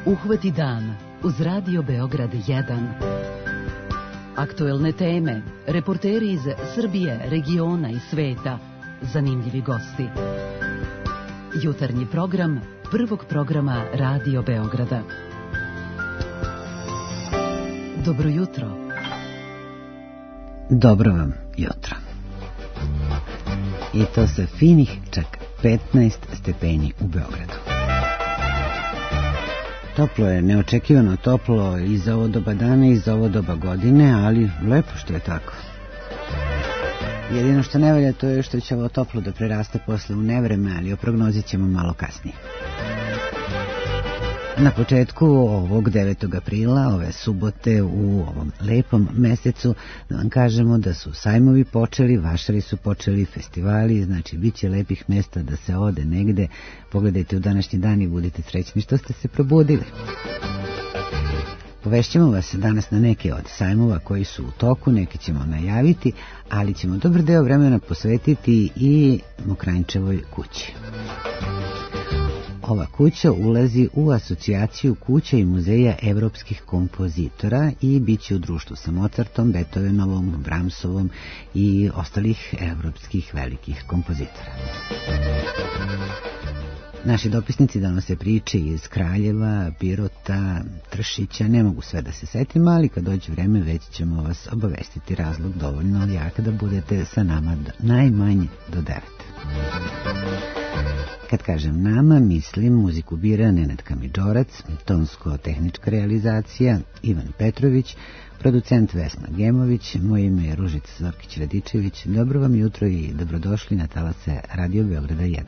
Uhvati dan uz Radio Beograd 1. Aktuelne teme, reporteri iz Srbije, regiona i sveta, zanimljivi gosti. Jutarnji program Prvog programa Radio Beograda. Dobro jutro. Dobro vam jutro. I to sa finih čak 15 stepeni u Beogradu. Toplo je, neočekivano toplo i za ovo doba dana i za ovo doba godine, ali lepo što je tako. Jedino što ne valja to je što će ovo toplo da preraste posle u nevreme, ali o prognozi ćemo malo kasnije. Na početku ovog 9. aprila, ove subote u ovom lepom mesecu, da vam kažemo da su sajmovi počeli, vašari su počeli, festivali, znači bit će lepih mesta da se ode negde. Pogledajte u današnji dan i budite srećni što ste se probudili. Povešćemo vas danas na neke od sajmova koji su u toku, neke ćemo najaviti, ali ćemo dobar deo vremena posvetiti i Mokranjčevoj kući. Ova kuća ulazi u asocijaciju kuća i muzeja evropskih kompozitora i bit će u društvu sa Mozartom, Beethovenovom, Brahmsovom i ostalih evropskih velikih kompozitora. Naši dopisnici donose priče iz Kraljeva, Pirota, Tršića, ne mogu sve da se setim, ali kad dođe vreme već ćemo vas obavestiti, razlog dovoljno jak da budete sa nama najmanje do 9. Kad kažem nama, mislim muziku bira Nenad Kamidžorac, tonsko-tehnička realizacija Ivan Petrović, producent Vesna Gemović, moje ime je Ružica Zorkić-Radičević. Dobro vam jutro i dobrodošli na talase Radio Beograda 1.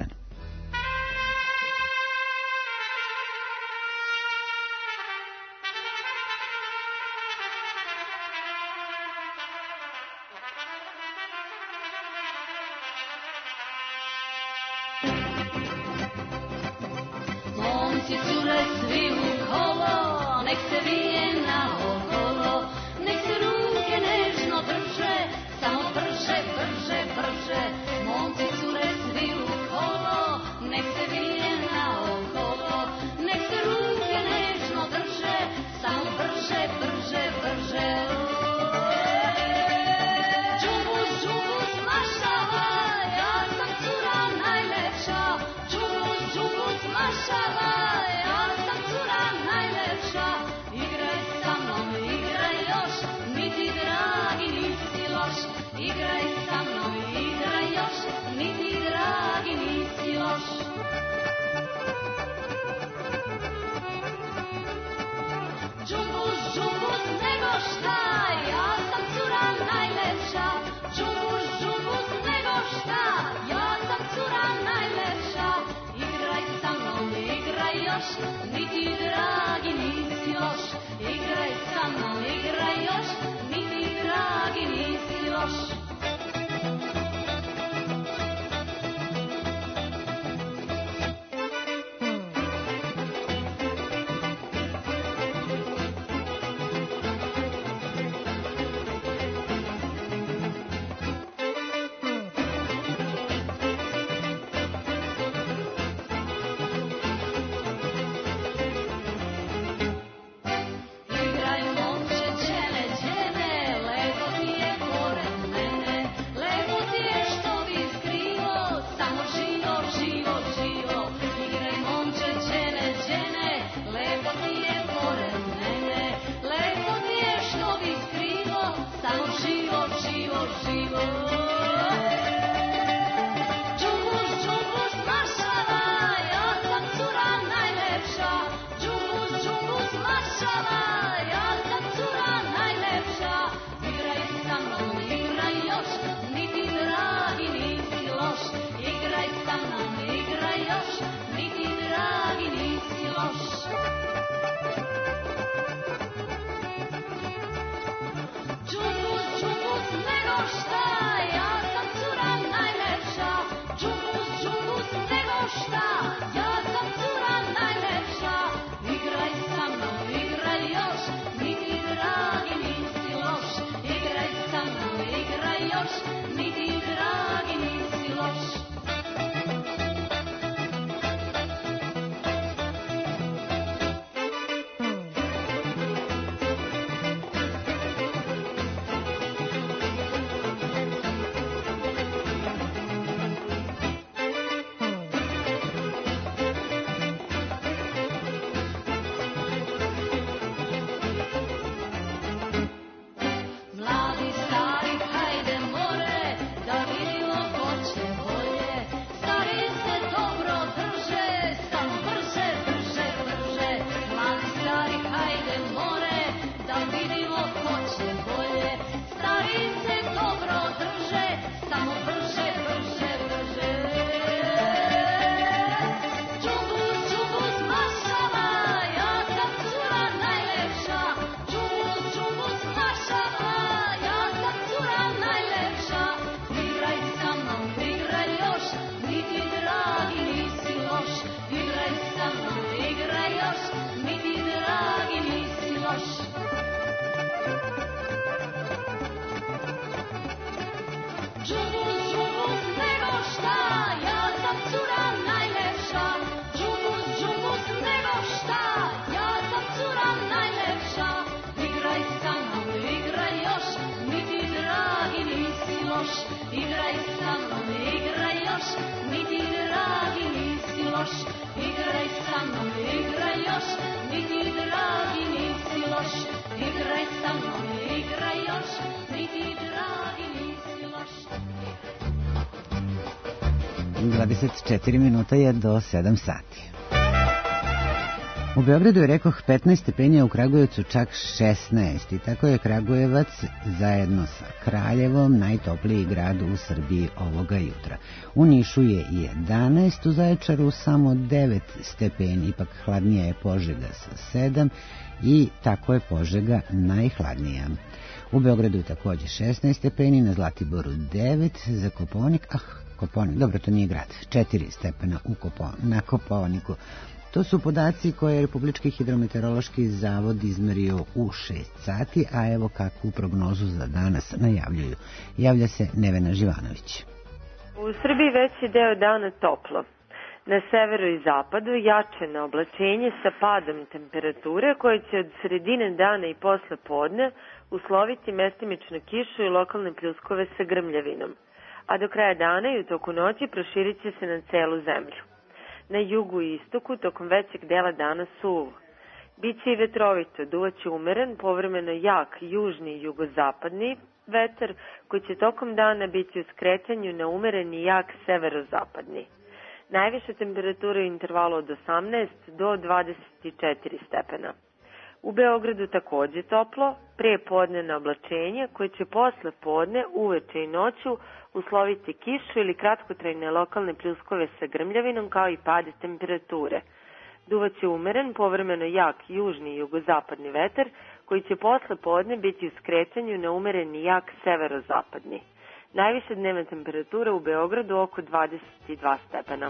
Igraj momče, džene, džene, lepo ti je pored mene. loš, igraj sa mnom, igraj još, ni ti dragi nisi loš, igraj sa mnom, igraj još, ni ti dragi nisi loš. 24 minuta je do 7 sati. U Beogradu je, rekoh, 15 stepeni, a u Kragujevcu čak 16. I tako je Kragujevac zajedno sa Kraljevom najtopliji grad u Srbiji ovoga jutra. U Nišu je 11, u Zaječaru samo 9 stepeni, ipak hladnija je Požega sa 7 i tako je Požega najhladnija. U Beogradu je takođe 16 stepeni, na Zlatiboru 9, za Kopaonik, Kopaonik, dobro, to nije grad, 4 stepena na Kopaoniku. To su podaci koje je Republički hidrometeorološki zavod izmerio u 6 sati, a evo kakvu prognozu za danas najavljuju. Javlja se Nevena Živanović. U Srbiji veći deo dana toplo. Na severu i zapadu jačeno oblačenje sa padom temperature koje će od sredine dana i posle podne usloviti mestimičnu kišu i lokalne pljuskove sa grmljavinom, a do kraja dana i u toku noći proširit će se na celu zemlju. Na jugu i istoku tokom većeg dela dana suvo. Biće i vetrovito, duvaće umeren, povremeno jak južni i jugozapadni vetar koji će tokom dana biti u skretanju na umeren i jak severozapadni. Najviše temperature u intervalu od 18 do 24 stepena. U Beogradu takođe toplo, pre podnevno oblačenje koje će posle podne, uveče i noću usloviti kišu ili kratkotrajne lokalne pljuskove sa grmljavinom kao i pad temperature. Duvaće umeren, povremeno jak južni i jugozapadni vetar koji će posle podne biti u skretanju na umeren i jak severozapadni. Najviše dnevna temperatura u Beogradu oko 22 stepena.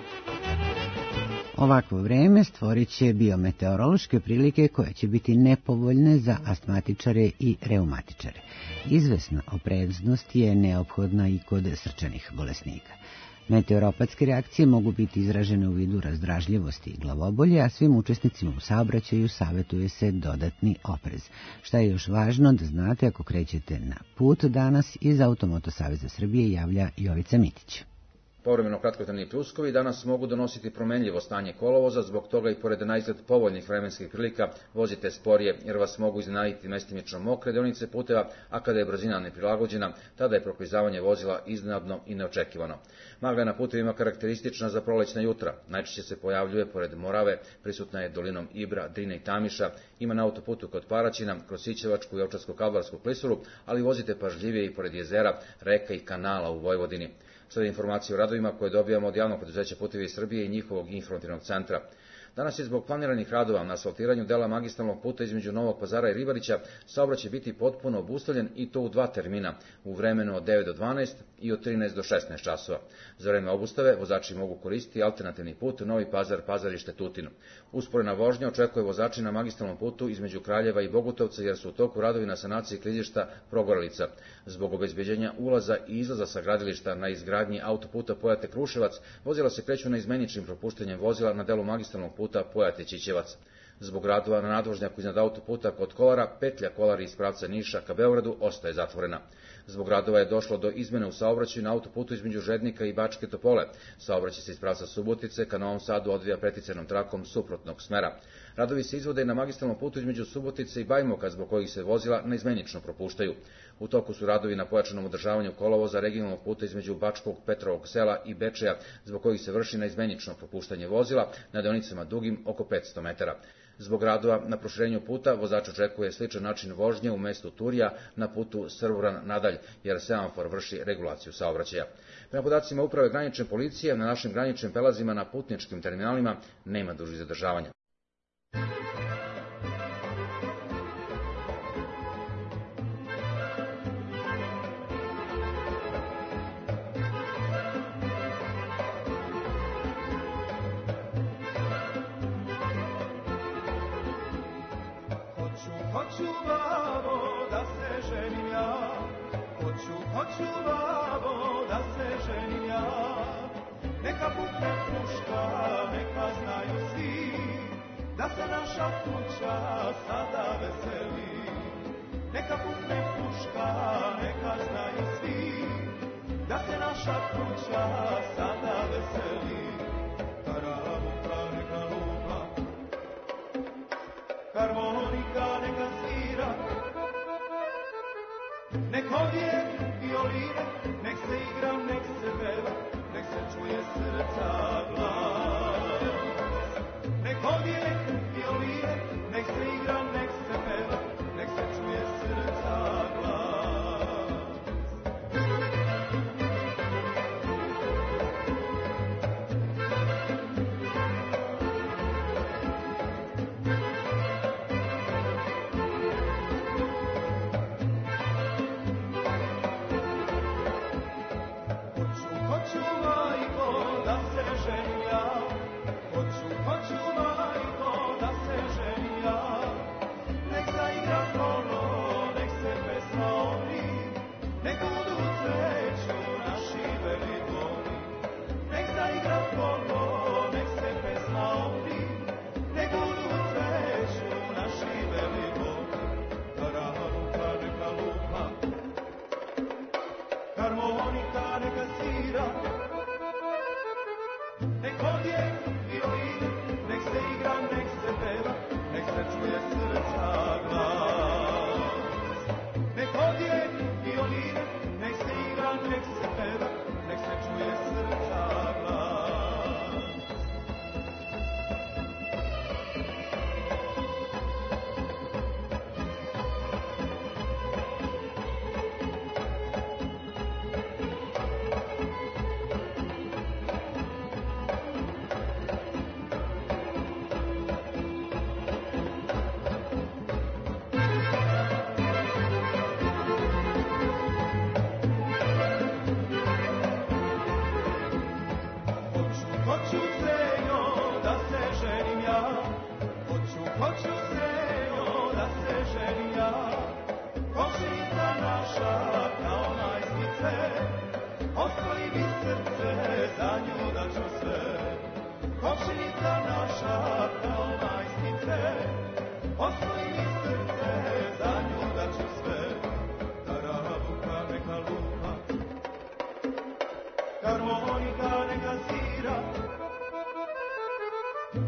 Ovakvo vreme stvorit će biometeorološke prilike koje će biti nepovoljne za astmatičare i reumatičare. Izvesna opreznost je neophodna i kod srčanih bolesnika. Meteoropatske reakcije mogu biti izražene u vidu razdražljivosti i glavobolje, a svim učesnicima u saobraćaju savjetuje se dodatni oprez. Šta je još važno da znate ako krećete na put danas, iz Automoto Saveza Srbije javlja Jovica Mitić. Povremeno kratkotrajni pljuskovi danas mogu donositi promenljivo stanje kolovoza, zbog toga i pored naizgled povoljnih vremenskih prilika vozite sporije jer vas mogu iznenaditi mestimično mokre deonice puteva, a kada je brzina neprilagođena, tada je proklizavanje vozila iznenadno i neočekivano. Magla na putevima karakteristična za prolećna jutra, najčešće se pojavljuje pored Morave, prisutna je dolinom Ibra, Drine i Tamiša, ima na autoputu kod Paraćina, kroz Sićevačku i Ovčarsko-Kablarsku klisuru, ali vozite pažljivije i pored jezera, reka i kanala u Vojvodini. Slede informacije o radovima koje dobijamo od javnog preduzeća Putevi Srbije i njihovog informativnog centra. Danas je zbog planiranih radova na asfaltiranju dela magistralnog puta između Novog Pazara i Ribarića saobraćaj biti potpuno obustavljen i to u 2 termina, u vremenu od 9 do 12 i od 13 do 16 časova. Za vreme obustave vozači mogu koristiti alternativni put Novi Pazar-Pazarište Tutin. Usporena vožnja očekuje vozači na magistralnom putu između Kraljeva i Bogutovca jer su u toku radovi na sanaciji klizišta Progorelica. Zbog obezbeđenja ulaza i izlaza sa gradilišta na izgradnji autoputa Pojate-Kruševac, vozila se kreću na izmeničnim propuštanjem vozila na delu magistralnog puta Pojate-Ćićevac. Zbog radova na nadvožnjaku iznad autoputa kod Kolara, petlja Kolari iz pravca Niša ka Beogradu ostaje zatvorena. Zbog radova je došlo do izmene u saobraćaju na autoputu između Žednika i Bačke Topole. Saobraćaj se iz pravca Subotice ka Novom Sadu odvija preticanom trakom suprotnog smera. Radovi se izvode na magistralnom putu između Subotice i Bajmoka, zbog kojih se vozila neizmenično propuštaju. U toku su radovi na pojačanom održavanju kolovoza regionalnog puta između Bačkog Petrovog sela i Bečeja, zbog kojih se vrši neizmenično propuštanje vozila na deonicama dugim oko 500 metara. Zbog radova na proširenju puta vozač očekuje sličan način vožnje u mestu Turija na putu Srvuran-Nadalj, jer semafor vrši regulaciju saobraćaja. Prema podacima Uprave granične policije, na našim graničnim prelazima na putničkim terminalima nema dužih zadržavanja. Hoću babo da se ženim ja, hoću babo da se ženim ja. Neka pukne puška, neka znaju svi, da se naša kuća sada veseli. Neka pukne puška, neka znaju svi, da se naša kuća sada veseli. Tarabu,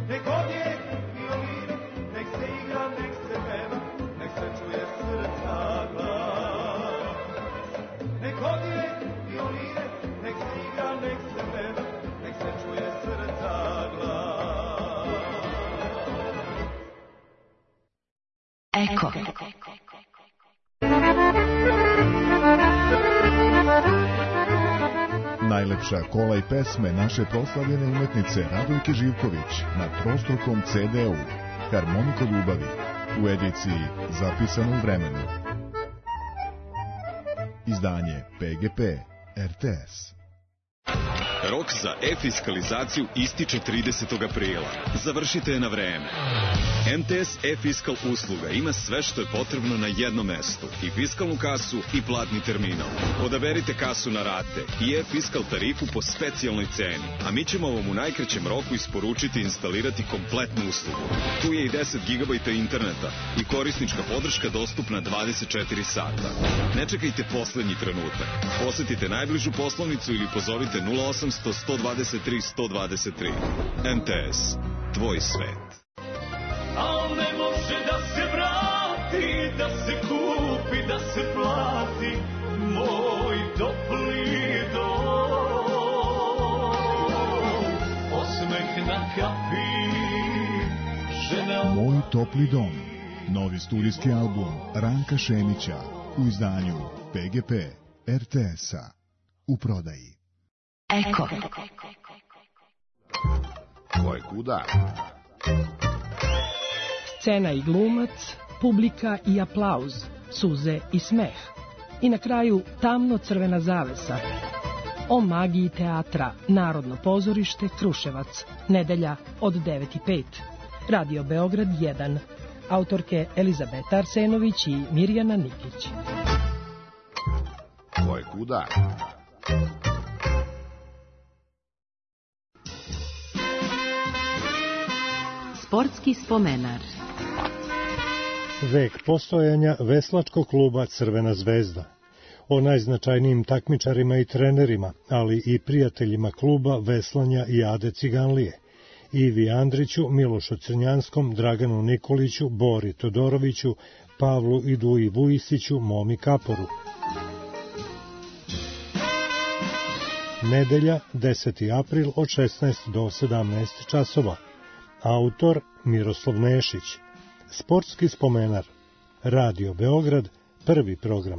nek odje violine, nek se igra, nek se peva, nek se čuje srca glas. Nek odje violine, nek se igra, nek se peva, nek se čuje srca glas. Eko. Najlepša kola i pesme naše proslavljene umetnice Radojke Živković na trostrukom CD-u Harmoniko ljubavi u ediciji Zapisano u vremenu. Izdanje PGP RTS. Rok za e-fiskalizaciju ističe 30. aprila. Završite je na vreme. MTS e-fiskal usluga ima sve što je potrebno na jednom mestu. I fiskalnu kasu i platni terminal. Odaberite kasu na rate i e-fiskal tarifu po specijalnoj ceni. A mi ćemo vam u najkraćem roku isporučiti i instalirati kompletnu uslugu. Tu je i 10 GB interneta i korisnička podrška dostupna 24 sata. Ne čekajte poslednji trenutak. Posetite najbližu poslovnicu ili pozovite 0800 123 123. MTS. Tvoj svet. Al ne može da se vrati, da se kupi, da se plati moj topli dom. Osmeh na kapi, žena... Moj topli dom. Novi studijski album Ranka Šemića u izdanju PGP RTS-a. U prodaji. Eko. Ko je kuda? Scena i glumac, publika i aplauz, suze i smeh. I na kraju tamno crvena zavesa. O magiji teatra, Narodno pozorište, Kruševac, nedelja od 9:05. Radio Beograd 1. Autorke Elizabeta Arsenović i Mirjana Nikić. Ko je kuda? Sportski spomenar. Vek postojanja veslačkog kluba Crvena zvezda. O najznačajnijim takmičarima i trenerima, ali i prijateljima kluba veslanja i Ade Ciganlije. Ivi Andriću, Milošu Crnjanskom, Draganu Nikoliću, Bori Todoroviću, Pavlu i Duji Vujisiću, Momi Kaporu. Nedelja, 10. april od 16 do 17 časova. Autor Miroslav Nešić. Sportski spomenar. Radio Beograd, prvi program.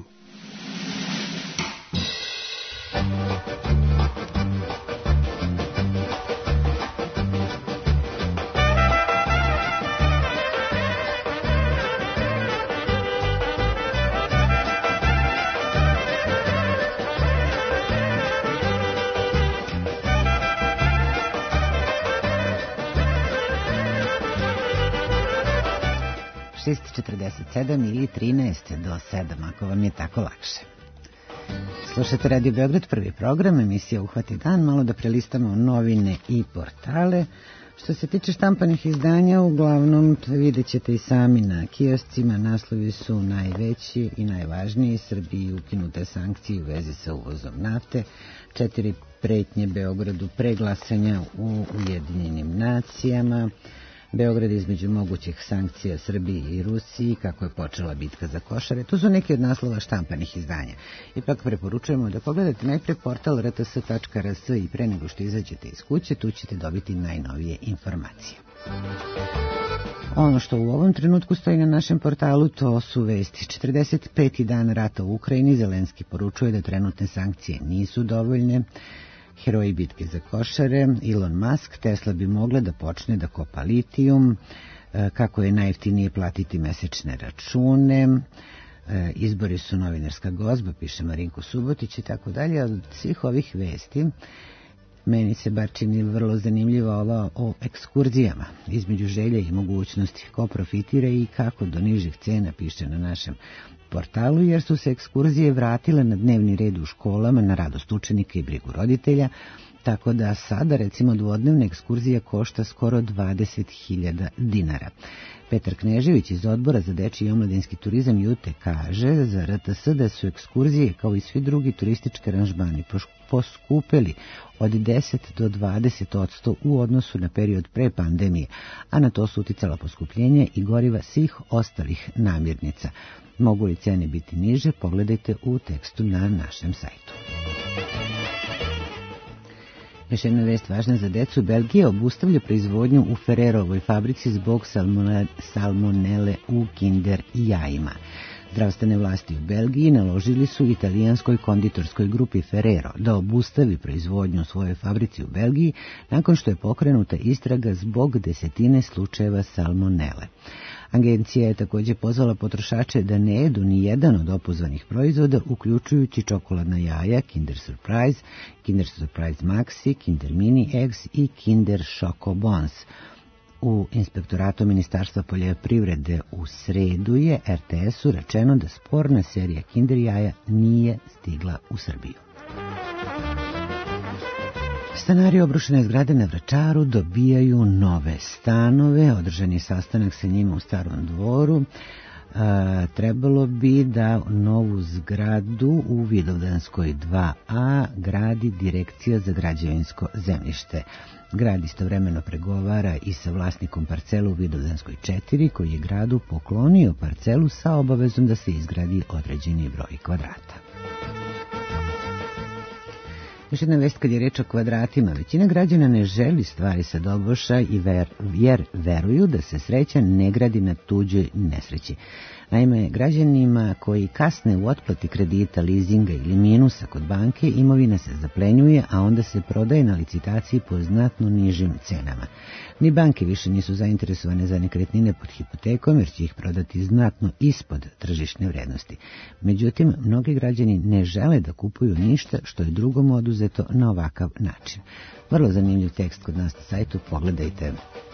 – 6:47 ili 13 do 7, ako vam je tako lakše. Slušate Radio Beograd, prvi program, emisija Uhvati dan, malo da prelistamo novine i portale. Što se tiče štampanih izdanja, uglavnom vidjet ćete i sami na kioscima, naslovi su najveći i najvažniji. Srbiji ukinute sankcije u vezi sa uvozom nafte, 4 pretnje Beogradu pre glasanja u Ujedinjenim nacijama, Beograd između mogućih sankcija Srbiji i Rusiji, kako je počela bitka za Košare. To su neki od naslova štampanih izdanja. Ipak preporučujemo da pogledate najpre portal rts.rs i pre nego što izađete iz kuće, tu ćete dobiti najnovije informacije. Ono što u ovom trenutku stoji na našem portalu, to su vesti. 45. dan rata u Ukrajini, Zelenski poručuje da trenutne sankcije nisu dovoljne. Heroji bitke za Košare, Elon Musk, Tesla bi mogla da počne da kopa litijum, kako je najjeftinije platiti mesečne račune, izbori su novinarska gozba, piše Marinko Subotić i tako dalje. Od svih ovih vesti meni se bar čini vrlo zanimljiva ova o ekskurzijama, između želja i mogućnosti, ko profitira i kako do nižih cena, piše na našem portalu, jer su se ekskurzije vratile na dnevni red u školama, na radost učenika i brigu roditelja. tako da sada recimo dvodnevna ekskurzija košta skoro 20.000 dinara. Petar Knežević iz Odbora za dečiji i omladinski turizam Jute kaže za RTS da su ekskurzije kao i svi drugi turistički aranžmani poskupeli od 10 do 20% u odnosu na period pre pandemije, a na to su uticala poskupljenja i goriva svih ostalih namirnica. Mogu li cene biti niže? Pogledajte u tekstu na našem sajtu. Još jedna vest važna za decu. Belgija obustavlja proizvodnju u Ferrerovoj fabrici zbog salmonele u kinder jajima. Zdravstvene vlasti u Belgiji naložili su italijanskoj konditorskoj grupi Ferrero da obustavi proizvodnju u svojoj fabrici u Belgiji nakon što je pokrenuta istraga zbog desetine slučajeva salmonele. Agencija je također pozvala potrošače da ne jedu ni jedan od opozvanih proizvoda, uključujući čokoladna jaja, Kinder Surprise Maxi, Kinder Mini Eggs i Kinder Choco Bons. U inspektoratu Ministarstva poljoprivrede u sredu je RTS-u rečeno da sporna serija Kinder jaja nije stigla u Srbiju. Stanari obrušene zgrade na Vračaru dobijaju nove stanove. Održan je sastanak sa njima u Starom dvoru. Trebalo bi da novu zgradu u Vidovdanskoj 2A gradi Direkcija za građevinsko zemljište. Grad istovremeno pregovara i sa vlasnikom parcelu u Vidovdanskoj 4, koji je gradu poklonio parcelu sa obavezom da se izgradi određeni broj kvadrata. Još jedna vest kad je reč o kvadratima. Većina građana ne želi stvari sa Doboša jer veruju da se sreća ne gradi na tuđoj nesreći. Naime, građanima koji kasne u otplati kredita, lizinga ili minusa kod banke, imovina se zaplenjuje, a onda se prodaje na licitaciji po znatno nižim cenama. Ni banke više nisu zainteresovane za nekretnine pod hipotekom, jer će ih prodati znatno ispod tržišne vrednosti. Međutim, mnogi građani ne žele da kupuju ništa što je drugom oduzeto na ovakav način. Vrlo zanimljiv tekst kod nas na sajtu, pogledajte.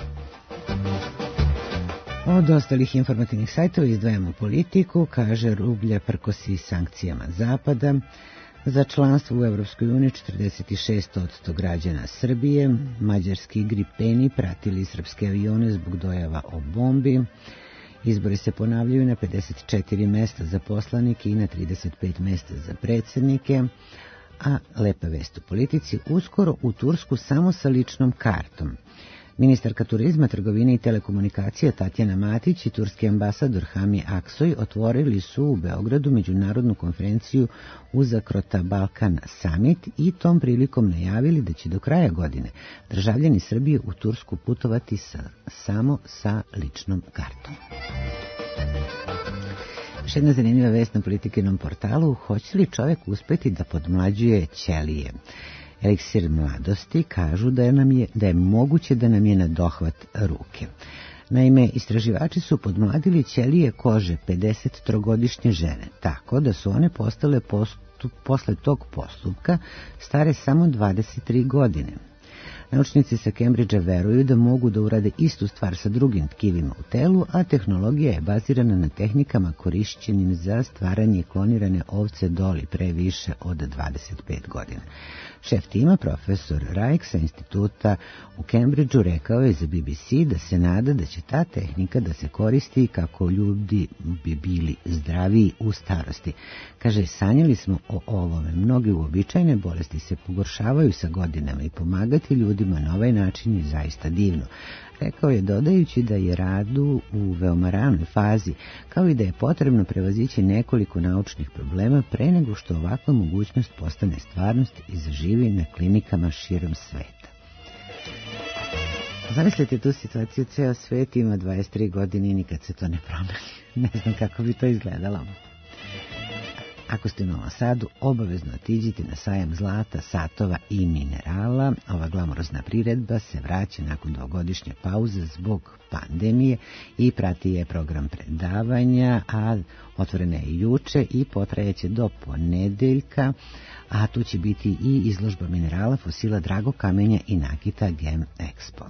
Od ostalih informativnih sajtova izdvajamo politiku, kaže rublja prkosi sankcijama Zapada. Za članstvo u Evropskoj uniji 46% građana Srbije, mađarski gripeni pratili srpske avione zbog dojava o bombi. Izbori se ponavljaju na 54 mesta za poslanike i na 35 mesta za predsjednike. A lepa vest u politici, uskoro u Tursku samo sa ličnom kartom. Ministarka turizma, trgovine i telekomunikacije Tatjana Matić i turski ambasador Hami Aksoy otvorili su u Beogradu međunarodnu konferenciju Uzakrota Balkan Summit i tom prilikom najavili da će do kraja godine državljani Srbije u Tursku putovati samo sa ličnom kartom. Još jedna zanimljiva vest na Politikinom portalu, hoće li čovjek uspjeti da podmlađuje ćelije? Eliksir mladosti kažu da je moguće da nam je na dohvat ruke. Naime, istraživači su podmladili ćelije kože 53-godišnje žene, tako da su one postale posle tog postupka stare samo 23 godine. Naučnici sa Cambridgea veruju da mogu da urade istu stvar sa drugim tkivima u telu, a tehnologija je bazirana na tehnikama korišćenim za stvaranje klonirane ovce Dolly pre više od 25 godina. Šef tima, profesor Rajk sa instituta u Cambridgeu, rekao je za BBC da se nada da će ta tehnika da se koristi kako ljudi bi bili zdraviji u starosti. Kaže, sanjali smo o ovome. Mnogi uobičajene bolesti se pogoršavaju sa godinama i pomagati ljudima na ovaj način je zaista divno. Rekao je, dodajući da je radu u veoma ranoj fazi, kao i da je potrebno prevazići nekoliko naučnih problema pre nego što ovakva mogućnost postane stvarnost i zaživi na klinikama širom sveta. Zamislite tu situaciju, ceo svet ima 23 godine i nikad se to ne promeni. Ne znam kako bi to izgledalo. Ako ste u Novom Sadu, obavezno otiđite na sajam zlata, satova i minerala. Ova glamurozna priredba se vraća nakon dvogodišnje pauze zbog pandemije i prati je program predavanja, a otvorena je juče i potrajeće do ponedeljka, a tu će biti i izložba minerala, fosila, dragog kamenja i nakita Gem Expo.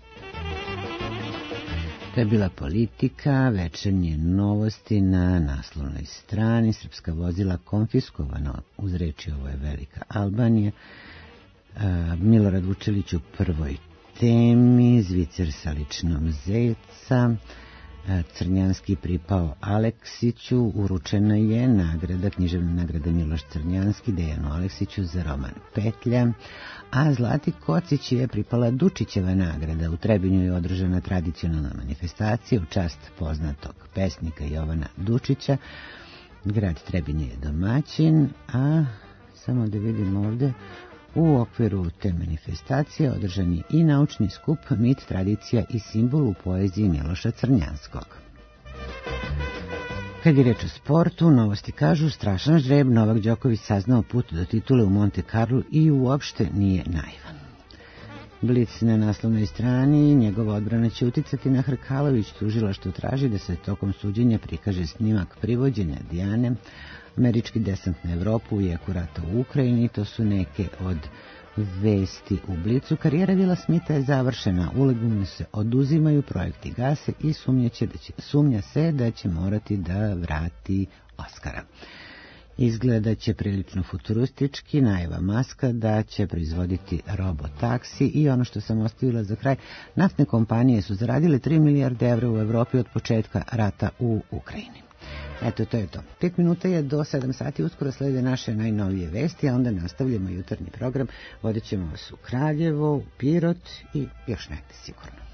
To je bila politika, večernje novosti na naslovnoj strani. Srpska vozila konfiskovano uz reči ovo je Velika Albanija. Milorad Vučelić u prvoj temi, Zvicer sa ličnom zeca, Crnjanski pripao Aleksiću, uručena je nagrada, književna nagrada Miloš Crnjanski Dejanu Aleksiću za roman Petlja, a Zlati Kocić je pripala Dučićeva nagrada. U Trebinju je održana tradicionalna manifestacija u čast poznatog pesnika Jovana Dučića. Grad Trebinje je domaćin, a samo da vidimo ovde, u okviru te manifestacije održan je i naučni skup Mit, tradicija i simbol u poeziji Miloša Crnjanskog. Kad je reč o sportu, novosti kažu strašan žreb, Novak Đoković saznao put do titule u Monte Carlo i uopšte nije naivan. Blic na naslovnoj strani, njegova odbrana će uticati na Hrkalović, tužilaštvo traži da se tokom suđenja prikaže snimak privođenja Dijane, američki desant na Evropu u jeku rata u Ukrajini. To su neke od vesti u Blicu. Karijera Vila Smitha je završena, ulogu mu se oduzimaju, projekti gase i sumnja se da će morati da vrati Oskara. Izgleda će prilično futuristički, najava Maska da će proizvoditi robotaksi i ono što sam ostavila za kraj, naftne kompanije su zaradile 3 milijarde evra u Evropi od početka rata u Ukrajini. Eto, to je to. 5 minuta je do 7 sati, uskoro slede naše najnovije vesti, a onda nastavljamo jutarnji program. Vodit ćemo vas u Kraljevo, u Pirot i još negde sigurno.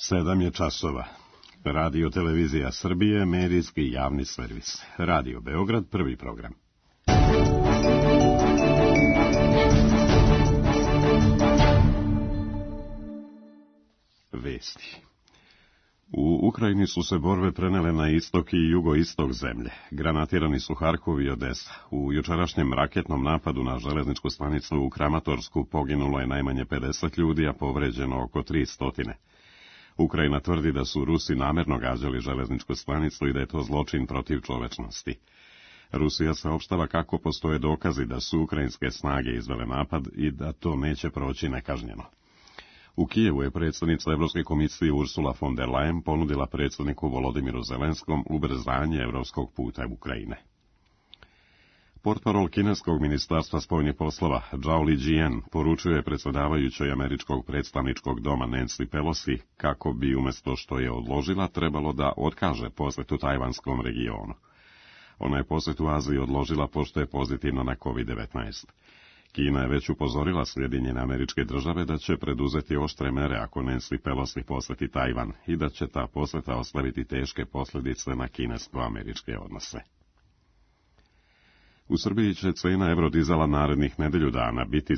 7 je časova. Radio Televizija Srbije, medijski javni servis. Radio Beograd, prvi program. Vesti. U Ukrajini su se borbe prenele na istok i jugoistok zemlje. Granatirani su Harkov i Odesa. U jučerašnjem raketnom napadu na železničku stanicu u Kramatorsku poginulo je najmanje 50 ljudi, a povređeno oko 300. Ukrajina tvrdi da su Rusi namerno gađali železničku stanicu i da je to zločin protiv čovečnosti. Rusija saopštava kako postoje dokazi da su ukrajinske snage izvele napad i da to neće proći nekažnjeno. U Kijevu je predsjednica Evropske komisije Ursula von der Leyen ponudila predsjedniku Volodimiru Zelenskom ubrzanje evropskog puta Ukrajine. Portparol kineskog ministarstva spoljnih poslova Zhao Lijian poručuje predsjedavajućoj američkog predstavničkog doma Nancy Pelosi kako bi umjesto što je odložila trebalo da otkaže posjetu tajvanskom regionu. Ona je posjetu Aziji odložila pošto je pozitivno na COVID-19. Kina je već upozorila Sjedinjene Američke Države da će preduzeti oštre mere ako Nancy Pelosi posjeti Tajvan i da će ta posjeta ostaviti teške posljedice na kinesko-američke odnose. U Srbiji će cena eurodizela narednih nedelju dana biti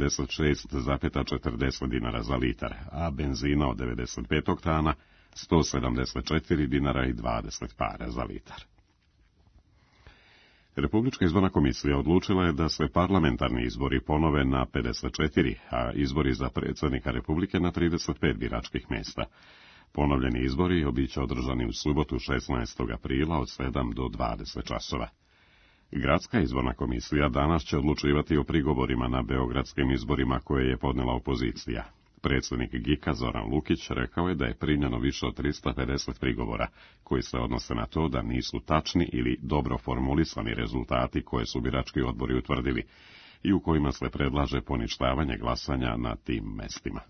196,40 dinara za litar, a benzina od 95 oktana 174 dinara i 20 para za litar. Republička izborna komisija odlučila je da se parlamentarni izbori ponove na 54, a izbori za predsjednika Republike na 35 biračkih mjesta. Ponovljeni izbori biće održani u subotu 16. aprila od 7 do 20 časova. Gradska izborna komisija danas će odlučivati o prigovorima na beogradskim izborima koje je podnela opozicija. Predsjednik GIK-a Zoran Lukić rekao je da je primljeno više od 350 prigovora, koji se odnose na to da nisu tačni ili dobro formulisani rezultati koje su birački odbori utvrdili i u kojima se predlaže poništavanje glasanja na tim mestima.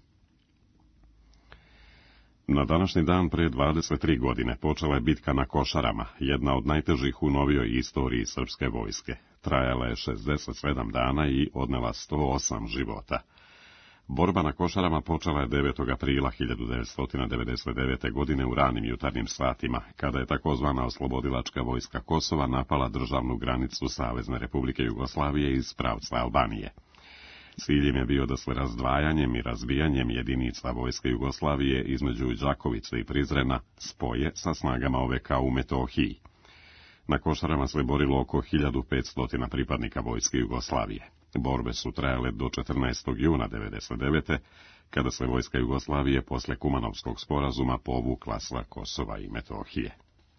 Na današnji dan pre 23 godine počela je bitka na Košarama, jedna od najtežih u novijoj istoriji srpske vojske. Trajala je 67 dana i odnela 108 života. Borba na Košarama počela je 9. aprila 1999. godine u ranim jutarnjim satima, kada je takozvana oslobodilačka vojska Kosova napala državnu granicu Savezne Republike Jugoslavije iz pravca Albanije. Ciljem je bio da se razdvajanjem i razbijanjem jedinica vojske Jugoslavije između Đakovice i Prizrena spoje sa snagama OVK u Metohiji. Na Košarama se borilo oko 1500 pripadnika vojske Jugoslavije. Borbe su trajale do 14. juna 1999. kada se vojska Jugoslavije posle Kumanovskog sporazuma povukla sa Kosova i Metohije.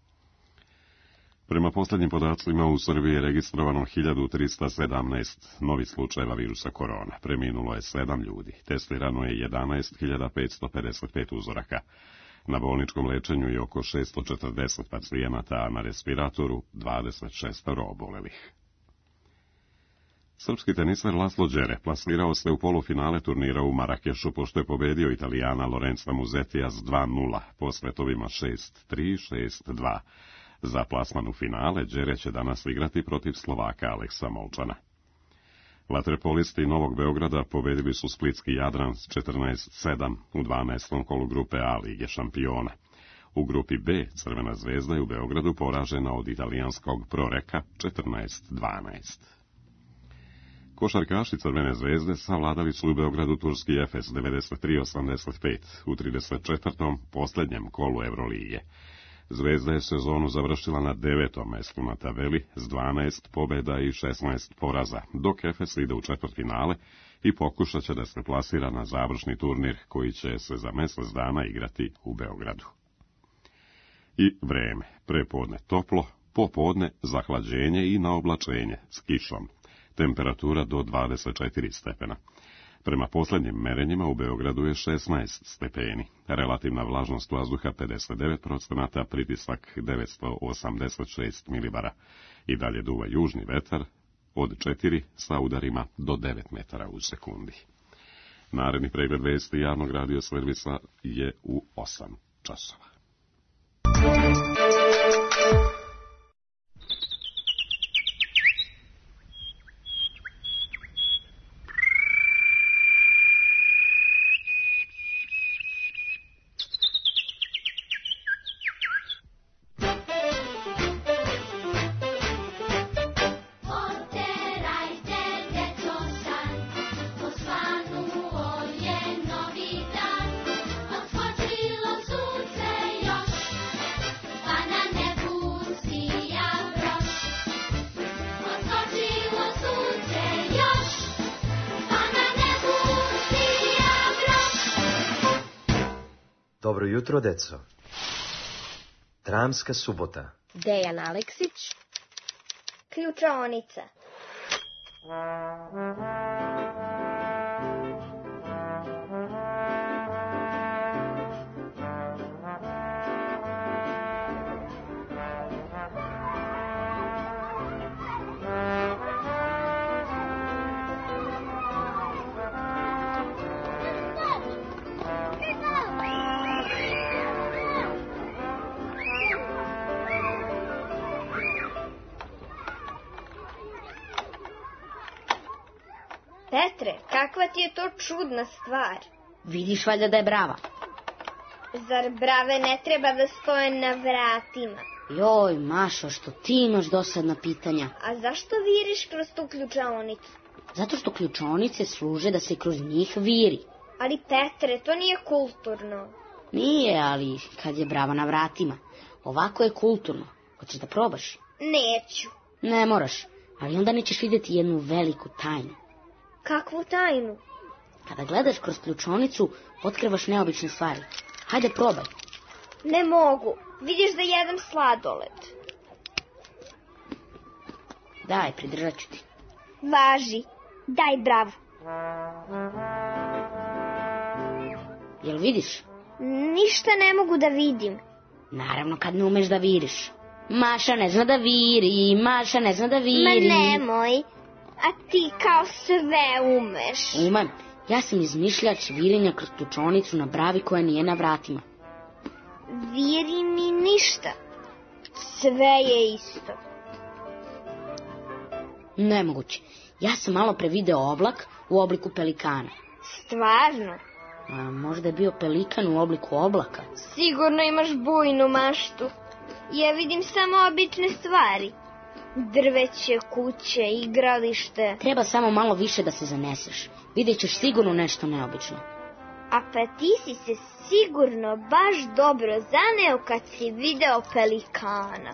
Prema posljednjim podacima u Srbiji je registrovano 1317 novih slučajeva virusa korona. Preminulo je 7 ljudi. Testirano je 11.555 uzoraka. Na bolničkom lečenju je oko 640 pacijenata, a na respiratoru 26 obolelih. Srpski teniser Laslo Đere plasirao se u polufinale turnira u Marakešu pošto je pobedio Italijana Lorenza Musetija s 2:0 po svetovima 6:3, 6:2. Za plasman u finale Đere će danas igrati protiv Slovaka Aleksa Molčana. Vaterpolisti Novog Beograda pobedili su splitski Jadran s 14:7 u 12. kolu grupe A Lige šampiona. U grupi B Crvena zvezda je u Beogradu poražena od italijanskog Proreka 14:12. Košarkaši Crvene zvezde savladali su u Beogradu turski Efes 93:85 u 34. posljednjem kolu Evrolige. Zvezda je sezonu završila na 9. mestu na tabeli s 12 pobjeda i 16 poraza, dok Efes ide u četvrtfinale i pokušat će da se plasira na završni turnir koji će se za mjesec dana igrati u Beogradu. I vreme, prepodne toplo, popodne zahlađenje i na oblačenje s kišom. Temperatura do 24 stepena. Prema posljednjim merenjima u Beogradu je 16 stepeni, relativna vlažnost vazduha 59%, pritisak 986 milibara. I dalje duva južni vetar od 4 sa udarima do 9 metara u sekundi. Naredni pregled vesti javnog radio servisa je u 8 časova. Dobro jutro, deco. Dramska subota. Dejan Aleksić. Ključaonica. Petre, kakva ti je to čudna stvar? Vidiš valjda da je brava. Zar brave ne treba da stoje na vratima? Joj, Mašo, što ti imaš dosadna pitanja. A zašto viriš kroz tu ključaonicu? Zato što ključaonice služe da se kroz njih viri. Ali Petre, to nije kulturno. Nije, ali kad je brava na vratima. Ovako je kulturno. Hoćeš da probaš? Neću. Ne moraš, ali onda nećeš vidjeti jednu veliku tajnu. Kakvu tajnu? Kada gledaš kroz ključonicu, otkrivaš neobične stvari. Hajde, probaj. Ne mogu. Vidiš da jedem sladoled. Daj, pridržat ću ti. Važi. Daj bravu. Jel vidiš? Ništa ne mogu da vidim. Naravno kad ne umeš da viriš. Maša ne zna da viri, Maša ne zna da viri. Ma nemoj. A ti kao sve umeš. Umem. Ja sam izmišljač virenja kroz ključonicu na bravi koja nije na vratima. Viri mi ništa. Sve je isto. Nemoguće. Ja sam malo pre video oblak u obliku pelikana. Stvarno? A možda je bio pelikan u obliku oblaka. Sigurno imaš bujnu maštu. Ja vidim samo obične stvari. Drveće, kuće, igralište. Treba samo malo više da se zaneseš. Vidjet ćeš sigurno nešto neobično. A pa ti si se sigurno baš dobro zaneo kad si video pelikana.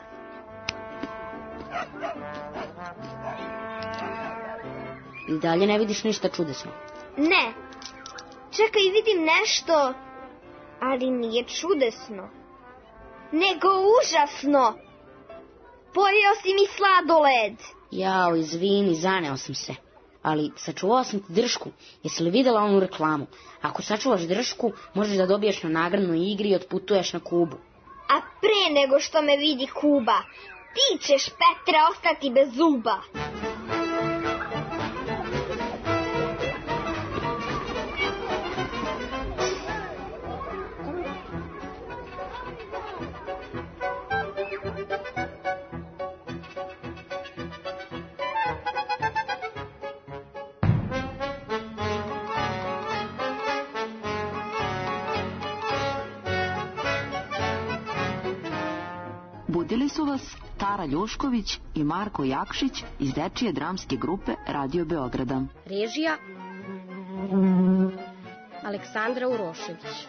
I dalje ne vidiš ništa čudesno? Ne. Čekaj, vidim nešto, ali nije čudesno, nego užasno. Pojeo si mi sladoled. Jao, izvini, zaneo sam se. Ali sačuvao sam ti dršku. Jesi li videla onu reklamu? Ako sačuvaš dršku, možeš da dobiješ na nagradnoj igri i otputuješ na Kubu. A pre nego što me vidi Kuba, ti ćeš, Petre, ostati bez zuba. Budili su vas Tara Ljušković i Marko Jakšić iz dečije dramske grupe Radio Beograda. Režija Aleksandra Urošević.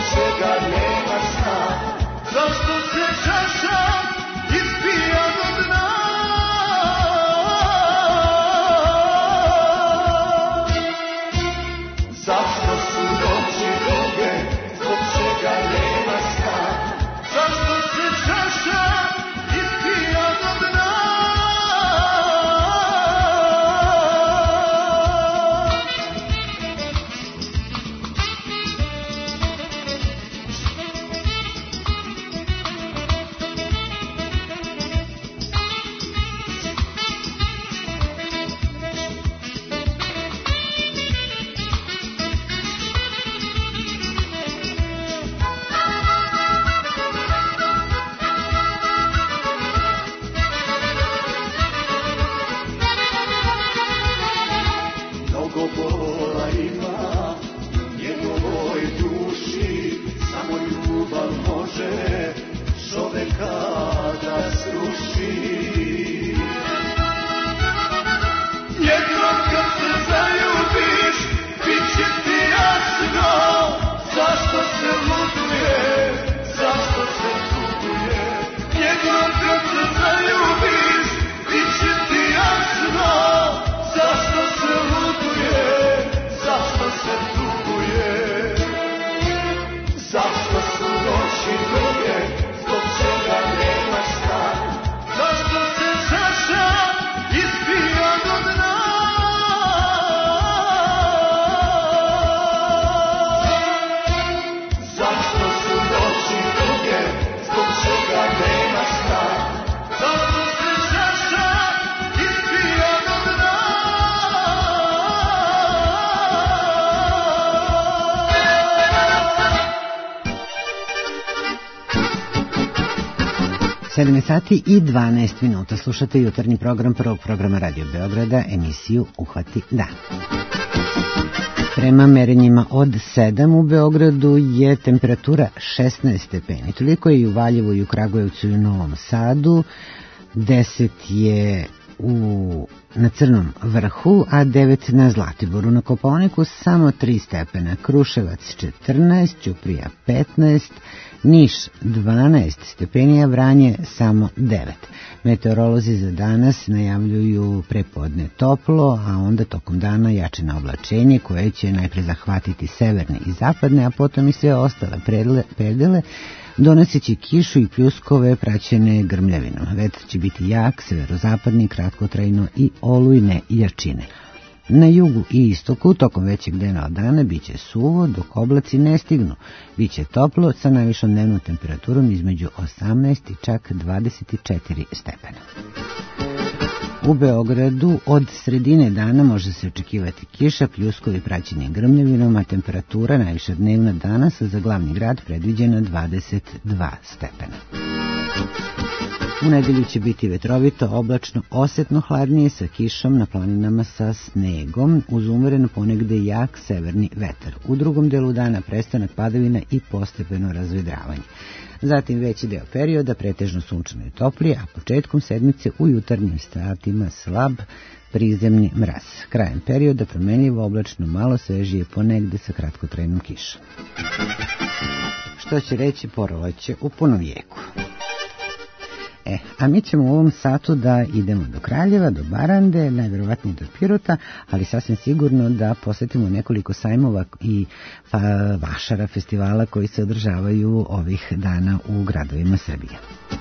čega nema sna, zašto se čaša ispija do dna? Zašto su noći duge, zbog čega nema sna, zašto se čaša ispija do dna? Mnogo bola ima u njegovoj duši, samo ljubav može čoveka da sruši. Jednom kad se zaljubiš, bit će ti jasno zašto se luduje, zašto se tuguje. Jednom kad se zaljubiš, bit će ti jasno zašto se luduje, zašto se tuguje. Zašto su noći duge, zbog čega nema sna, zašto se čaša ispija do dna? Zašto su noći duge, zbog čega nema sna, zašto se čaša ispija do dna? 7 sati i 12 minuta. Slušate jutarnji program prvog programa Radio Beograda, emisiju Uhvati dan. Prema merenjima od 7 u Beogradu je temperatura 16 stepeni. Toliko je i u Valjevu i u Kragujevcu i u Novom Sadu. 10 je na Crnom vrhu, a 9 na Zlatiboru. Na Kopaoniku samo 3 stepena. Kruševac 14, Ćuprija 15, Niš 12 stepenija, Vranje samo 9. Meteorolozi za danas najavljuju prepodne toplo, a onda tokom dana jače na oblačenje koje će najpre zahvatiti severne i zapadne, a potom i sve ostale predele, donoseći kišu i pljuskove praćene grmljavinom. Vetar će biti jak, severozapadni, kratkotrajno i olujne jačine. Na jugu i istoku tokom većeg dela dana biće suvo, dok oblaci ne stignu. Biće toplo sa najvišom dnevnom temperaturom između 18 i čak 24 stepena. U Beogradu od sredine dana može se očekivati kiša, pljuskovi praćeni grmljavinom, a temperatura najviša dnevna danas za glavni grad predviđena 22 stepena. U nedelju će biti vetrovito, oblačno, osetno hladnije sa kišom, na planinama sa snegom, uz umereno ponegde jak severni vetar. U drugom delu dana prestanak padavina i postepeno razvedravanje. Zatim veći deo perioda pretežno sunčano i toplije, a početkom sedmice u jutarnjim satima slab prizemni mraz. Krajem perioda promenljivo, oblačno, malo svežije, ponegde sa kratkotrajnom kišom. Što će reći proleće u punom jeku. A mi ćemo u ovom satu da idemo do Kraljeva, do Barande, najverovatnije do Pirota, ali sasvim sigurno da posetimo nekoliko sajmova i vašara, festivala koji se održavaju ovih dana u gradovima Srbije.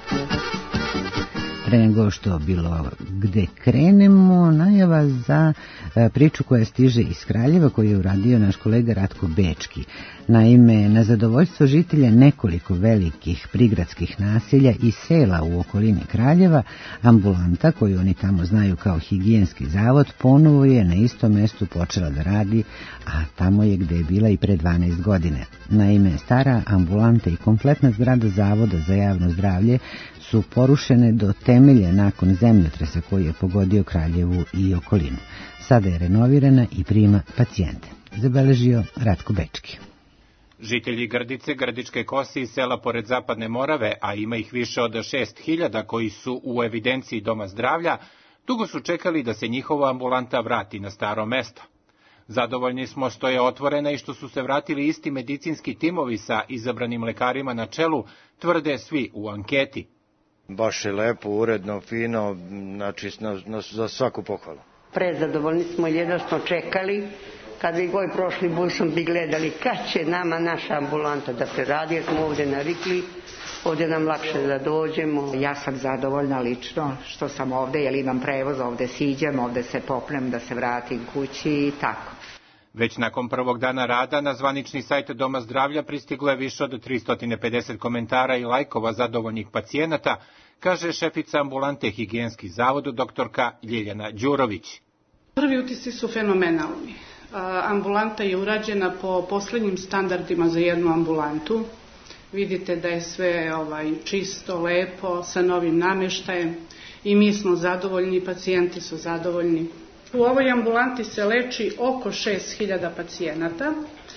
Pre nego što bilo gde krenemo, najava za priču koja stiže iz Kraljeva, koju je uradio naš kolega Ratko Bečki. Naime, na zadovoljstvo žitelja nekoliko velikih prigradskih naselja i sela u okolini Kraljeva, ambulanta, koju oni tamo znaju kao higijenski zavod, ponovo je na istom mestu počela da radi, a tamo je gde je bila i pre 12 godine. Naime, stara ambulanta i kompletna zgrada Zavoda za javno zdravlje su porušene do temelja nakon zemljotresa koji je pogodio Kraljevu i okolinu. Sada je renovirana i prima pacijente. Zabeležio Ratko Bečki. Žitelji Grdice, Grdičke Kosi i sela pored Zapadne Morave, a ima ih više od 6.000 koji su u evidenciji Doma zdravlja, dugo su čekali da se njihova ambulanta vrati na staro mesto. Zadovoljni smo što je otvorena i što su se vratili isti medicinski timovi sa izabranim lekarima na čelu, tvrde svi u anketi. Baš je lepo, uredno, fino, znači za svaku pohvalu. Prezadovoljni smo jer smo čekali, kada i goj prošli busom bi gledali kad će nama naša ambulanta da se radi, jer smo ovdje navikli, ovdje nam lakše da dođemo. Ja sam zadovoljna lično što sam ovdje, jer imam prevoz, ovdje siđem, ovdje se popnem da se vratim kući i tako. Već nakon prvog dana rada na zvanični sajt Doma zdravlja pristiglo je više od 350 komentara i lajkova zadovoljnih pacijenata, kaže šefica ambulante Higijenski zavod doktorka Ljiljana Đurović. Prvi utisci su fenomenalni. Ambulanta je urađena po poslednjim standardima za jednu ambulantu. Vidite da je sve čisto, lepo, sa novim namještajem i mi smo zadovoljni, pacijenti su zadovoljni. U ovoj ambulanti se leči oko 6000 pacijenata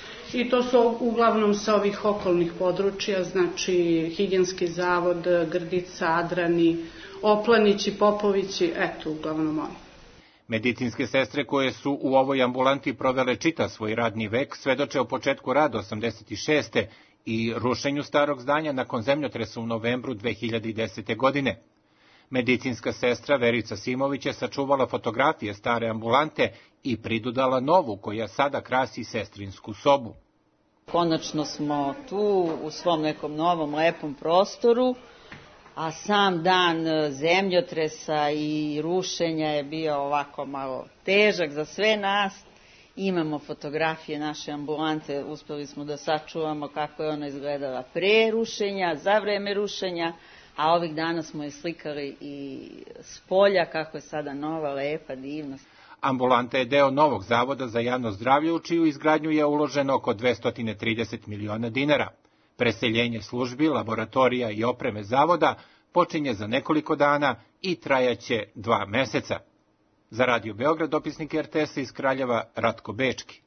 i to su uglavnom sa ovih okolnih područja, znači Higijenski zavod, Grdica, Adrani, Oplanići, Popovići, eto uglavnom oni. Medicinske sestre koje su u ovoj ambulanti provele čitav svoj radni vek svedoče o početku rada 86. i rušenju starog zdanja nakon zemljotresa u novembru 2010. godine. Medicinska sestra Verica Simović je sačuvala fotografije stare ambulante i pridodala novu koja sada krasi sestrinsku sobu. Konačno smo tu u svom nekom novom lepom prostoru, a sam dan zemljotresa i rušenja je bio ovako malo težak za sve nas. Imamo fotografije naše ambulante, uspeli smo da sačuvamo kako je ona izgledala pre rušenja, za vreme rušenja, a ovih dana smo je slikali i s polja kako je sada nova, lepa, divna. Ambulanta je deo novog zavoda za javno zdravlje u čiju izgradnju je uloženo oko 230 miliona dinara. Preseljenje službi, laboratorija i opreme zavoda počinje za nekoliko dana i trajaće 2 meseca. Za Radio Beograd, dopisnik RTS iz Kraljeva Ratko Bečki.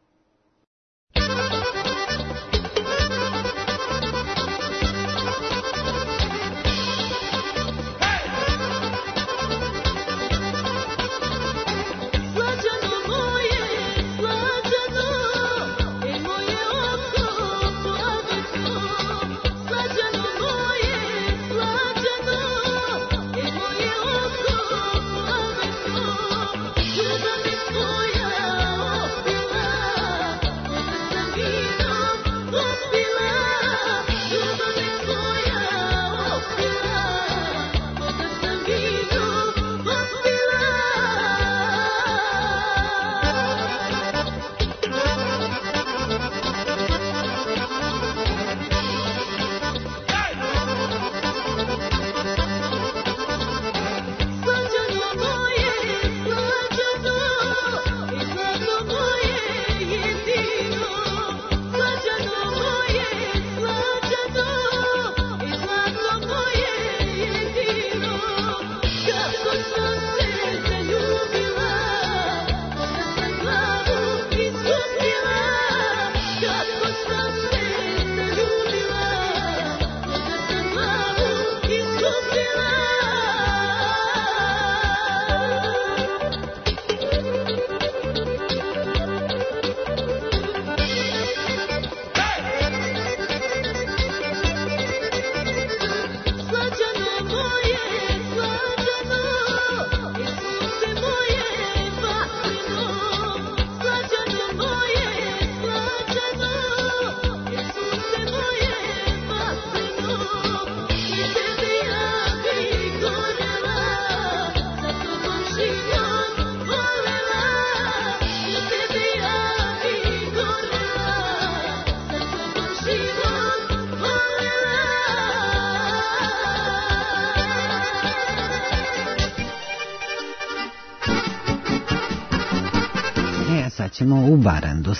Sad ćemo u Barandu,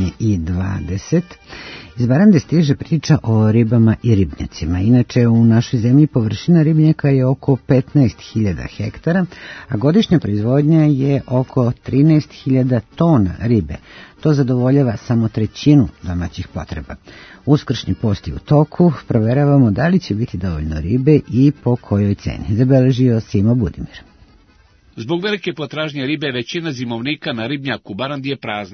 7:20. Iz Barande stiže priča o ribama i ribnjacima. Inače, u našoj zemlji površina ribnjaka je oko 15.000 hektara, a godišnja proizvodnja je oko 13.000 tona ribe. To zadovoljava samo 1/3 domaćih potreba. Uskršnji post je u toku, proveravamo da li će biti dovoljno ribe i po kojoj ceni. Zabeležio Simo Budimir. Zbog velike potražnje ribe, većina zimovnika na ribnjaku Barandi je prazna.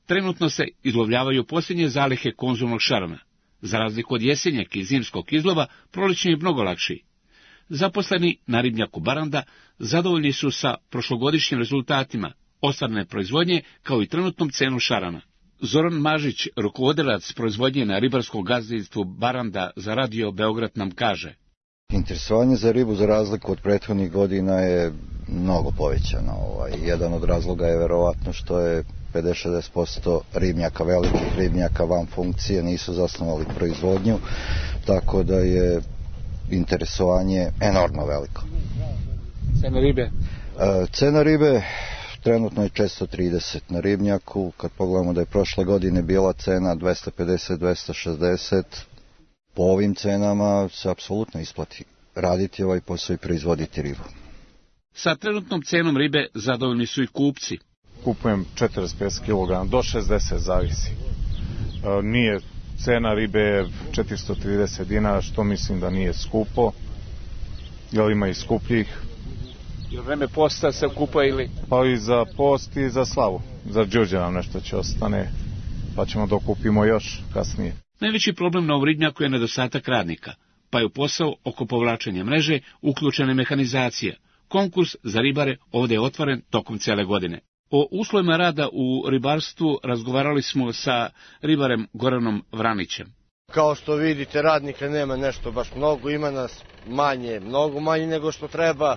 Trenutno se izlovljavaju posljednje zalihe konzumnog šarana. Za razliku od jesenjeg i zimskog izlova, prolećni je mnogo lakši. Zaposleni na ribnjaku Baranda zadovoljni su sa prošlogodišnjim rezultatima ostvarene proizvodnje kao i trenutnom cenom šarana. Zoran Mažić, rukovodilac proizvodnje na ribarskom gazdinstvu Baranda za Radio Beograd, nam kaže: Interesovanje za ribu za razliku od prethodnih godina je mnogo povećano. Jedan od razloga je verovatno što je 50-60% ribnjaka, velikih ribnjaka van funkcije, nisu zasnovali proizvodnju, tako da je interesovanje enormno veliko. Cena ribe? Cena ribe trenutno je 430 na ribnjaku. Kad pogledamo da je prošle godine bila cena 250-260, po ovim cenama se apsolutno isplati raditi ovaj posao i proizvoditi ribu. Sa trenutnom cenom ribe zadovoljni su i kupci. Kupujem 45 kg, do 60 zavisi. Nije cena ribe 430 dinara, što mislim da nije skupo, jer ima i skupljih. Je vreme posta se kupa ili? Pa i za post i za slavu. Za Đurđe nešto će ostane, pa ćemo da kupimo još kasnije. Najveći problem na ribnjaku je nedostatak radnika, pa je u posao oko povlačenja mreže uključena mehanizacija. Konkurs za ribare ovdje je otvoren tokom cele godine. O uslovima rada u ribarstvu razgovarali smo sa ribarem Goranom Vranićem. Kao što vidite, radnika nema nešto baš mnogo, ima nas manje, mnogo manje nego što treba.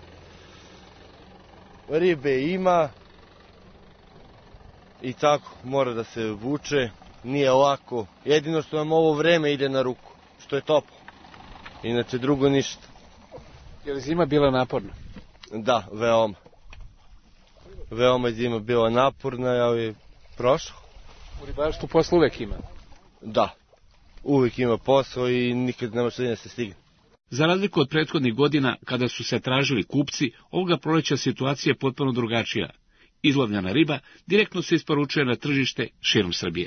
Ribe ima i tako mora da se vuče, nije lako. Jedino što nam ovo vreme ide na ruku, što je toplo. Inače drugo ništa. Je li zima bila naporna? Da, veoma. Veoma je zima bila naporna, ali prošlo. U ribarstvu posla uvek ima? Da, uvek ima posao i nikad nema što da se stigne. Za razliku od prethodnih godina, kada su se tražili kupci, ovoga proleća situacija je potpuno drugačija. Izlovljena riba direktno se isporučuje na tržište širom Srbije.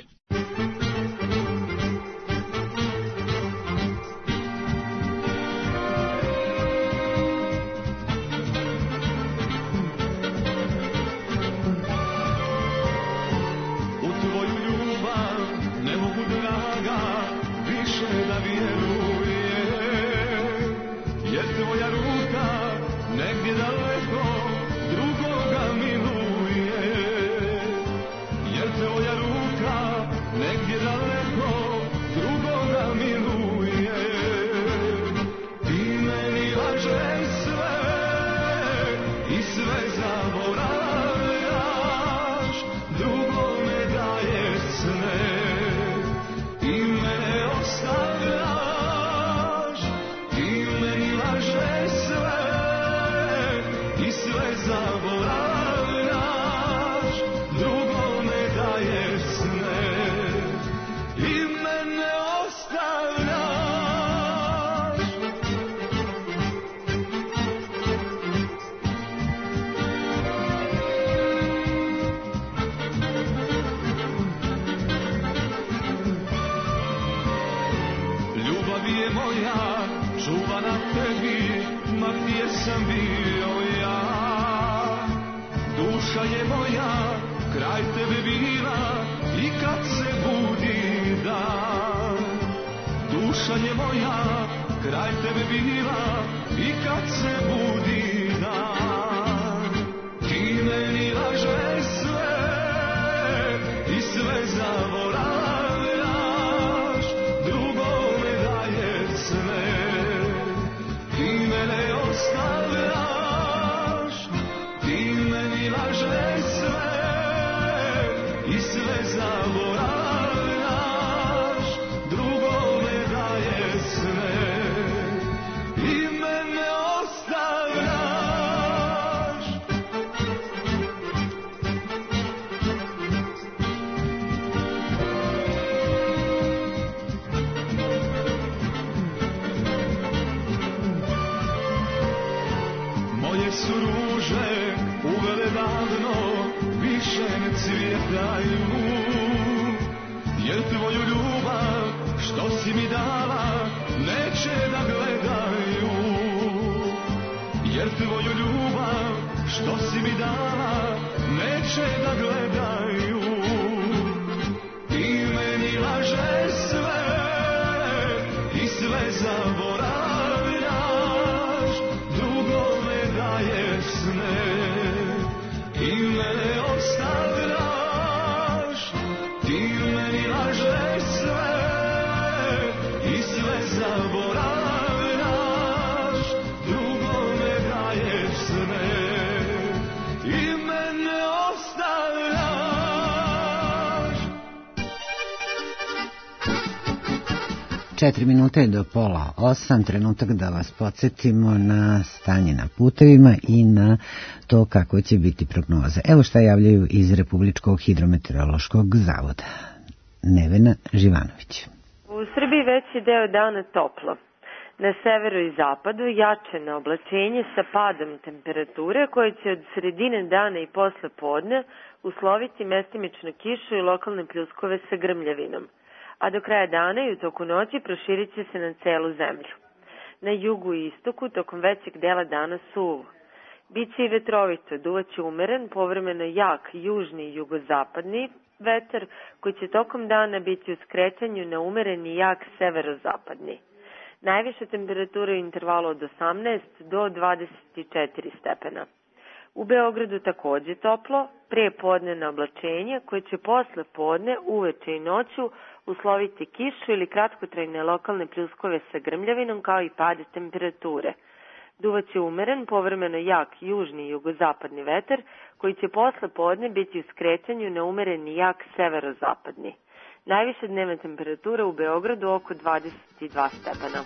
4 minute do pola 8, trenutak da vas podsjetimo na stanje na putevima i na to kako će biti prognoza. Evo šta javljaju iz Republičkog hidrometeorološkog zavoda. Nevena Živanović. U Srbiji veći deo dana toplo. Na severu i zapadu jačeno oblačenje sa padom temperature koje će od sredine dana i posle podne usloviti mestimičnu kišu i lokalne pljuskove sa grmljavinom, a do kraja dana i u toku noći proširit će se na celu zemlju. Na jugu i istoku tokom većeg dela dana suvo. Biće i vetrovito, duvaće umeren, povremeno jak južni i jugozapadni vetar koji će tokom dana biti u skretanju na umeren i jak severozapadni. Najviša temperatura u intervalu od 18 do 24 stepena. U Beogradu takođe toplo, pre podnevno oblačenje koje će posle podne, uveče i noću usloviti kišu ili kratkotrajne lokalne pljuskove sa grmljavinom kao i pad temperature. Duvaće umeren, povremeno jak južni i jugozapadni vetar koji će posle podne biti u skretanju na umeren i jak severozapadni. Najviša dnevna temperatura u Beogradu oko 22 stepena.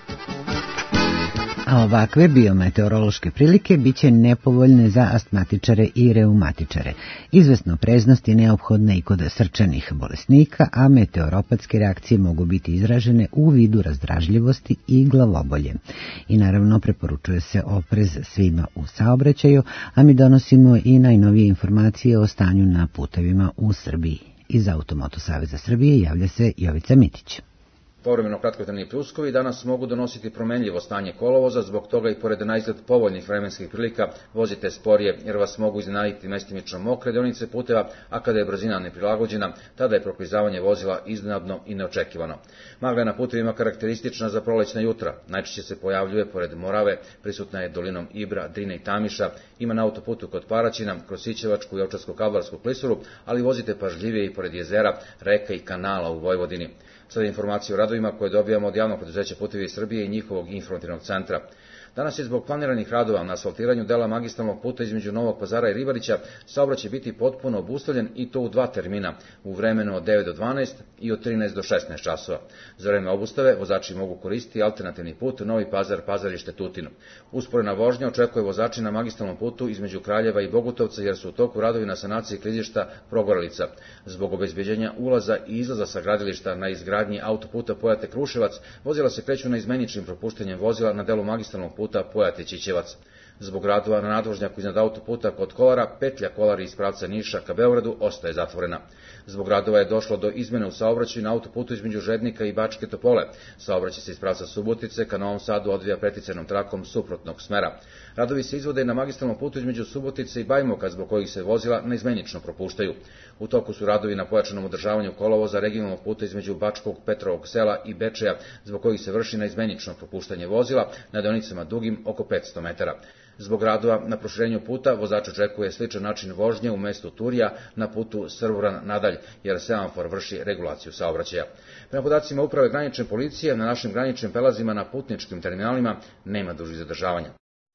A ovakve biometeorološke prilike biće nepovoljne za astmatičare i reumatičare. Izvesna opreznost je neophodna i kod srčanih bolesnika, a meteoropatske reakcije mogu biti izražene u vidu razdražljivosti i glavobolje. I naravno preporučuje se oprez svima u saobraćaju, a mi donosimo i najnovije informacije o stanju na putevima u Srbiji. Iz Automoto Saveza Srbije javlja se Jovica Mitić. Povremeno kratkotrajni pljuskovi danas mogu donositi promenljivo stanje kolovoza, zbog toga i pored naizgled povoljnih vremenskih prilika vozite sporije jer vas mogu iznenaditi mestimično mokre deonice puteva, a kada je brzina neprilagođena, tada je proklizavanje vozila iznenadno i neočekivano. Magla na putevima karakteristična za prolećna jutra, najčešće se pojavljuje pored Morave, prisutna je dolinom Ibra, Drine i Tamiša, ima na autoputu kod Paraćina, kroz Sićevačku i Ovčarsko-Kablarsku klisuru, ali vozite pažljivije i pored jezera, reka i kanala u Vojvodini. Sada informacije o radovima koje dobijamo od javnog preduzeća Putevi Srbije i njihovog informativnog centra. Danas je zbog planiranih radova na asfaltiranju dela magistralnog puta između Novog Pazara i Ribarića saobraćaj biti potpuno obustavljen i to u 2 termina, u vremenu od 9 do 12 i od 13 do 16 časova. Za vreme obustave vozači mogu koristiti alternativni put Novi Pazar-Pazarište Tutinu. Usporena vožnja očekuje vozači na magistralnom putu između Kraljeva i Bogutovca jer su u toku radovi na sanaciji klizišta Progorelica. Zbog obezbeđenja ulaza i izlaza sa gradilišta na izgradnji autoputa Pojate-Kruševac, vozila se kreću na izmeničnim propuštanjem vozila na delu magistralnog puta Pojate-Ćićevac. Zbog radova na nadvožnjaku iznad autoputa kod Kolara, petlja Kolari iz pravca Niša ka Beogradu ostaje zatvorena. Zbog radova je došlo do izmene u saobraćaju na autoputu između Žednika i Bačke Topole. Saobraćaj se iz pravca Subotice ka Novom Sadu odvija preticanom trakom suprotnog smera. Radovi se izvode na magistralnom putu između Subotice i Bajmoka, zbog kojih se vozila naizmenično propuštaju. U toku su radovi na pojačanom održavanju kolovoza regionalnog puta između Bačkog Petrovog sela i Bečeja, zbog kojih se vrši naizmenično propuštanje vozila na deonicama dugim oko 500 metara. Zbog radova na proširenju puta vozač očekuje sličan način vožnje u mestu Turija na putu Srvoran-Nadalj, jer semafor vrši regulaciju saobraćaja. Prema podacima Uprave granične policije, na našim graničnim prelazima na putničkim terminalima nema dužih zadržavanja.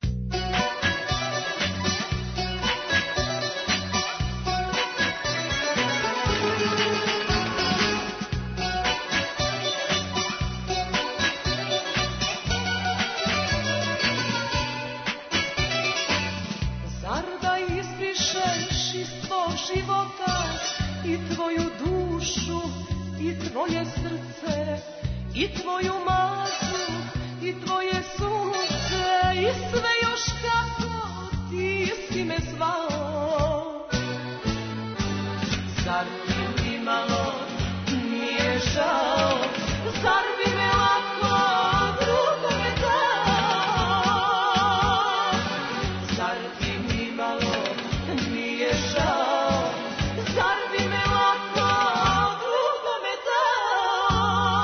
Tvoje srce i tvoju mazu i tvoje sunce i sve još kako ti si me zvao. Zar ti nimalo nije žao, zar bi me lako drugome dao? Zar ti nimalo nije žao, zar bi me lako drugome dao?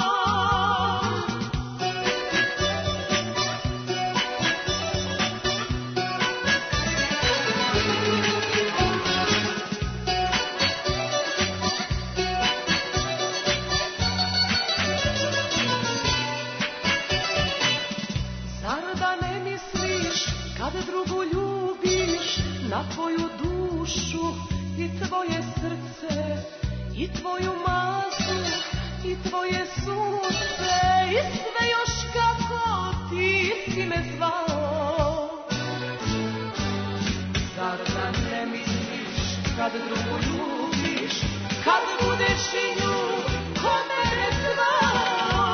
Zar da ne misliš kad drugu ljubiš na tvoju dušu i tvoje srce i tvoju mazu i tvoje sunce i sve još kako ti si me zvao. Zar da ne misliš kad drugu ljubiš, kad budeš i nju ko mene zvao?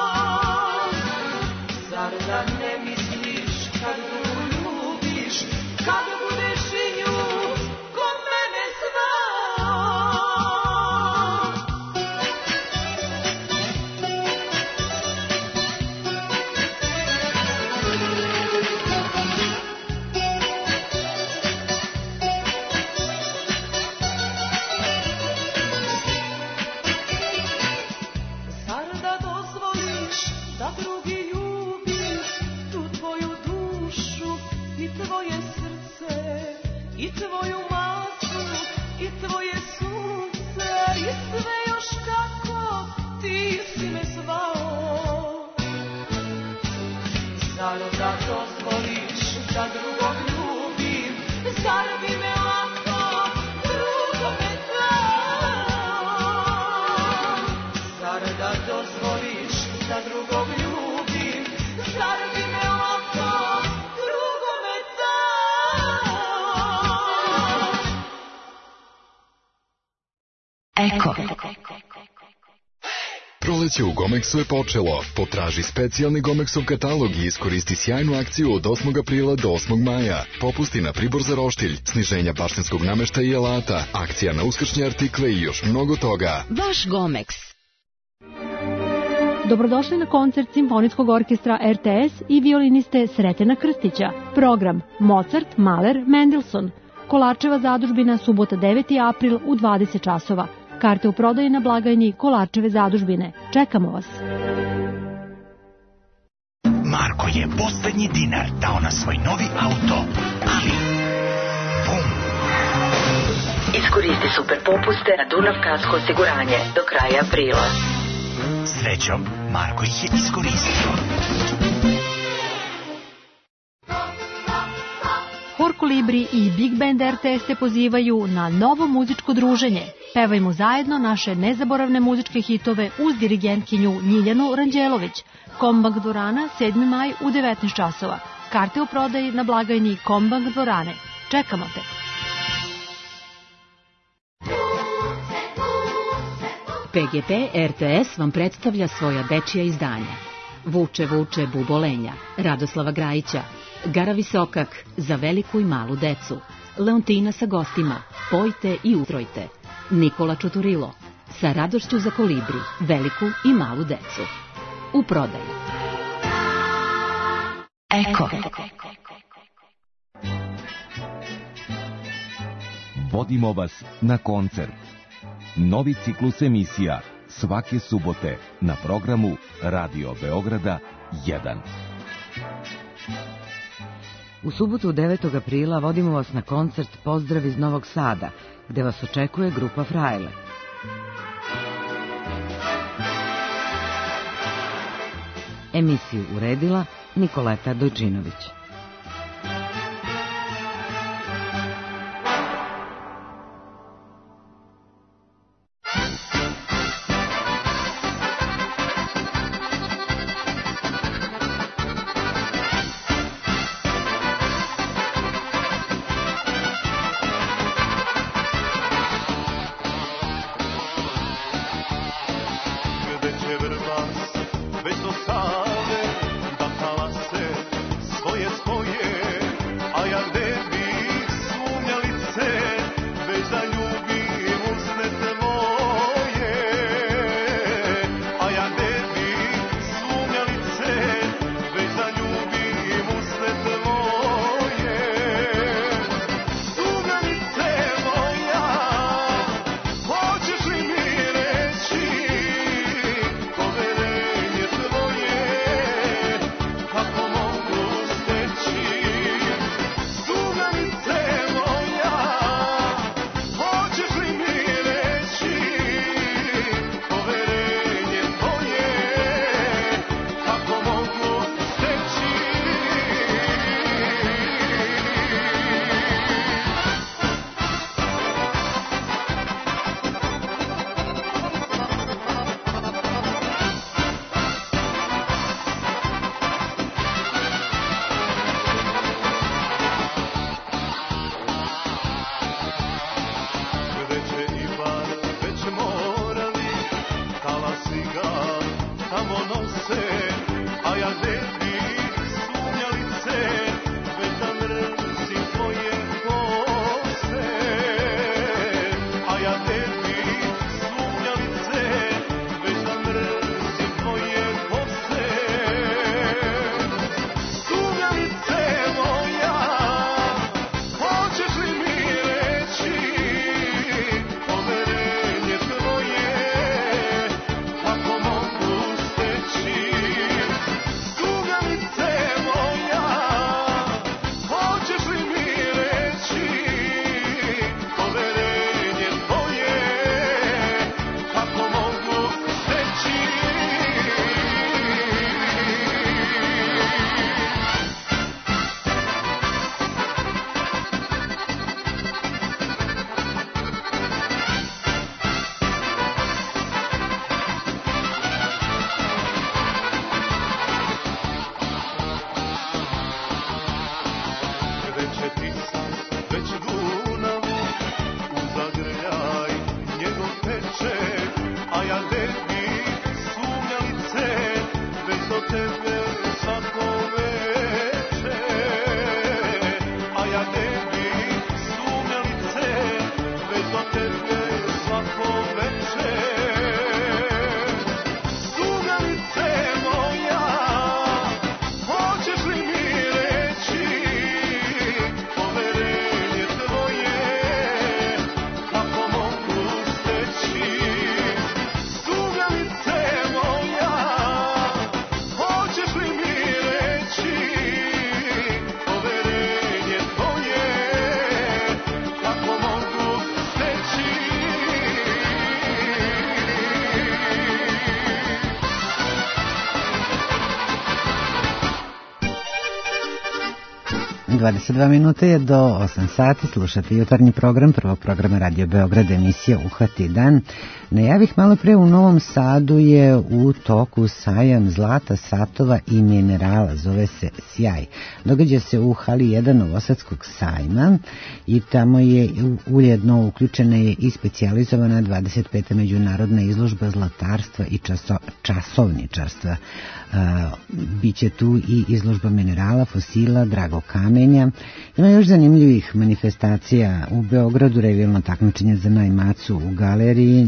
Zar da ne misliš kad drugu ljubiš, kad budeš i nju ko mene zvao? Zar da dozvoliš da drugi ljubi tu tvoju dušu i tvoje srce i tvoju masu i tvoje sunce i sve još kako ti si me zvao? Zar da dozvoliš da drugog ljubim, zar bi me lako drugome dao? Zar da dozvoliš da drugog ljubim, zar bi me lako drugome dao? Eko. Proleće u Gomexu je počelo. Potraži specijalni Gomexov katalog i iskoristi sjajnu akciju od 8. aprila do 8. maja. Popusti na pribor za roštilj, sniženja baštenskog nameštaja i alata, akcija na uskršnje artikle i još mnogo toga. Vaš Gomex. Dobrodošli na koncert Simfonijskog orkestra RTS i violiniste Sretena Krstića. Program Mozart, Mahler, Mendelssohn. Kolarčeva zadužbina, subota 9. april u 20 časova. Karte u prodaji na blagajni Kolarčeve zadužbine. Čekamo vas. Marko je poslednji dinar dao na svoj novi auto, ali bum! Iskoristi super popuste na Dunav kasko osiguranje do kraja aprila. Srećom, Marko ih je iskoristio. Hor Kolibri i Big Band RTS te pozivaju na novo muzičko druženje. Pevajmo zajedno naše nezaboravne muzičke hitove uz dirigentkinju Ljiljanu Ranđelović. Kombank dvorana, 7. maj u 19 časova. Karte u prodaji na blagajni Kombank dvorane. Čekamo te! PGP RTS vam predstavlja svoja dečija izdanja. Vuče, vuče, bubolenja, Radoslava Grajića, Gara Visokak, za veliku i malu decu, Leontina sa gostima, Pojte i ustrojte, Nikola Čuturilo, sa radošću za kolibri, veliku i malu decu. U prodaji. Eko. Vodimo vas na koncert. Novi ciklus emisija svake subote na programu Radio Beograda 1. U subotu 9. aprila vodimo vas na koncert Pozdrav iz Novog Sada, gde vas očekuje grupa Frajle. Emisiju uredila Nikoleta Dojčinović. Gde će vrba bez do Save da talase svoje samo nose, a ja ne bih sumnjalice, već da mrzim tvoje kose. A ja ne bih sumnjalice, već da mrzim tvoje kose. Sumnjalice moja, hoćeš li mi reći poverenje tvoje, kako mogu steći? Sumnjalice moja, hoćeš li mi reći poverenje tvoje, kako mogu steći? 'Kreće Tisa, već Dunavu, u zagrljaj njegov teče, a ja ne bih sumnjalice, već do tebe svako veče. A ja ne bih sumnjalice, već do tebe svako veče. Sumnjalice moja, hoćeš li mi reći poverenje tvoje, kako mogu steći? Sumnjalice moja, hoćeš li mi reći poverenje tvoje, kako mogu steći? 22 minuta je do 8 sati, slušate jutarnji program prvog programa Radio Beograd, emisija Uhvati dan. Najavih malo pre, u Novom Sadu je u toku sajam zlata, satova i minerala, zove se Sjaj. Događa se u hali 1 Novosadskog sajma i tamo je ujedno uključena je i specijalizovana 25. međunarodna izložba zlatarstva i časovničarstva. Biće tu i izložba minerala, fosila, dragog kamenja. Ima još zanimljivih manifestacija u Beogradu, revijalno takmičenje za najmacu u galeriji,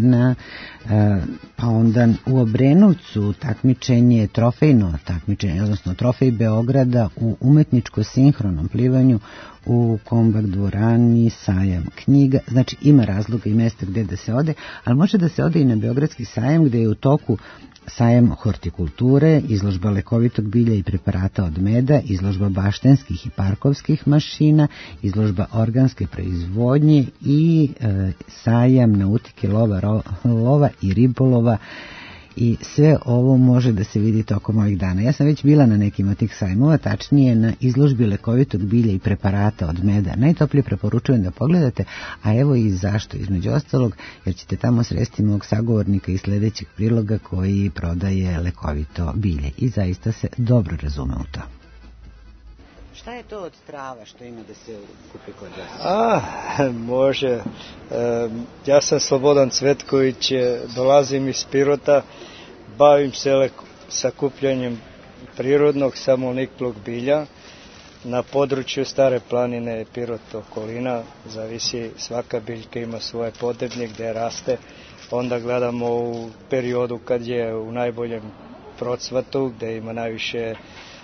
pa onda u Obrenovcu takmičenje, trofejno takmičenje, odnosno trofej Beograda u umetničko-sinhronom plivanju, u Kombak dvorani, sajam knjiga. Znači ima razloga i mesta gde da se ode, ali može da se ode i na Beogradski sajam, gde je u toku sajam hortikulture, izložba lekovitog bilja i preparata od meda, izložba baštenskih i parkovskih mašina, izložba organske proizvodnje i sajam nautike, lova i ribolova. I sve ovo može da se vidi tokom ovih dana. Ja sam već bila na nekim od tih sajmova, tačnije na izložbi lekovitog bilja i preparata od meda. Najtoplije preporučujem da pogledate, a evo i zašto, između ostalog, jer ćete tamo sresti mog sagovornika iz sledećeg priloga koji prodaje lekovito bilje i zaista se dobro razume u to. Šta je to od trava što ima da se kupi kod vas? Može. Ja sam Slobodan Cvetković, dolazim iz Pirota, bavim se sakupljanjem prirodnog samoniklog bilja na području Stare planine, Pirot, okolina. Zavisi, svaka biljka ima svoje podneblje gde raste. Onda gledamo u periodu kad je u najboljem procvatu, gde ima najviše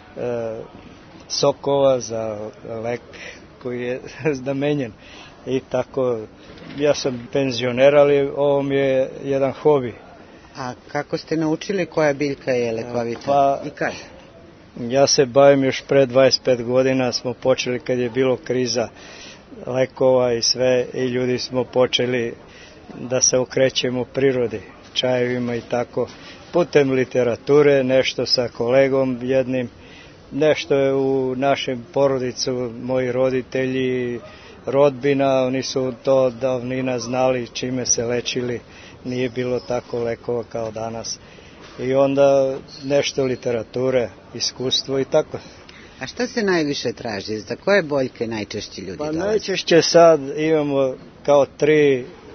sokova za lek koji je namenjen. I tako, ja sam penzioner, ali ovo mi je jedan hobi. A kako ste naučili koja biljka je lekovita i kad? Ja se bavim još pre 25 godina, smo počeli kad je bilo kriza lekova i sve, i ljudi smo počeli da se okrećemo prirodi, čajevima i tako, putem literature, nešto sa kolegom jednim, nešto je u našem porodicu, moji roditelji, rodbina, oni su to davnina znali čime se lečili, nije bilo tako lekova kao danas. I onda nešto literature, iskustvo i tako. A šta se najviše traži? Za koje boljke najčešće ljudi dolaze? Najčešće sad imamo kao 3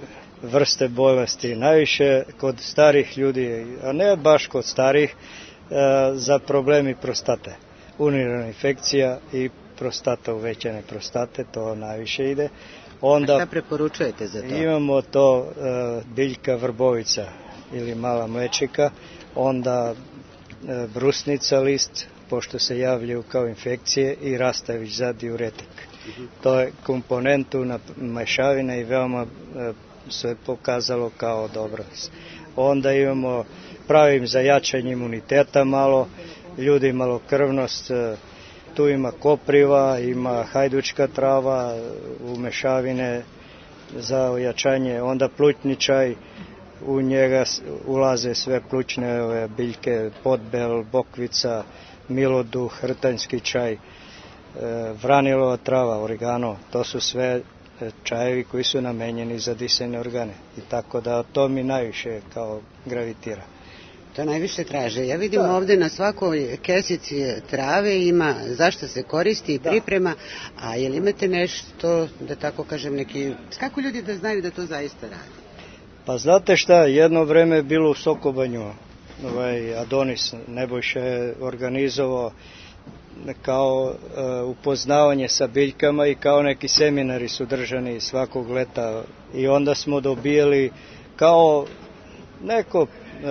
vrste bolesti. Najviše kod starih ljudi, a ne baš kod starih, za problemi prostate. Urinarna infekcija i prostata, uvećane prostate, to najviše ide. Onda, a šta preporučujete za to? Imamo to biljka vrbovica ili mala mlečika, onda brusnica list, pošto se javljaju kao infekcije, i rastavić za diuretik. To je komponentu na mešavine i veoma se pokazalo kao dobro. Onda imamo, pravim za jačanje imuniteta malo, ljudi malokrvnost, tu ima kopriva, ima hajdučka trava u mešavine za ojačanje, onda plućni čaj, u njega ulaze sve plućne biljke, podbel, bokvica, miloduh, hrtanjski čaj, vranilova trava, oregano, to su sve čajevi koji su namenjeni za disajne organe. I tako da to mi najviše kao gravitira. To najviše traže. Ja vidim ovde na svakoj kesici trave ima zašto se koristi i priprema, a jel imate nešto, da tako kažem, neki, kako ljudi da znaju da to zaista radi? Pa znate šta, jedno vreme je bilo u Sokobanju, Adonis Nebojša je organizovao kao upoznavanje sa biljkama i kao neki seminari su držani svakog leta i onda smo dobijali kao neko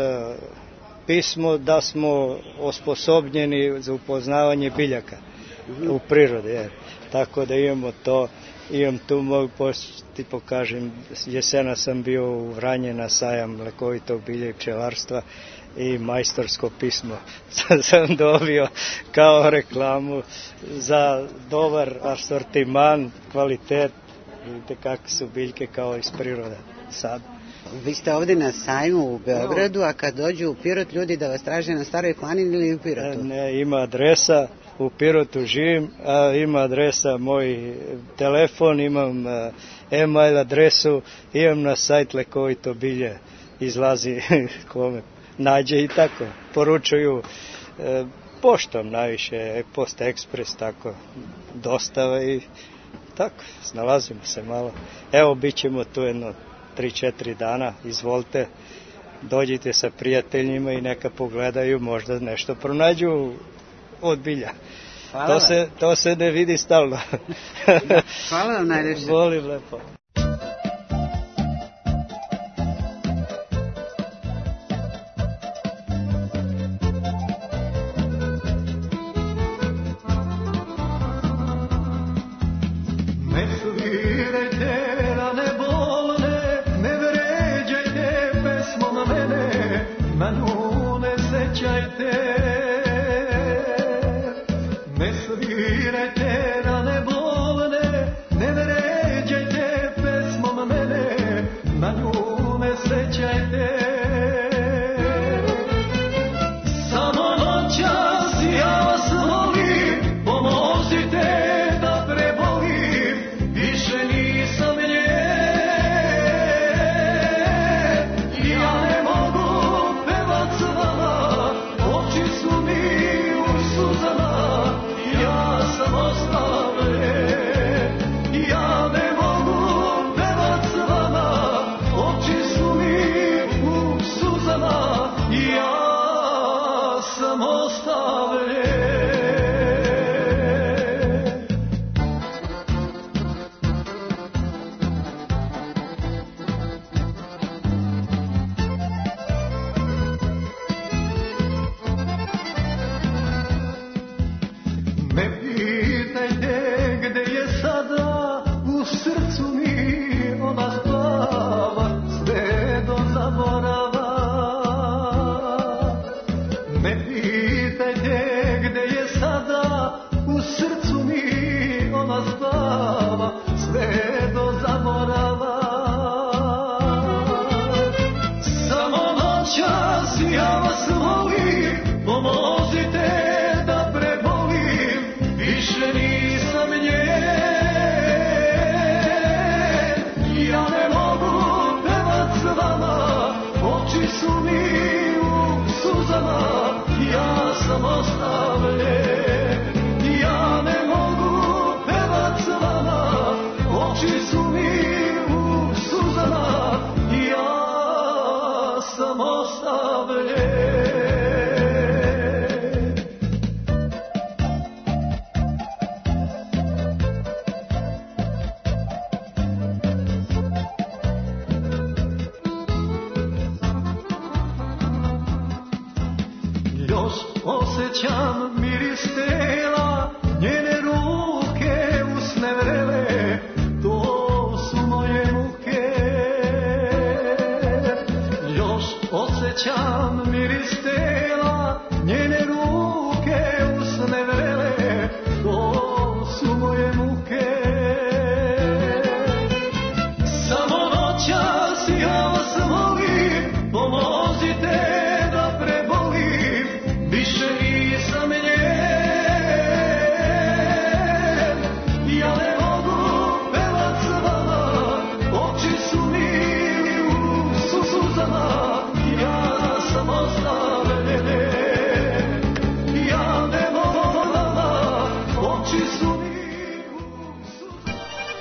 pismo da smo osposobljeni za upoznavanje biljaka u prirodi. Tako da imamo to, imam tu, mogu ti pokažem, jesena sam bio u Vranje na sajam lekovitog bilja i pčelarstva i majstorsko pismo sam dobio kao reklamu za dobar asortiman, kvalitet, vidite kakve su biljke kao iz priroda sad. Vi ste ovde na sajmu u Beogradu, a kad dođu u Pirot ljudi da vas traže na Staroj planini ili u Pirotu? Ne, ima adresa, u Pirotu živim, a ima adresa moj telefon, imam e-mail adresu, imam na sajt lekovito bilje, izlazi kome nađe i tako. Poručuju poštom najviše, Post Ekspres, tako, dostava i tako, snalazimo se malo. Evo, bit ćemo tu jedno 3-4 dana, izvolite, dođite sa prijateljima i neka pogledaju, možda nešto pronađu od bilja. To se ne vidi stalno. Hvala vam najljepše. Volim lepo. samostalne. Još osjećam miris tela, njene ruke usne vrele, to su moje muke. Još osjećam miris tela, njene ruke usne vrele, to su moje muke. Samo noćas ja vas molim, pomozite da prebolim, više nisam njen. Ja ne mogu pevat s vama, oči su mi u suzama, ja sam ostavljen. Ja ne mogu vama, oči su mi u suzama.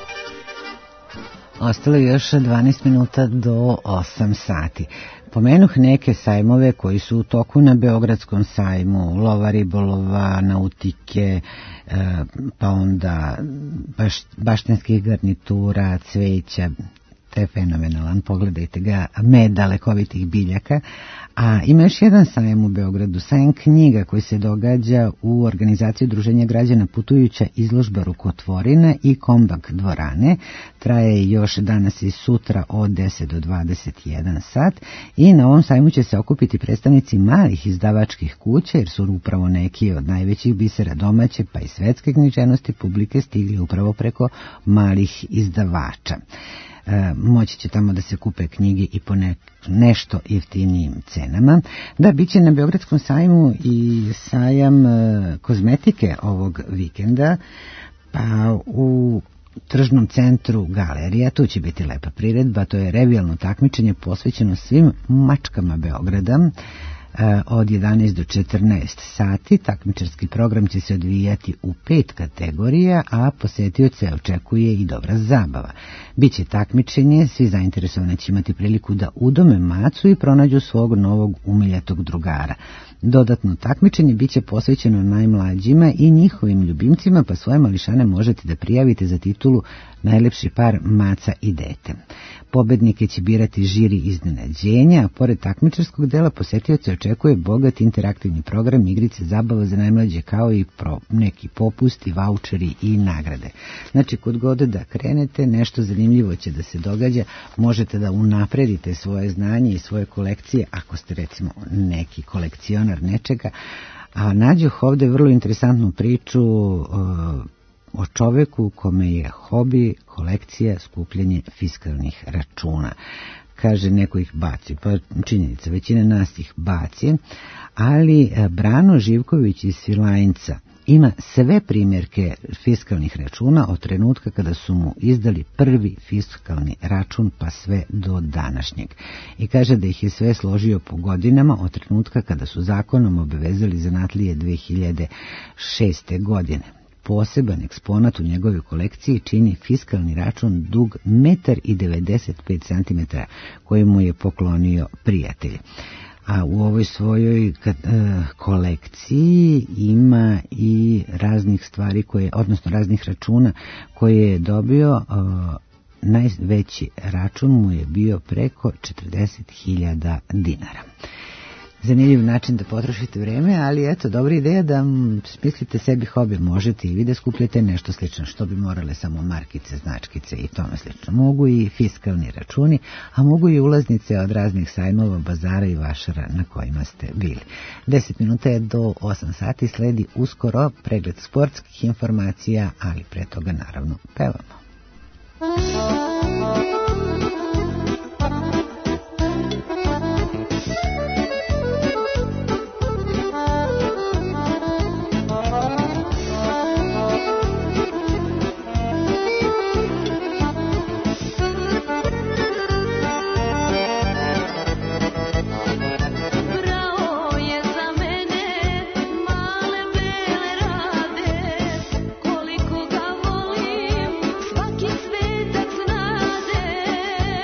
Ostalo je još 12 minuta do 8 sati. Pomenuh neke sajmove koji su u toku na Beogradskom sajmu, lova, ribolova, nautike, pa onda baštenskih garnitura, cveća, to je fenomenalan, pogledajte ga, meda, lekovitih biljaka. A ima još jedan sajam u Beogradu, sajam knjiga koji se događa u organizaciji Udruženja građana Putujuća izložba rukotvorina i Kombak dvorane. Traje još danas i sutra od 10 do 21 sat i na ovom sajmu će se okupiti predstavnici malih izdavačkih kuća, jer su upravo neki od najvećih bisera domaće pa i svetske književnosti publike stigli upravo preko malih izdavača. Moći će tamo da se kupe knjige i po nešto jeftinijim cenama. Da, bit će na Beogradskom sajmu i sajam kozmetike ovog vikenda, pa u tržnom centru Galerija, tu će biti lepa priredba, to je revijalno takmičenje posvećeno svim mačkama Beograda, od 11 do 14 sati. Takmičarski program će se odvijati u 5 kategorija, a posetioce očekuje i dobra zabava. Biće takmičenje, svi zainteresovani će imati priliku da udome macu i pronađu svog novog umiljatog drugara. Dodatno takmičenje biće posvećeno najmlađima i njihovim ljubimcima, pa svoje mališane možete da prijavite za titulu najlepši par maca i dete. Pobednike će birati žiri iznenađenja, a pored takmičarskog dela posetioce očekuje bogat interaktivni program, igrice, zabava za najmlađe, kao i neki popusti, vaučeri i nagrade. Znači, kod god da krenete, nešto zanimljivo će da se događa, možete da unapredite svoje znanje i svoje kolekcije, ako ste recimo neki kolekcionar nečega. A nađoh ovde vrlo interesantnu priču o čoveku kome je hobi kolekcija skupljanje fiskalnih računa. Kaže, neko ih baci, pa činjenica, većina nas ih baci, ali Brano Živković iz Svilajnca ima sve primjerke fiskalnih računa od trenutka kada su mu izdali prvi fiskalni račun pa sve do današnjeg. I kaže da ih je sve složio po godinama od trenutka kada su zakonom obavezali zanatlije 2006. godine. Poseban eksponat u njegovoj kolekciji čini fiskalni račun dug 1,95 m koji mu je poklonio prijatelj. A u ovoj svojoj kolekciji ima i raznih stvari odnosno raznih računa koje je dobio. Najveći račun mu je bio preko 40.000 dinara. Zanimljiv način da potrošite vreme, ali eto, dobra ideja da smislite sebi hobi. Možete i vi da skupljate nešto slično, što bi morale samo markice, značkice i tome slično. Mogu i fiskalni računi, a mogu i ulaznice od raznih sajmova, bazara i vašara na kojima ste bili. 10 minuta je do 8 sati, sledi uskoro pregled sportskih informacija, ali pre toga naravno pevamo. Koliko ga volim, svaki svetac znade.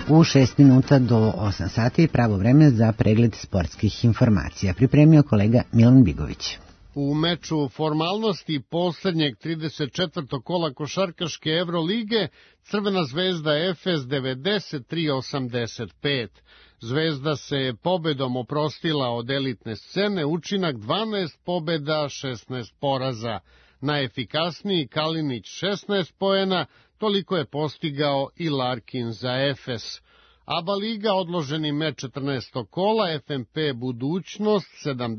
U 6 minuta do 8 sati je pravo vreme za pregled sportskih informacija. Pripremio kolega Milan Bigović. U meču formalnosti poslednjeg 34. kola košarkaške Evrolige Crvena zvezda Efes 93-85. Zvezda se pobedom oprostila od elitne scene, učinak 12 pobeda, 16 poraza. Najefikasniji Kalinić 16 poena, toliko je postigao i Larkin za Efes. ABA liga odloženi meč 14. kola, FNP Budućnost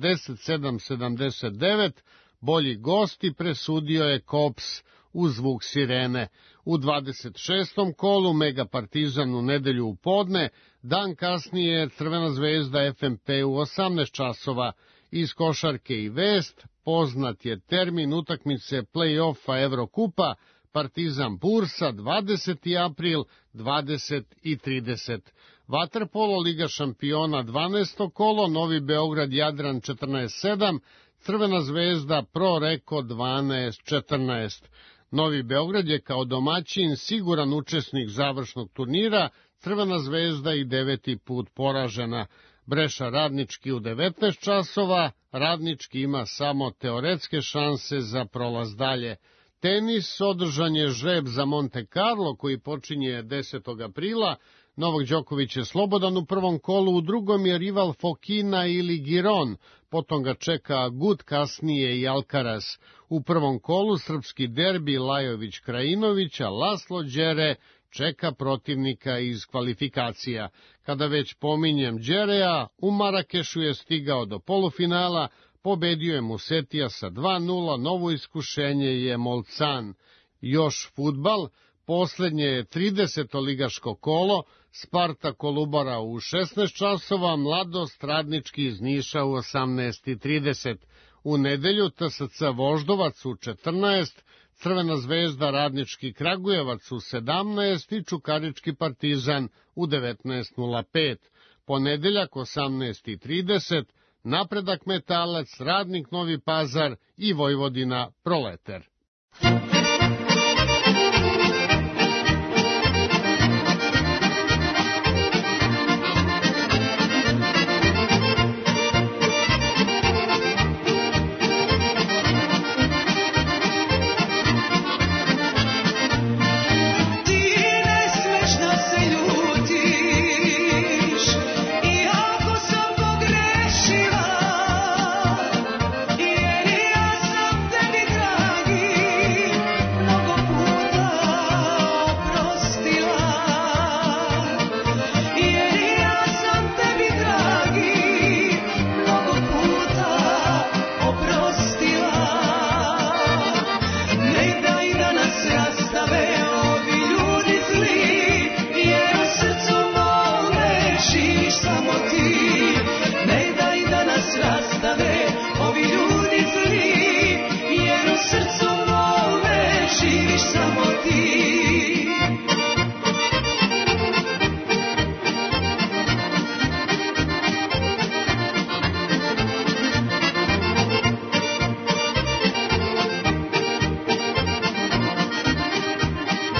77-79, bolji gosti presudio je Kops uz zvuk sirene. U 26. kolu Mega Partizan u nedelju u podne, dan kasnije Crvena zvezda FNP u 18 časova. Iz košarke i vest poznat je termin utakmice play-offa Evrokupa, Partizan Bursa 20. april 20 i 30. Vaterpolo Liga šampiona 12. kolo, Novi Beograd Jadran 14-7, Crvena zvezda Pro Reko 12-14. Novi Beograd je kao domaćin siguran učesnik završnog turnira, Crvena zvezda i 9. put poražena. Breša Radnički u 19 časova, Radnički ima samo teoretske šanse za prolaz dalje. Tenis, održan je žreb za Monte Carlo koji počinje 10. aprila, Novak Đoković je slobodan u prvom kolu, u drugom je rival Fokina ili Giron, potom ga čeka Gut, kasnije i Alcaraz. U prvom kolu srpski derbi Lajović-Krajinović, a Laslo Đere čeka protivnika iz kvalifikacija. Kada već pominjem Đerea, u Marakešu je stigao do polufinala, pobedio je Musetija sa 2-0, novo iskušenje je Molcan. Još fudbal, poslednje je 30. ligaško kolo, Sparta Kolubara u 16 časova, Mladost Radnički iz Niša u 18:30. U nedelju TSC Voždovac u 14, Crvena zvezda Radnički Kragujevac u 17 i Čukarički Partizan u 19:05. Ponedeljak 18:30, Napredak Metalac, Radnik Novi Pazar i Vojvodina Proleter.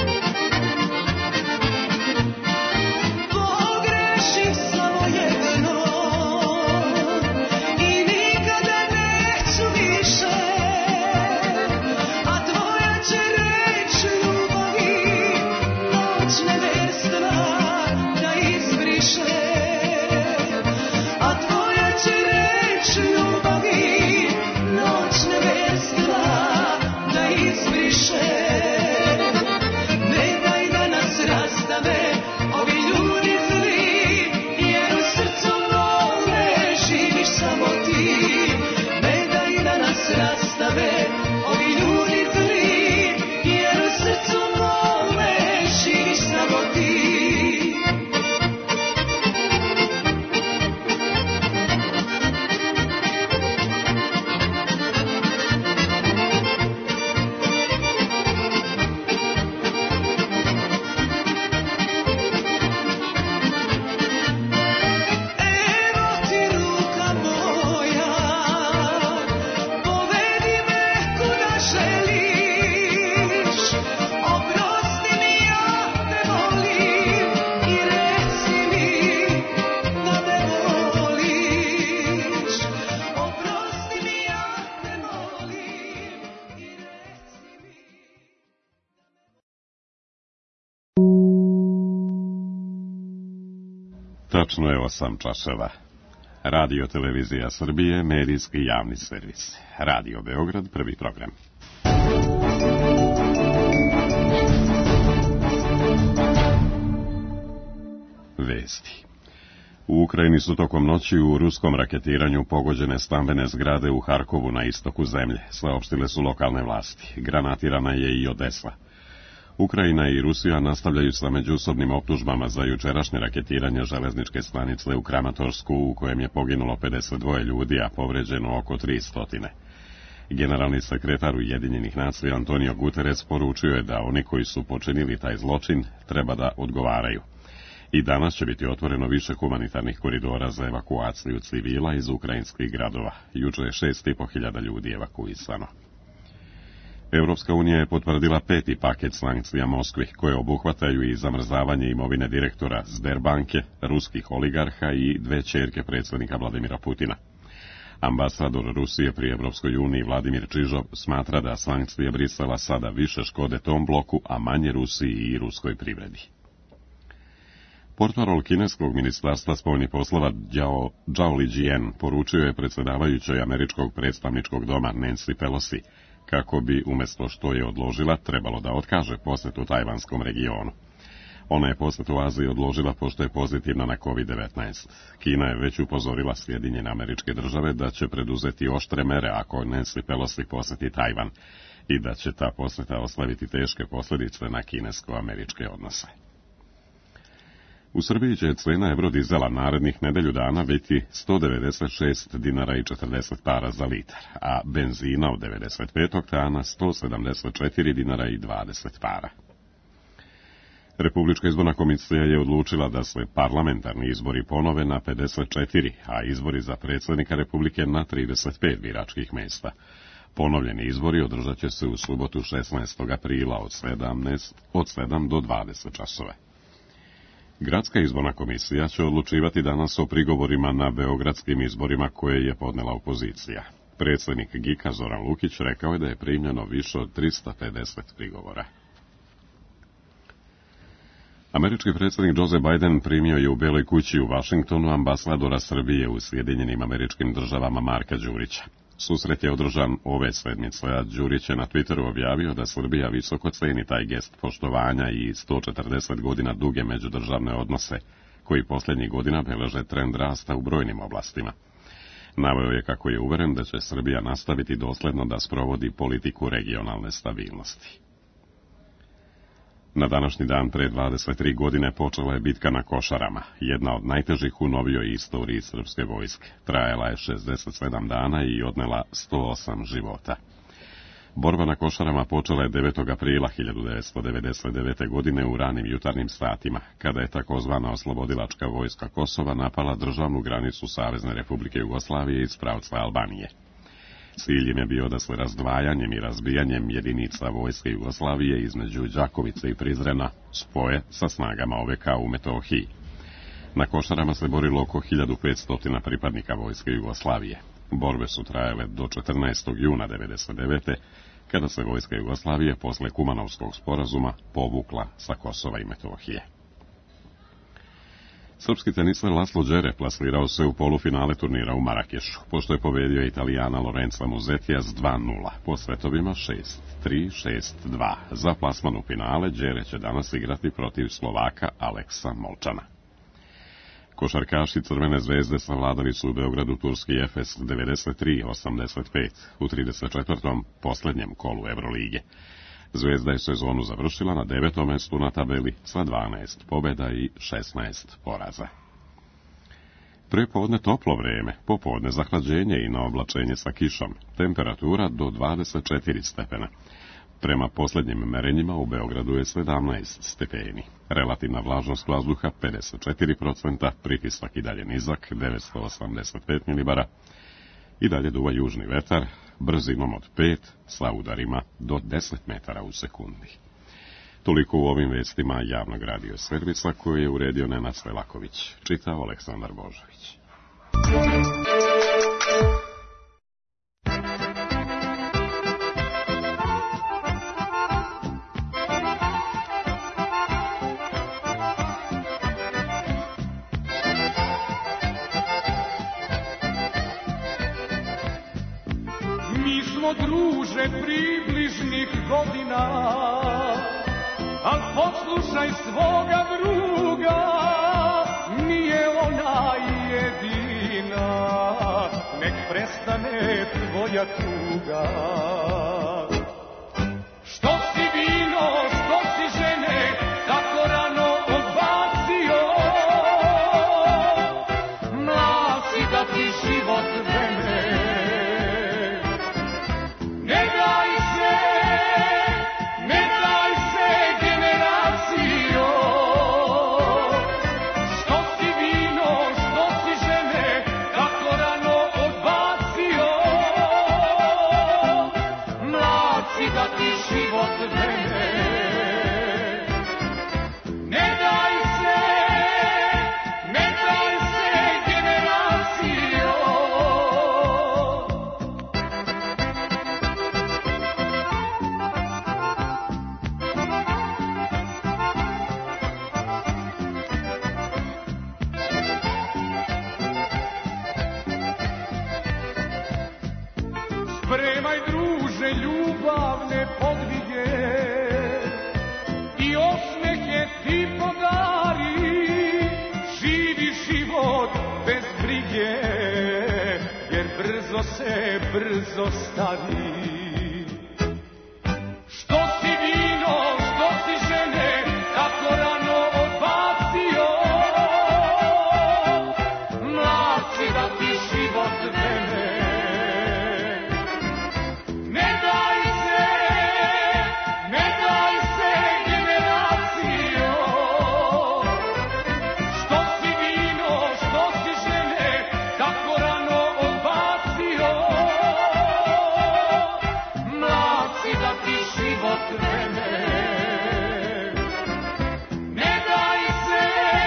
Pogrešim samo jedno, Tačno je 8 časova. Radio Televizija Srbije, medijski javni servis. Radio Beograd, prvi program. Vesti. U Ukrajini su tokom noći u ruskom raketiranju pogođene stambene zgrade u Harkovu na istoku zemlje, saopštile su lokalne vlasti. Granatirana je i Odesa. Ukrajina i Rusija nastavljaju sa međusobnim optužbama za jučerašnje raketiranje železničke stanice u Kramatorsku, u kojem je poginulo 52 ljudi, a povređeno oko 300. Generalni sekretar Ujedinjenih nacija Antonio Guterres poručio je da oni koji su počinili taj zločin treba da odgovaraju. I danas će biti otvoreno više humanitarnih koridora za evakuaciju civila iz ukrajinskih gradova. Juče je 6.500 ljudi evakuisano. Evropska unija je potvrdila 5. paket sankcija Moskvi, koje obuhvataju i zamrzavanje imovine direktora Sberbanke, ruskih oligarha i 2 ćerke predsjednika Vladimira Putina. Ambasador Rusije pri Evropskoj uniji Vladimir Čižov smatra da sankcije Brisela sada više škode tom bloku, a manje Rusiji i ruskoj privredi. Portparol kineskog ministarstva spoljnih poslova Zhao Lijian poručio je predsjedavajućoj američkog predstavničkog doma Nancy Pelosi kako bi, umjesto što je odložila, trebalo da otkaže posjetu tajvanskom regionu. Ona je posjetu Aziji odložila pošto je pozitivna na COVID-19. Kina je već upozorila Sjedinjene Američke Države da će preduzeti oštre mere ako Nancy Pelosi posjeti Tajvan i da će ta posjeta ostaviti teške posljedice na kinesko-američke odnose. U Srbiji će cena evrodizela narednih nedelju dana biti 196 dinara i 40 para za litar, a benzina od 95. oktana 174 dinara i 20 para. Republička izborna komisija je odlučila da se parlamentarni izbori ponove na 54, a izbori za predsjednika Republike na 35 biračkih mjesta. Ponovljeni izbori održat će se u subotu 16. aprila od 7 do 20 časova. Gradska izborna komisija će odlučivati danas o prigovorima na beogradskim izborima koje je podnela opozicija. Predsjednik GIK-a Zoran Lukić rekao je da je primljeno više od 350 prigovora. Američki predsjednik Joe Biden primio je u Beloj kući u Vašingtonu ambasadora Srbije u Sjedinjenim Američkim Državama Marka Đurića. Susret je održan ove sedmice, a Đurić je na Twitteru objavio da Srbija visoko ceni taj gest poštovanja i 140 godina duge međudržavne odnose, koji posljednjih godina beleže trend rasta u brojnim oblastima. Naveo je kako je uveren da će Srbija nastaviti dosljedno da sprovodi politiku regionalne stabilnosti. Na današnji dan pre 23 godine počela je bitka na Košarama, jedna od najtežih u novijoj istoriji srpske vojske. Trajala je 67 dana i odnela 108 života. Borba na Košarama počela je 9. aprila 1999. godine u ranim jutarnjim satima, kada je takozvana oslobodilačka vojska Kosova napala državnu granicu Savezne Republike Jugoslavije iz pravca Albanije. Cilj im je bio da se razdvajanjem i razbijanjem jedinica vojske Jugoslavije između Đakovice i Prizrena spoje sa snagama OVK u Metohiji. Na Košarama se borilo oko 1500 pripadnika vojske Jugoslavije. Borbe su trajale do 14. juna 1999. kada se vojska Jugoslavije posle Kumanovskog sporazuma povukla sa Kosova i Metohije. Srpski tenisar Laslo Đere plasirao se u polufinale turnira u Marakešu, pošto je pobedio Italijana Lorenza Musetija s 2:0, po svetovima 6-3, 6-2. Za plasman u finale Đere će danas igrati protiv Slovaka Aleksa Molčana. Košarkaši Crvene zvezde savladali su u Beogradu turski Efes 93-85 u 34. posljednjem kolu Evrolige. Zvezda je sezonu završila na 9. mjestu na tabeli sa 12 pobjeda i 16 poraza. Prepodne toplo vreme, popodne zahlađenje i na oblačenje sa kišom, temperatura do 24 stepena. Prema posljednjim merenjima u Beogradu je 17 stepeni. Relativna vlažnost vazduha 54%, pritisak i dalje nizak 985 milibara. I dalje duva južni vetar, brzinom od 5, sa udarima do 10 metara u sekundi. Toliko u ovim vestima javnog radio servisa koje je uredio Nenad Selaković. Čitao Aleksandar Božović. smo druže približnih godina, al poslušaj svoga druga, nije ona jedina, nek prestane tvoja tuga. Što si vino, što si žene, tako rano odbacio, mlad si da ti život vreme. Ne daj se generacijo, što si vino, što si žene, tako rano odbacio, mlad si da ti život vreme. Ne daj se generacijo. Spremaj druže ljubavne podvige i osmehe ti podari, živi život bez brige, jer brzo stari. Što si vino, što si žene, tako rano odbacio, mlad si da ti život vreme. Ne daj se generacijo, što si vino, što si žene, tako rano odbacio, mlad si da ti život vreme. Ne daj se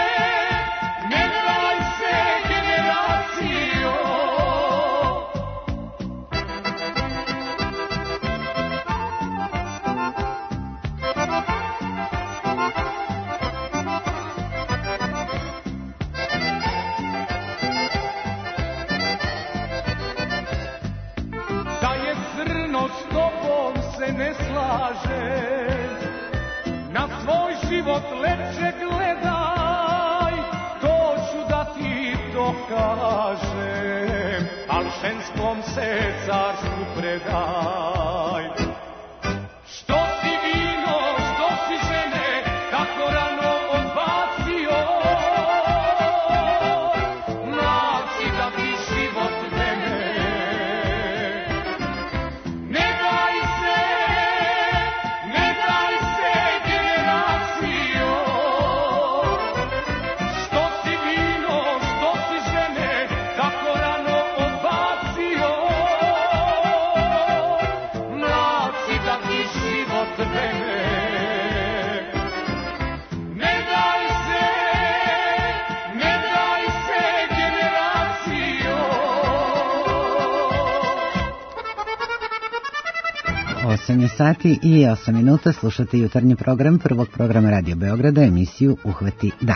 generacijo. 'Crno s tobom se ne slaže, na svoj život lepše gledaj, to ću da ti dokažem, al ženskom se carstvu predaj. Što si vino, što si žene, tako rano odbacio, mlad si da ti život vreme. Ne daj se generacijo, što si vino, što si žene, tako rano odbacio, mlad si da ti život vreme. Ne daj se generacijo. 8 je sati i 8 minuta, slušate jutarnji program prvog programa Radio Beograda, emisiju Uhvati dan.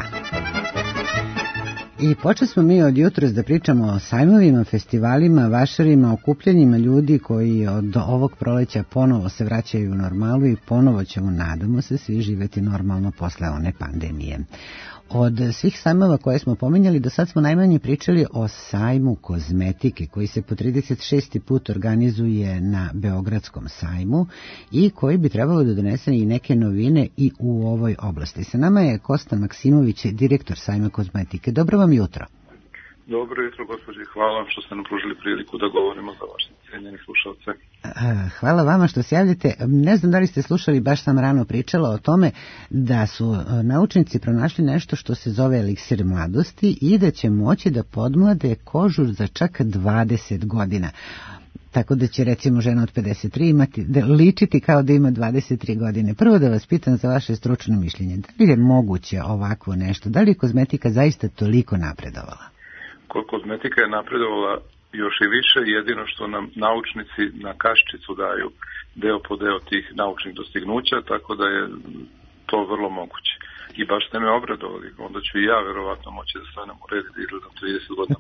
I počeli smo mi od jutros da pričamo o sajmovima, festivalima, vašarima, okupljanjima ljudi koji od ovog proleća ponovo se vraćaju u normalu i ponovo ćemo, nadamo se, svi živjeti normalno posle one pandemije. Od svih sajmova koje smo pominjali, do sad smo najmanje pričali o sajmu kozmetike koji se po 36. put organizuje na Beogradskom sajmu i koji bi trebalo da donese i neke novine i u ovoj oblasti. Sa nama je Kosta Maksimović, direktor sajma kozmetike. Dobro vam jutro. Dobro jutro, gospođe. Hvala vam što ste nam pružili priliku da govorimo za vaše cijenjeni slušalce. Hvala vama što se javljate. Ne znam da li ste slušali, baš sam rano pričala o tome da su naučnici pronašli nešto što se zove eliksir mladosti i da će moći da podmlade kožu za čak 20 godina. Tako da će recimo žena od 53 ličiti kao da ima 23 godine. Prvo da vas pitam za vaše stručno mišljenje. Da li je moguće ovakvo nešto? Da li je kozmetika zaista toliko napredovala? Kozmetika je napredovala još i više, jedino što nam naučnici na kaščicu daju deo po deo tih naučnih dostignuća, tako da je to vrlo moguće. I baš ste me obradovali, onda ću i ja verovatno moći da stanem u red i da izgledam 30 godina mlađi.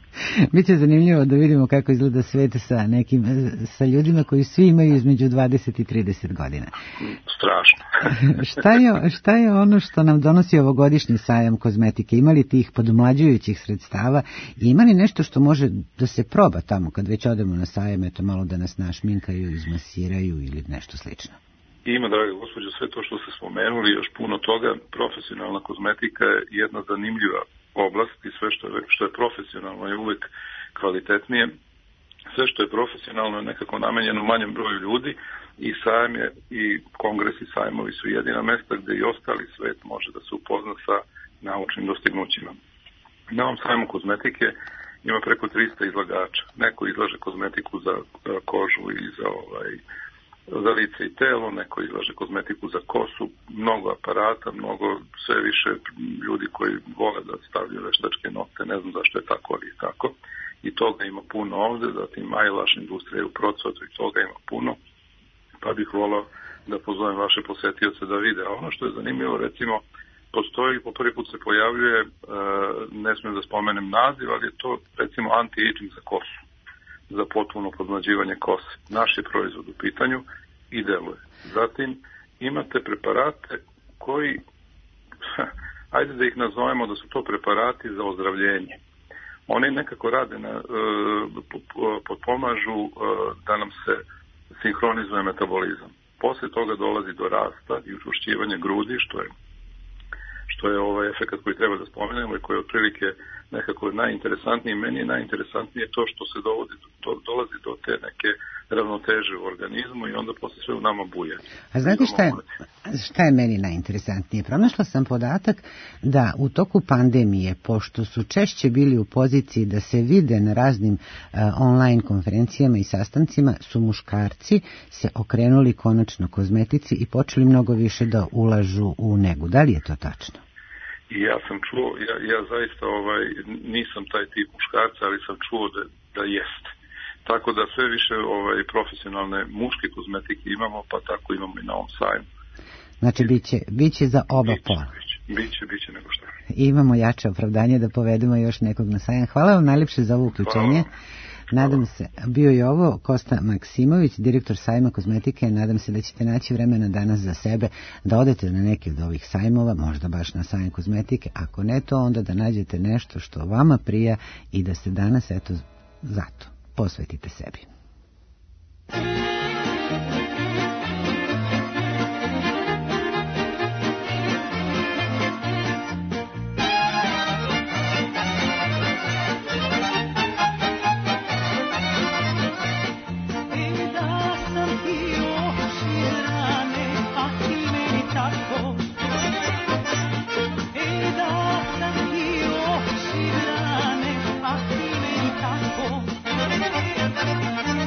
Biće zanimljivo da vidimo kako izgleda svet sa ljudima koji svi imaju između 20 i 30 godina. Strašno. Šta je ono što nam donosi ovogodišnji sajam kozmetike? Ima li tih podmlađujućih sredstava i ima li nešto što može da se proba tamo kad već odemo na sajam, eto malo da nas našminkaju, izmasiraju ili nešto slično? Ima, draga gospođo, sve to što ste spomenuli, još puno toga. Profesionalna kozmetika je jedna zanimljiva oblast i sve što je profesionalno je uvek kvalitetnije. Sve što je profesionalno je nekako namenjeno manjem broju ljudi i sajam je, i kongresi, sajmovi su jedina mesta gde i ostali svet može da se upozna sa naučnim dostignućima. Na ovom sajmu kozmetike ima preko 300 izlagača. Neko izlaže kozmetiku za kožu i za lice i telo, neko izlaže kozmetiku za kosu, mnogo aparata, mnogo sve više ljudi koji vole da stavljaju veštačke nokte, ne znam zašto je tako, ali je tako. I toga ima puno ovde, zatim eyelash industrija u procvatu i toga ima puno, pa bih volao da pozovem vaše posetioce da vide. A ono što je zanimljivo, recimo, postoji, po prvi put se pojavljuje, ne smijem da spomenem naziv, ali je to recimo anti-aging za kosu, za potpuno podmlađivanje kose. Naš je proizvod u pitanju i deluje. Zatim imate preparate koji, ajde da ih nazovemo da su to preparati za ozdravljenje. Oni nekako rade, potpomažu da nam se sinhronizuje metabolizam. Posle toga dolazi do rasta i učvršćivanja grudi, što je ovaj efekt koji treba da spomenemo i koji je otprilike nekako najinteresantniji. Meni je najinteresantnije to što se dolazi do te neke ravnoteže u organizmu i onda posle sve u nama buje. A znate šta je meni najinteresantnije? Pronašla sam podatak da u toku pandemije, pošto su češće bili u poziciji da se vide na raznim online konferencijama i sastancima, su muškarci se okrenuli konačno kozmetici i počeli mnogo više da ulažu u negu. Da li je to tačno? I ja sam čuo, ja zaista nisam taj tip muškarca, ali sam čuo da jeste. Tako da sve više profesionalne muške kozmetike imamo, pa tako imamo i na ovom sajmu. Znači, biće za oba pola. Biće nego šta. Imamo jače opravdanje da povedemo još nekog na sajam. Hvala vam najljepše za ovo uključenje. Nadam se, bio je ovo Kosta Maksimović, direktor sajma kozmetike. Nadam se da ćete naći vremena danas za sebe, da odete na neki od ovih sajmova, možda baš na sajam kozmetike. Ako ne to, onda da nađete nešto što vama prija i da se danas, eto, zato posvetite sebi. Tako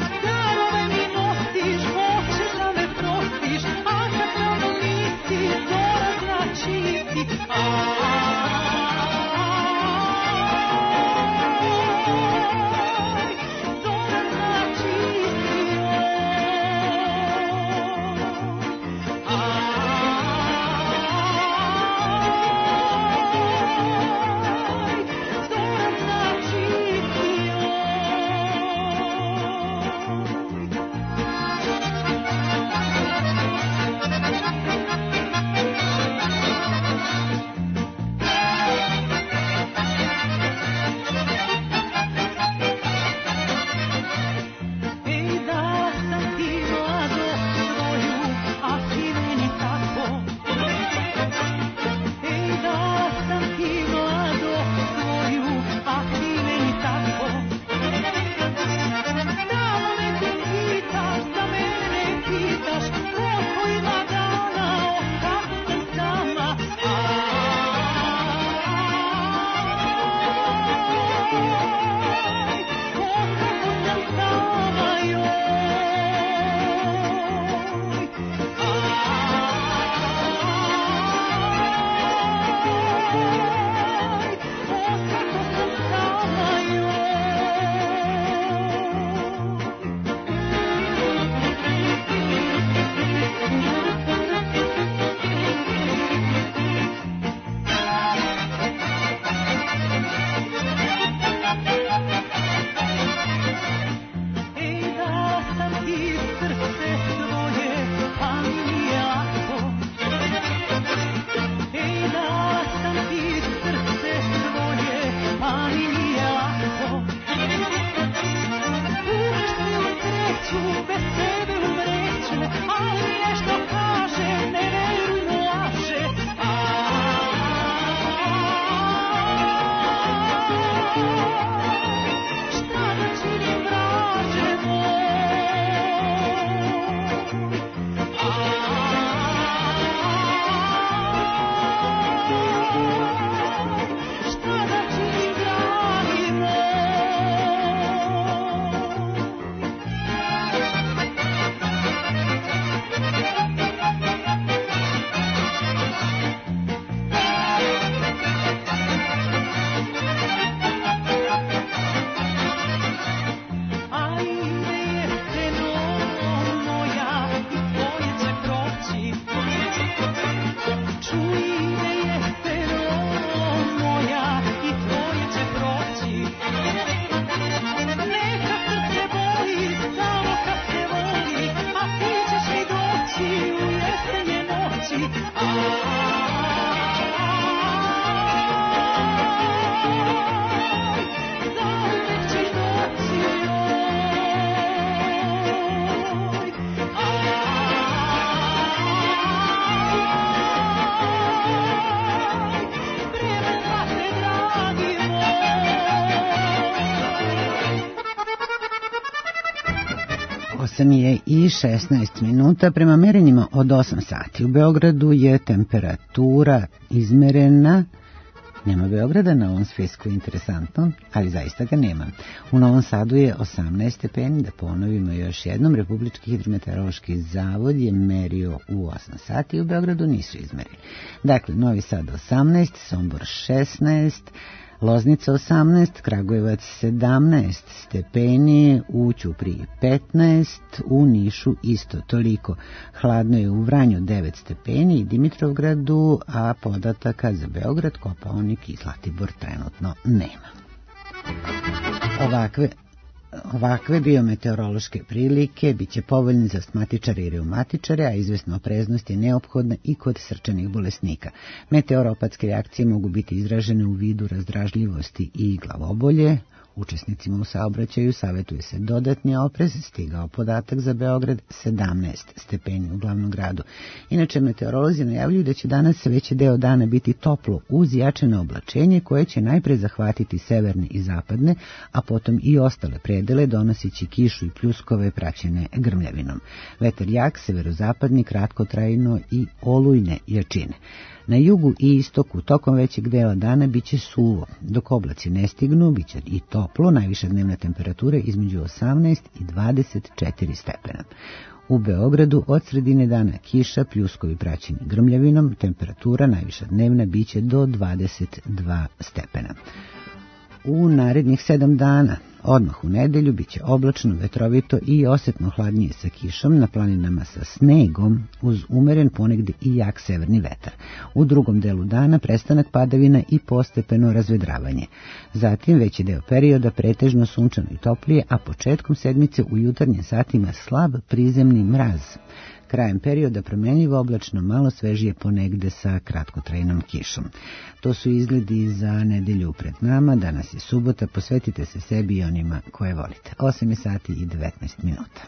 8 je i 16 minuta. Prema merenjima od 8 sati u Beogradu je temperatura izmerena. Nema Beograda na ovom spisku, interesantno, ali zaista ga nema. U Novom Sadu je 18 stepeni, da ponovimo još jednom, Republički hidrometeorološki zavod je merio u 8 sati, u Beogradu nisu izmerili. Dakle, Novi Sad 18, Sombor 16, Loznica 18, Kragujevac 17 stepeni, u Ćupriji 15, u Nišu isto toliko. Hladno je u Vranju 9 stepeni i Dimitrovgradu, a podataka za Beograd, Kopaonik i Zlatibor trenutno nema. Ovakve biometeorološke prilike biće povoljne za astmatičare i reumatičare, a izvesna opreznost je neophodna i kod srčanih bolesnika. Meteoropatske reakcije mogu biti izražene u vidu razdražljivosti i glavobolje. Učesnicima u saobraćaju savjetuje se dodatni oprez, stigao podatak za Beograd 17 stepeni u glavnom gradu. Inače, meteorolozi najavljuju da će danas veći deo dana biti toplo uz jačeno oblačenje koje će najpre zahvatiti severne i zapadne, a potom i ostale predele, donosići kišu i pljuskove praćene grmljavinom. Vetar jak, severozapadni, kratkotrajno i olujne jačine. Na jugu i istoku tokom većeg dela dana biće suvo, dok oblaci ne stignu, biće i toplo, najviša dnevna temperatura između 18 i 24 stepena. U Beogradu od sredine dana kiša, pljuskovi praćeni grmljavinom, temperatura najviša dnevna biće do 22 stepena. U narednih 7 dana, odmah u nedelju, biće oblačno, vetrovito i osetno hladnije sa kišom, na planinama sa snegom, uz umeren ponegde i jak severni vetar. U drugom delu dana prestanak padavina i postepeno razvedravanje. Zatim veći deo perioda pretežno sunčano i toplije, a početkom sedmice u jutarnjim satima slab prizemni mraz. Krajem perioda promenljivo oblačno, malo svežije ponegde sa kratkotrajnom kišom. To su izgledi za nedelju pred nama. Danas je subota, posvetite se sebi i onima koje volite. 8 sati i 19 minuta.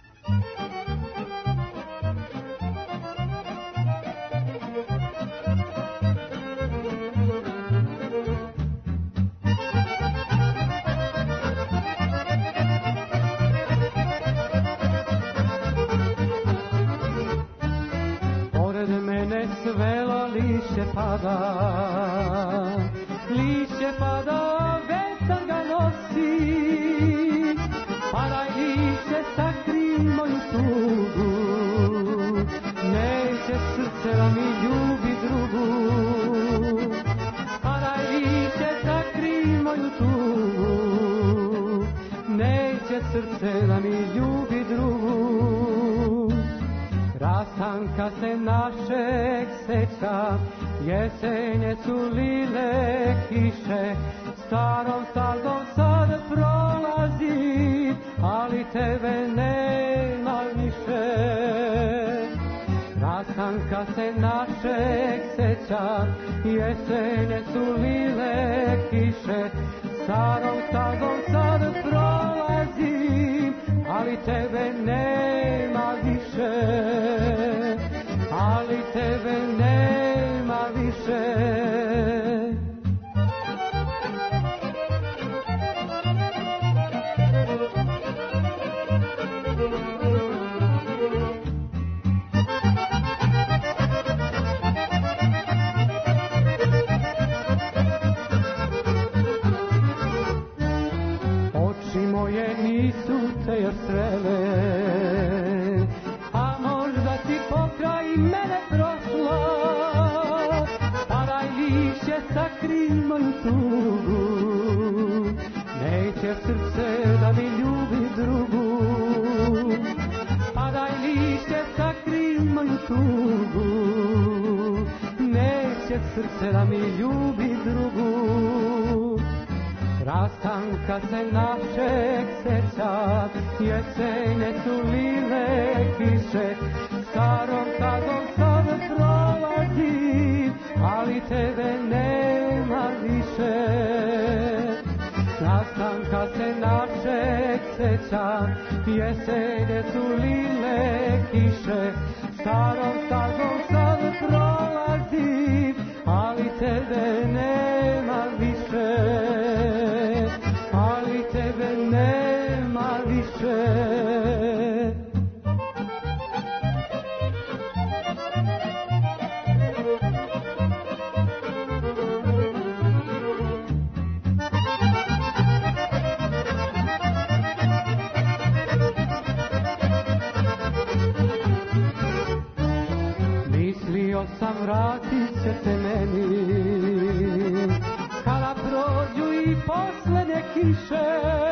Lišće pada, vetar ga nosi, padaj lišće, sakri moju tugu, neće srce da mi ljubi drugu. Padaj lišće, sakri moju tugu, neće srce da mi ljubi drugu. Rastanka se našeg seća, jesenje su lile kiše, starom stazom sad prolazi, ali tebe nema više. Rastanka se našeg seća, jesenje su lile kiše, starom stazom sad prolazi, ali tebe nema više. Ali tebe nema više. Oči moje nisu te još srele, a možda si pokraj mene prošla. Padaj lišće, sakri moju tugu, neće srce da mi ljubi drugu. Padaj lišće, sakri moju tugu, neće srce da mi ljubi drugu. Rastanka se našeg seća, jesenje su lile kiše, starom stazom sad prolazi, ali tebe nema više. Rastanka se našeg seća, jesenje su lile kiše, starom stazom sad prolazi, ali tebe nema više. Ali tebe nema više. ćete meni, kada prođu i posljednje kiše,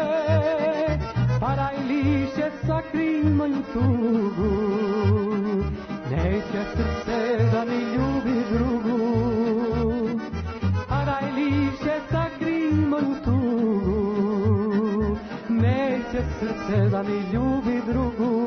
pada i lišće sakri moju tugu, neće srce da mi ljubi drugu, pada i lišće sakri moju tugu, neće srce da mi ljubi drugu.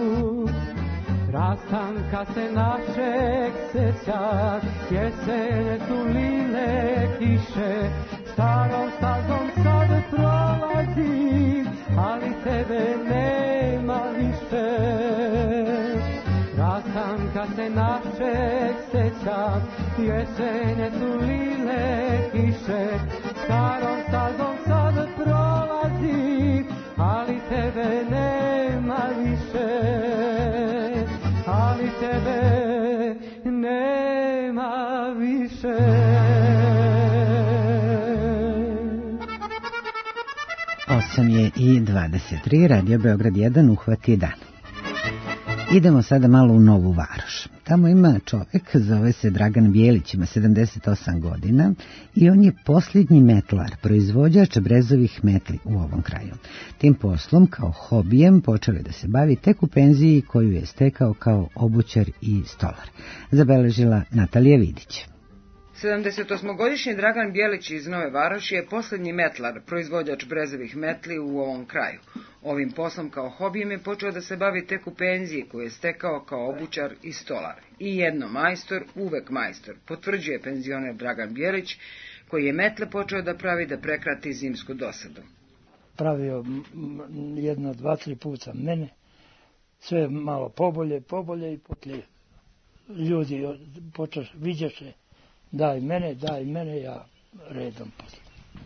Rastanka se našeg sećaš, jesene su lile kiše, starom stazom sad prolazim, ali tebe nema više. Rastanka se našeg sećaš, jesene su lile kiše, starom stazom sad prolazim, ali tebe nema više. Ali tebe nema više. Osam je i 23, Radio Beograd 1, uhvati dan. Idemo sada malo u Novu Varoš. Tamo ima čovjek, zove se Dragan Bjelić, ima 78 godina i on je posljednji metlar, proizvođač brezovih metli u ovom kraju. Tim poslom kao hobijem počeli da se bavi tek u penziji koju je stekao kao obućar i stolar. Zabeležila Natalija Vidić. 78-godišnji Dragan Bjelić iz Nove Varoši je posljednji metlar, proizvođač brezovih metli u ovom kraju. Ovim poslom kao hobijem je počeo da se bavi tek u penziji koju je stekao kao obućar i stolar. I jedno majstor, uvek majstor, potvrđuje penzioner Dragan Bjelić, koji je metle počeo da pravi da prekrati zimsku dosadu. Pravio jedno, dva, tri puta mene, sve malo pobolje i potlije. Ljudi viđaše, daj mene, ja redom poslije.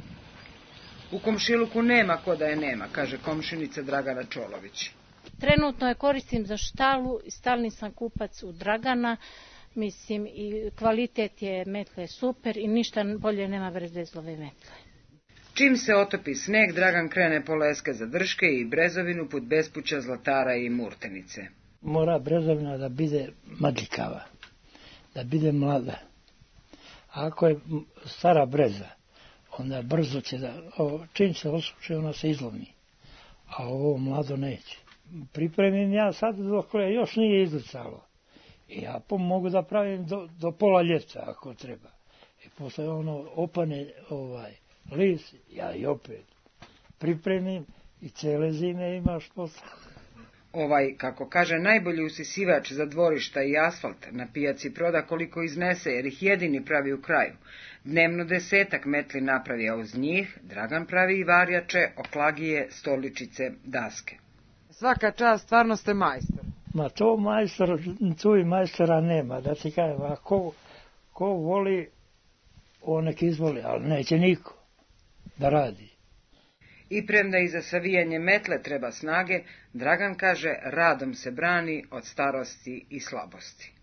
U komšiluku nema ko da je nema, kaže komšinica Dragana Čolović. Trenutno je koristim za štalu, stalni sam kupac u Dragana, mislim i kvalitet je metle super i ništa bolje nema brezove metle. Čim se otopi sneg, Dragan krene po leske za drške i brezovinu put bespuća Zlatara i Murtenice. Mora brezovina da bude madljikava, da bude mlada. A ako je stara breza, onda brzo će da, čim se osuši, ona se izlomi. A ovo mlado neće. Pripremim ja sad dok još nije izlicalo. I ja mogu da pravim do pola ljeta ako treba. I posle opane list, ja i opet pripremim i cele zime imaš posle. Kako kaže, najbolji usisivač za dvorišta i asfalt na pijaci proda koliko iznese, jer ih jedini pravi u kraju. Dnevno 10 metli napravi, a uz njih Dragan pravi i varjače, oklagije, stoličice, daske. Svaka čast, stvarno ste majstor. Ma to majstor, tu i majstora nema, da ti kažem, a ko voli, on nek izvoli, ali neće niko da radi. I premda i za savijanje metle treba snage, Dragan kaže, radom se brani od starosti i slabosti.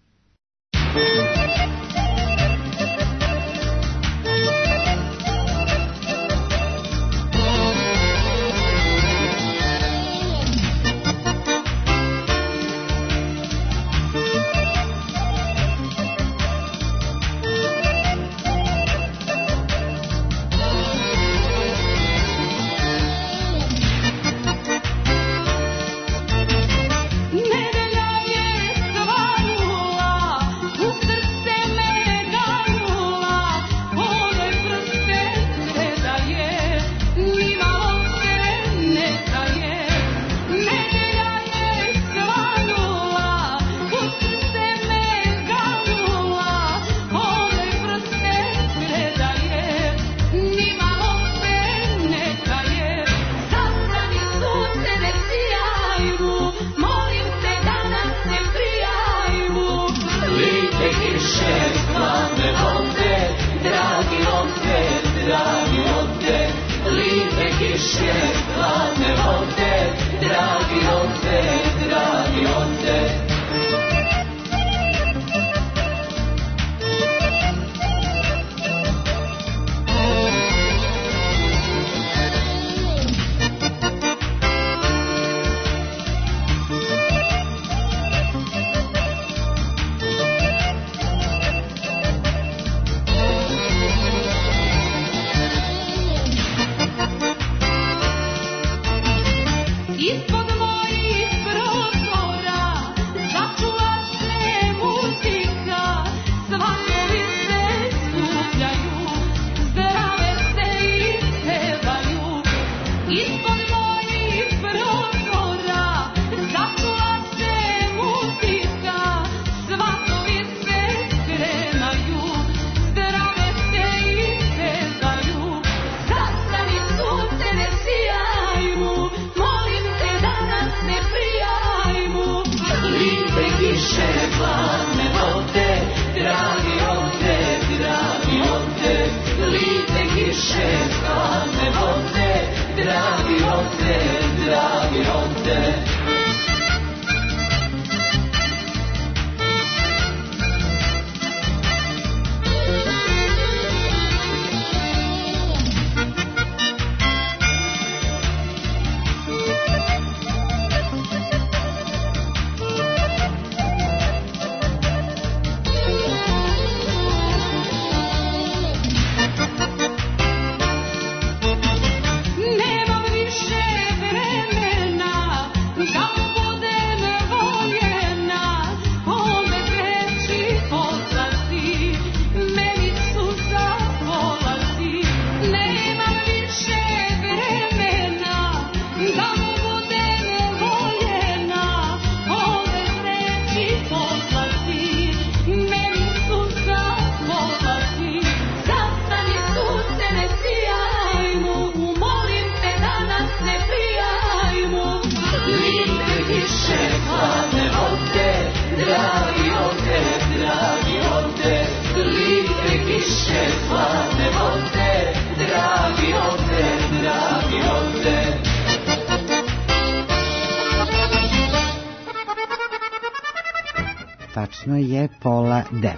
tačno je 8:30.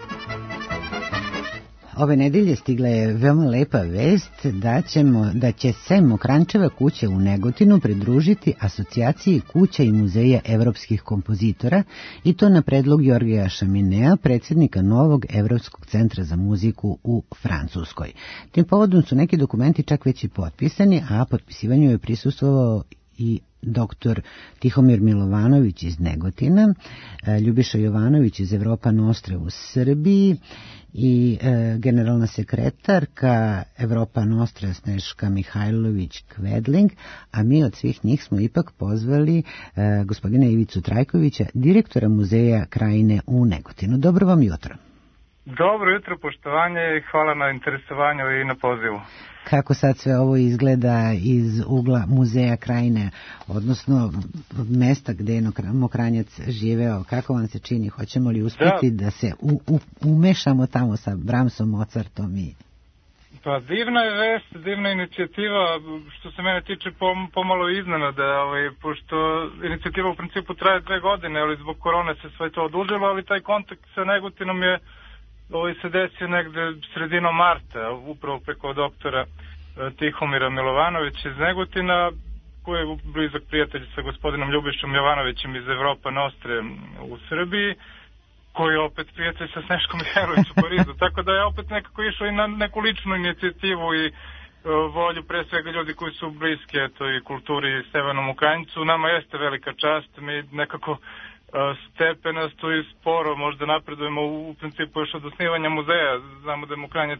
Ove nedelje stigla je veoma lepa vest da će se Mokranjčeva kuća u Negotinu pridružiti asocijaciji kuća i muzeja evropskih kompozitora i to na predlog Georgija Šaminea, predsjednika novog Evropskog centra za muziku u Francuskoj. Tim povodom su neki dokumenti čak već i potpisani, a potpisivanju je prisustvovao i doktor Tihomir Milovanović iz Negotina, Ljubiša Jovanović iz Evropa Nostre u Srbiji i generalna sekretarka Evropa Nostre Sneška Mihajlović-Kvedling, a mi od svih njih smo ipak pozvali gospodina Ivicu Trajkovića, direktora muzeja Krajine u Negotinu. Dobro vam jutro. Dobro jutro, poštovanje i hvala na interesovanju i na pozivu. Kako sad sve ovo izgleda iz ugla muzeja Krajine, odnosno mesta gde je Mokranjac živeo, kako vam se čini? Hoćemo li uspjeti da se umešamo tamo sa Brahmsom, Mozartom i... Pa divna je vest, divna inicijativa, što se mene tiče pomalo iznenada, pošto inicijativa u principu traje 2 godine, ali zbog korone se sve to odužilo, ali taj kontakt sa Negotinom je se desio negde sredinom marta, upravo preko doktora Tihomira Milovanovića iz Negotina, koji je blizak prijatelj sa gospodinom Ljubišom Jovanovićem iz Evropa Nostre u Srbiji, koji je opet prijatelj sa Sneškom Mihajlović u Parizu. Tako da je opet nekako išao i na neku ličnu inicijativu i volju pre svega ljudi koji su bliski i kulturi i Stevanom Mokranjcu. Nama jeste velika čast, mi nekako stepenasto i sporo možda napredujemo u principu još od osnivanja muzeja. Znamo da je Mokranjac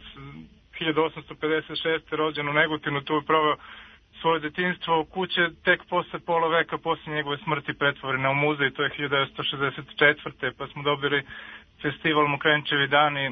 1856. rođen u Negotinu, tu je proveo svoje detinjstvo. Kuće tek posle pola veka poslije njegove smrti pretvorena u muzej, to je 1964. pa smo dobili festival Mokranjčevi dani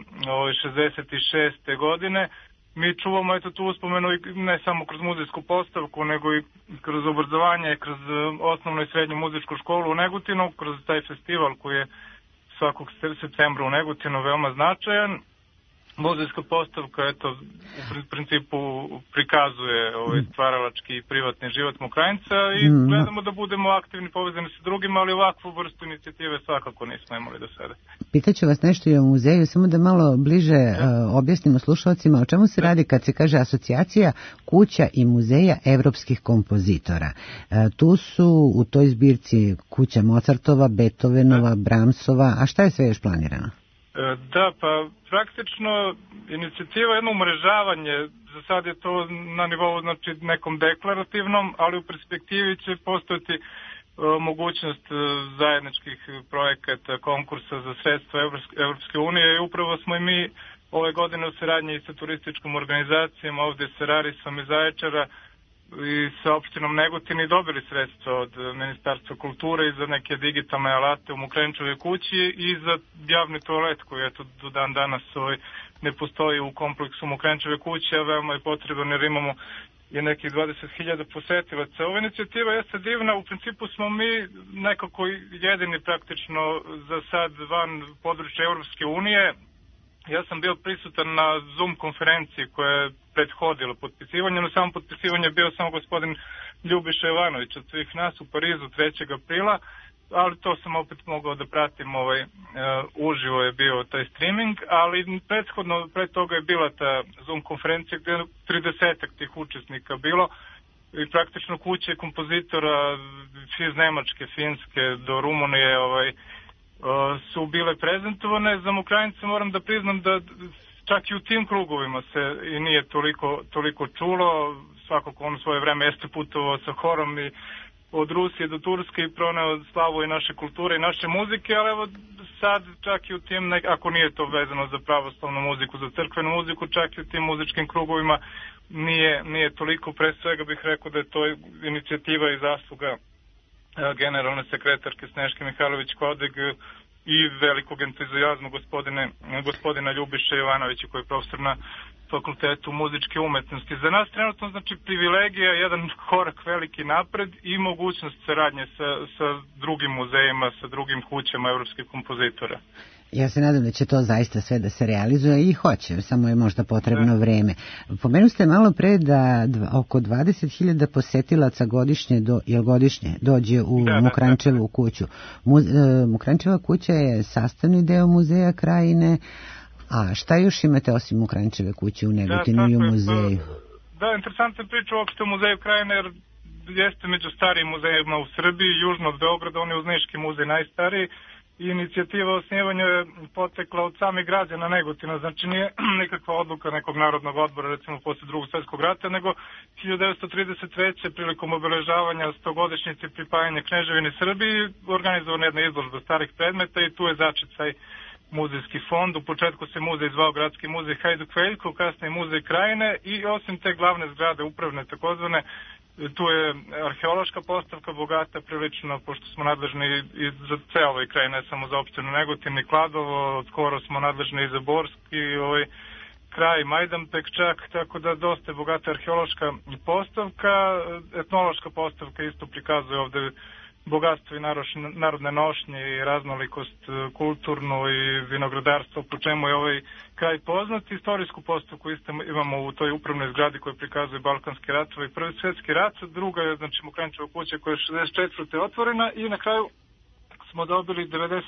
66. godine. Mi čuvamo tu uspomenu ne samo kroz muzejsku postavku, nego i kroz obrazovanje, kroz osnovnu i srednju muzičku školu u Negotinu, kroz taj festival koji je svakog septembra u Negotinu veoma značajan. Muzejska postavka, u principu prikazuje stvaralački i privatni život Mokranjca i gledamo da budemo aktivni, povezani sa drugima, ali ovakvu vrstu inicijative svakako nismo imali do sada. Pitaću vas nešto i o muzeju, samo da malo bliže objasnimo slušalcima o čemu se radi kad se kaže asocijacija kuća i muzeja evropskih kompozitora. Tu su u toj zbirci kuća Mozartova, Beethovenova, Brahmsova, a šta je sve još planirano? Da, pa praktično inicijativa je jedno umrežavanje, za sad je to na nivou nekom deklarativnom, ali u perspektivi će postojati mogućnost zajedničkih projekata, konkursa za sredstva Evropske unije i upravo smo i mi ove godine u saradnji sa turističkom organizacijom ovdje sa Rarisom iz Zaječara i sa opštinom Negotin i dobili sredstva od Ministarstva kulture i za neke digitalne alate u Mokranjčevoj kući i za javni toalet koji do dan danas ne postoji u kompleksu Mokranjčeve kuće, a veoma je potreban jer imamo i nekih 20.000 posetilaca. Ova inicijativa jeste divna, u principu smo mi nekako jedini praktično za sad van područja Evropske unije. Ja sam bio prisutan na Zoom konferenciji koja je prethodila potpisivanju. Na samom potpisivanju je bio samo gospodin Ljubiša Jovanović od svih nas u Parizu 3. aprila, ali to sam opet mogao da pratim, uživo je bio taj streaming, ali prethodno, pred toga je bila ta Zoom konferencija gdje je 30 tih učesnika bilo i praktično kuće kompozitora iz Nemačke, Finske do Rumunije, su bile prezentovane. Za Mokranjca moram da priznam da čak i u tim krugovima se i nije toliko čulo. Svako ko on u svoje vreme jeste putovao sa horom i od Rusije do Turske i proneo slavu i naše kulture i naše muzike, ali evo sad čak i u tim, ako nije to vezano za pravoslavnu muziku, za crkvenu muziku, čak i u tim muzičkim krugovima nije toliko. Pre svega bih rekao da je to inicijativa i zasluga generalne sekretarke Sneške Mihajlović-Kvedling i velikog entuzijazma gospodina Ljubiša Jovanovića koji je profesor na Fakultetu muzičke umetnosti. Za nas trenutno znači privilegija, jedan korak veliki napred i mogućnost saradnje sa drugim muzejima, sa drugim kućama evropskih kompozitora. Ja se nadam da će to zaista sve da se realizuje i hoće, samo je možda potrebno vreme. Pomenu ste malo pre da oko 20.000 posetilaca godišnje dođe u Mokranjčevu kuću. Mokranjčeva kuća je sastavni deo muzeja Krajine, a šta još imate osim Mokranjčeve kuće u Negotinu i u muzeju? Da, interesantna priča uopšte o muzeju Krajine, jer jeste među starijim muzejima u Srbiji, južno od Beograda, on je uz Niški muzej najstariji. Inicijativa o osnivanju je potekla od samih građana Negotina, znači nije nikakva odluka nekog narodnog odbora, recimo posle Drugog svjetskog rata, nego 1933. prilikom obeležavanja 100-godišnjice pripajanja Kneževine Srbiji organizovana jedna izložba starih predmeta i tu je začet taj muzejski fond. U početku se muzej zvao Gradski muzej Hajduk Veljko, kasnije muzej Krajine i osim te glavne zgrade upravne takozvane, tu je arheološka postavka bogata prilično, pošto smo nadležni i za ceo ovaj kraj, ne samo za opštinu Negotin i Kladovo, skoro smo nadležni i za Borski kraj, Majdanpek čak, tako da dosta je bogata arheološka postavka. Etnološka postavka isto prikazuje ovde bogatstvo i narodne nošnje i raznolikost kulturnu i vinogradarstvo, po čemu je ovaj kraj poznat. Istorijsku postavku isto imamo u toj upravnoj zgradi koja prikazuje Balkanski ratove i Prvi svjetski rat. Druga je, znači, Mokranjčeva kuća koja je 64. otvorena i na kraju smo dobili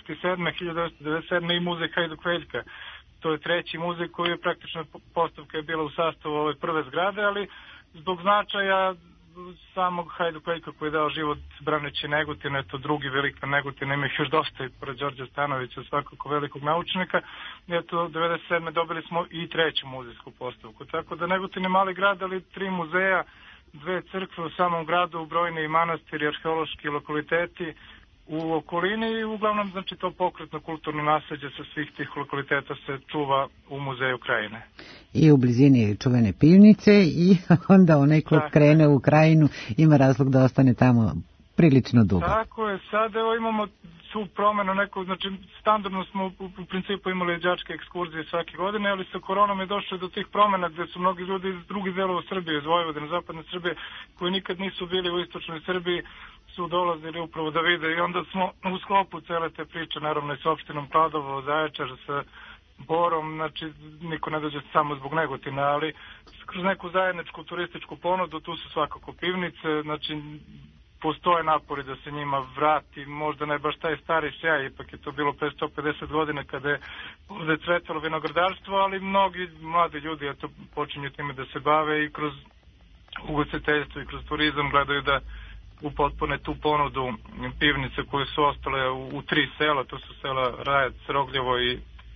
1997. i muzej Hajduk Veljka. To je treći muzej koji je praktično postavka je bila u sastavu ove prve zgrade, ali zbog značaja samog Hajduk Veljka koji je dao život braneći Negotin, eto drugi veliki Negotin, ima ih još dosta i pored Đorđa Stanovića, svakako velikog naučnika. Eto, 1997. dobili smo i treću muzejsku postavku. Tako da Negotin je mali grad, ali 3 muzeja, 2 crkve u samom gradu, brojni manastiri, arheološki lokaliteti u okolini i uglavnom, znači, to pokretno kulturno nasleđe sa svih tih lokaliteta se čuva u muzeju Krajine. I u blizini čuvene pivnice i onda onaj ko krene u Krajinu ima razlog da ostane tamo prilično dugo. Tako je, sad evo imamo tu promenu neku, znači standardno smo u principu imali đačke ekskurzije svake godine, ali sa koronom je došlo do tih promena gde su mnogi ljudi iz drugih delova Srbije, iz Vojvodine, zapadne Srbije, koji nikad nisu bili u istočnoj Srbiji, su dolazili upravo da vide i onda smo u sklopu cele te priče, naravno i s opštinom Kladovo, Zaječar, sa Borom, znači niko ne dođe samo zbog Negotina, ali kroz neku zajedničku turističku ponudu, tu su svakako pivnice, znači postoje napori da se njima vrati, možda ne baš taj stari sjaj, ipak je to bilo pre 150 godina kada je ovde cvetalo vinogradarstvo, ali mnogi mladi ljudi eto, počinju time da se bave i kroz ugostiteljstvo i kroz turizam gledaju da upotpune tu ponudu pivnice koje su ostale u 3 sela, to su sela Rajac, Rogljevo i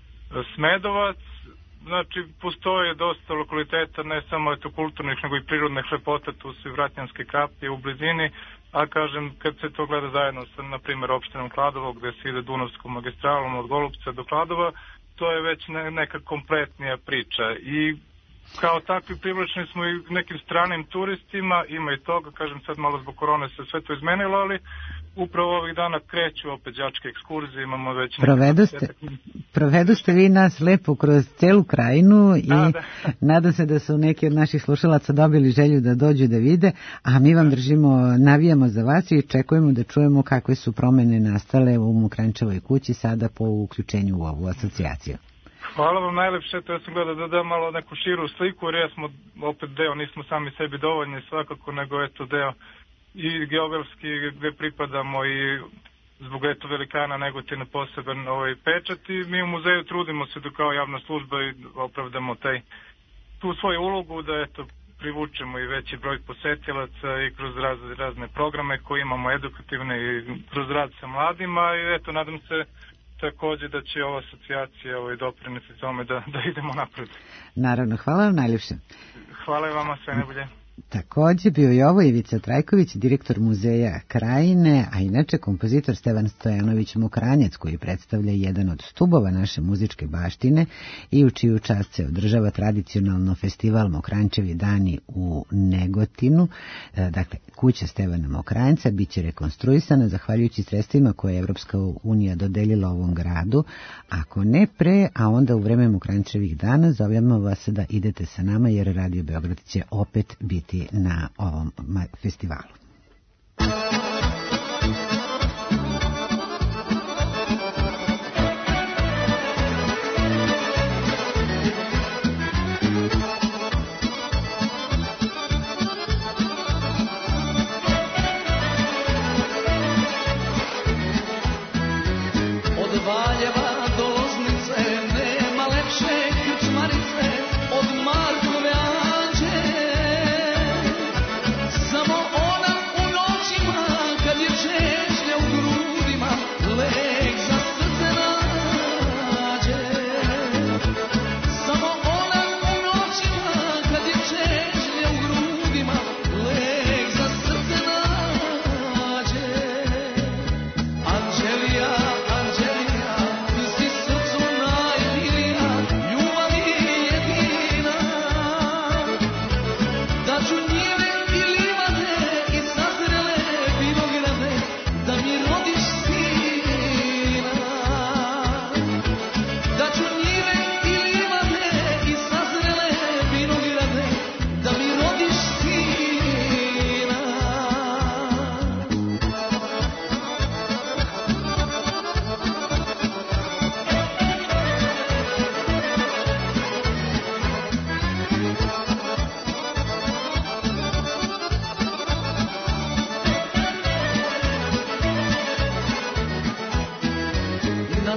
Smedovac. Znači, postoje dosta lokaliteta, ne samo eto kulturnih, nego i prirodnih lepota, tu su i Vratnjanske kapije u blizini, a kažem, kad se to gleda zajedno sa, na primjer, opštinom Kladovo, gde se ide Dunavskom magistralom od Golubca do Kladova, to je već neka kompletnija priča i kao takvi privlačni smo i nekim stranim turistima, ima i toga, kažem sad malo zbog korone se sve to izmenilo, ali upravo ovih dana kreću opet đačke ekskurzije, imamo već... Provedu ste vi nas lepo kroz celu Krajinu i nadam se da su neki od naših slušalaca dobili želju da dođu da vide, a mi vam navijamo za vas i čekujemo da čujemo kakve su promene nastale u Mokranjčevoj kući sada po uključenju u ovu asocijaciju. Hvala vam najlepše, to ja sam gledao da dam malo neku širu sliku, jer ja smo opet deo, nismo sami sebi dovoljni svakako, nego eto deo i geografski gde pripadamo i zbog eto velikana Negotina poseban pečat i mi u muzeju trudimo se da kao javna služba i opravdamo tu svoju ulogu da eto privučemo i veći broj posetilaca i kroz razne programe koje imamo edukativne i kroz rad sa mladima i eto nadam se takođe da će ova asocijacija doprineti tome da idemo napred. Naravno, hvala vam najljepše. Hvala i vama, sve najbolje. Takođe bio je ovo Ivica Trajković, direktor muzeja Krajine, a inače kompozitor Stevan Stojanović Mokranjac, koji predstavlja jedan od stubova naše muzičke baštine i u čiju čast se održava tradicionalno festival Mokranjčevi dani u Negotinu. Dakle, kuća Stevana Mokranjca biće rekonstruisana zahvaljujući sredstvima koje je Evropska unija dodelila ovom gradu, ako ne pre, a onda u vreme Mokranjčevih dana zovemo vas da idete sa nama jer Radio Beograd će opet biti na ovom festivalu.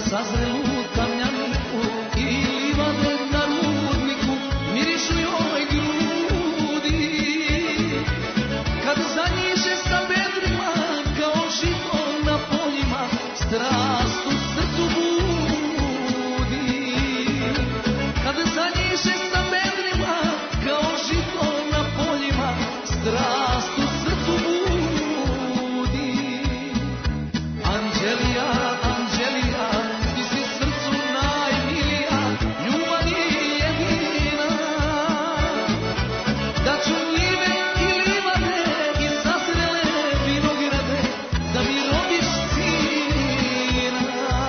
sazrelu tamjanku i livade na rudniku mirišu joj grudi. Kad zanjiše sa bedrima kao žito na poljima, strast u srcu budi. Kad zanjiše sa bedrima kao žito na poljima, strast u srcu budi. Anđelija, Anđelija, ti si srcu najmilija, ljubav je jedina. Da ću njive i livade i sazrele vinograde, da mi rodiš sina.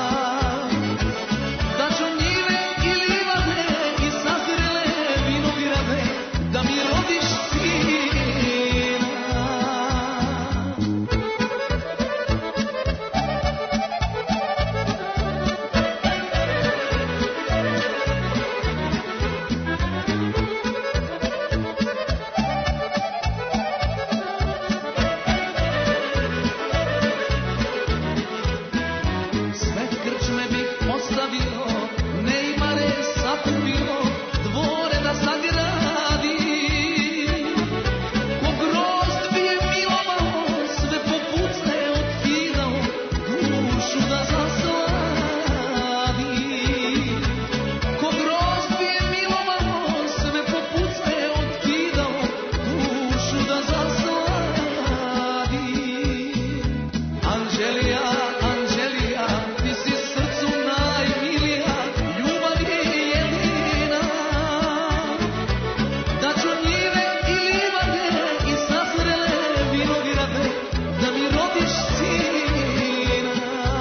Da ću njive i livade i sazrele vinograde, da mi rodiš sina. Sve krčme bih ostavio, Neymare sakupio, dvore da sagradim. Ko grozd bi je milovao, sve popucne otkidao, dušu da zasladim. Ko grozd bi je milovao, sve popucne otkidao, dušu da zasladim. Anđelija, Anđelija, ti si srcu najmilija, ljubav je jedina. Da ću njive i livade i sazrele vinograde, da mi rodiš sina.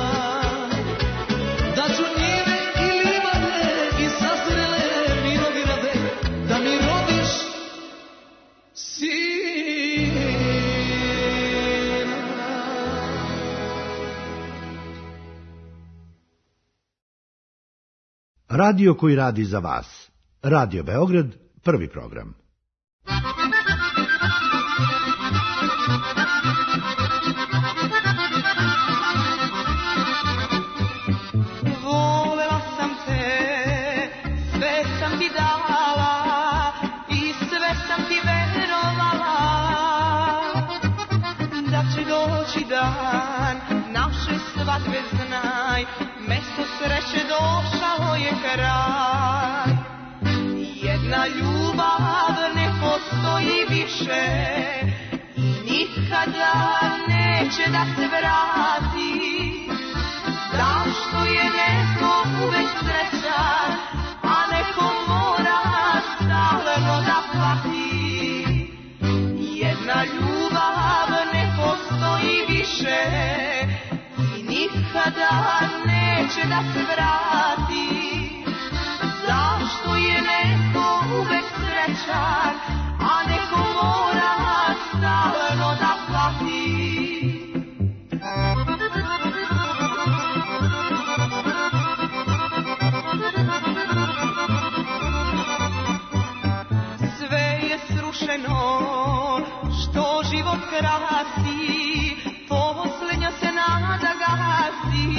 Da ću njive i livade i sazrele vinograde, da mi rodiš sina. Radio koji radi za vas. Radio Beograd, prvi program. Volela sam te, sve sam ti dala i sve sam ti verovala. Da će doći dan naše svadbe, znaj, mesto sreće došao je kraj. Jedna ljubav ne postoji više i nikada neće da se vrati. Zašto je neko uvek srećan, a neko mora stalno da pati? Jedna ljubav ne postoji više i nikada neće da se vrati. Zašto je neko uvek srećan, a neko mora stalno da pati? Sve je srušeno što život krasi, posljednja se nada gasi.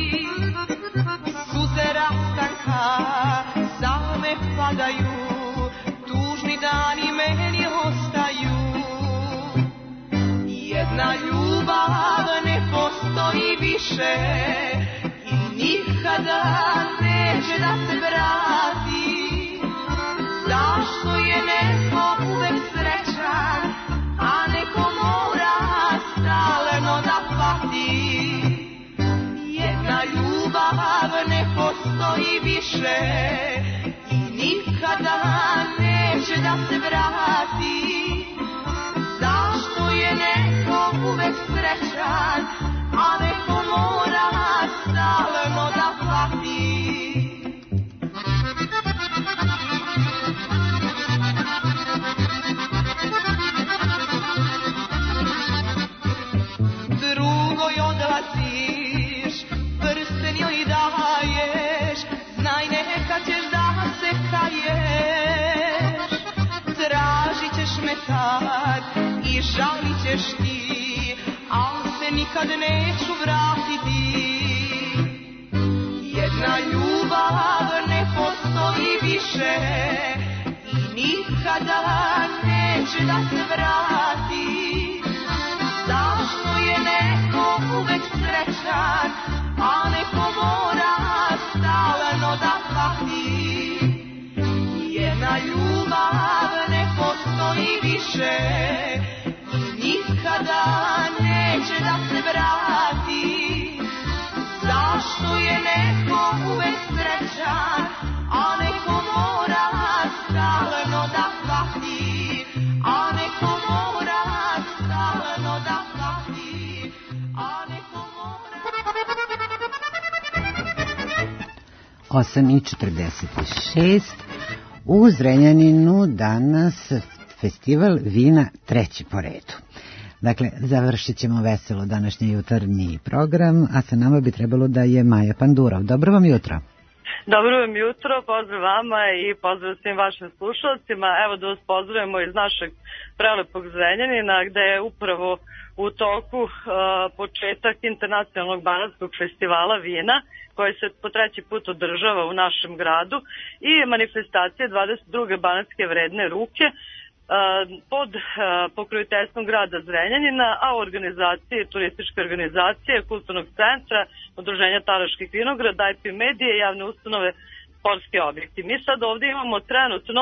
Suze rastanka same padaju, tužni dani meni ostaju. Jedna ljubav ne postoji više i nikada neće da se vrati. Zašto je neko uvek srećan, a neko mora stalno da pati? Jedna ljubav ne postoji više i nikada neće da se vrati. Zašto je neko uvek srećan, a neko mora stalno da pati? Drugoj odlaziš, prsten joj daješ, znaj neka ćeš da se kaješ. Tražit ćeš me tad i žalit ćeš ti, al se nikad neću vratiti. Jedna ljubav ne postoji više i nikada neće da se vrati. Zašto je neko uvek srećan, a neko mora stalno da pati? Jedna ljubav ne postoji više i nikada neće da se vrati. Zašto je neko uvek srećan, a neko mora stalno da pati? A neko mora stalno da pati? A neko mora... 8:46 u Zrenjaninu danas festival vina treći po redu. Dakle, završit ćemo veselo današnji jutarnji program, a sa nama bi trebalo da je Maja Pandurov. Dobro vam jutro. Dobro vam jutro, pozdrav vama i pozdrav svim vašim slušalcima. Evo da vas pozdravimo iz našeg prelepog Zrenjanina, gde je upravo u toku početak internacionalnog banatskog festivala vina, koji se po treći put održava u našem gradu, i manifestacije 22. banatske vredne ruke, pod pokroviteljstvom grada Zrenjanina, a u organizaciji, turističke organizacije, kulturnog centra, udruženja Taraških vinograda, IP medije, javne ustanove, sportski objekti. Mi sad ovdje imamo trenutno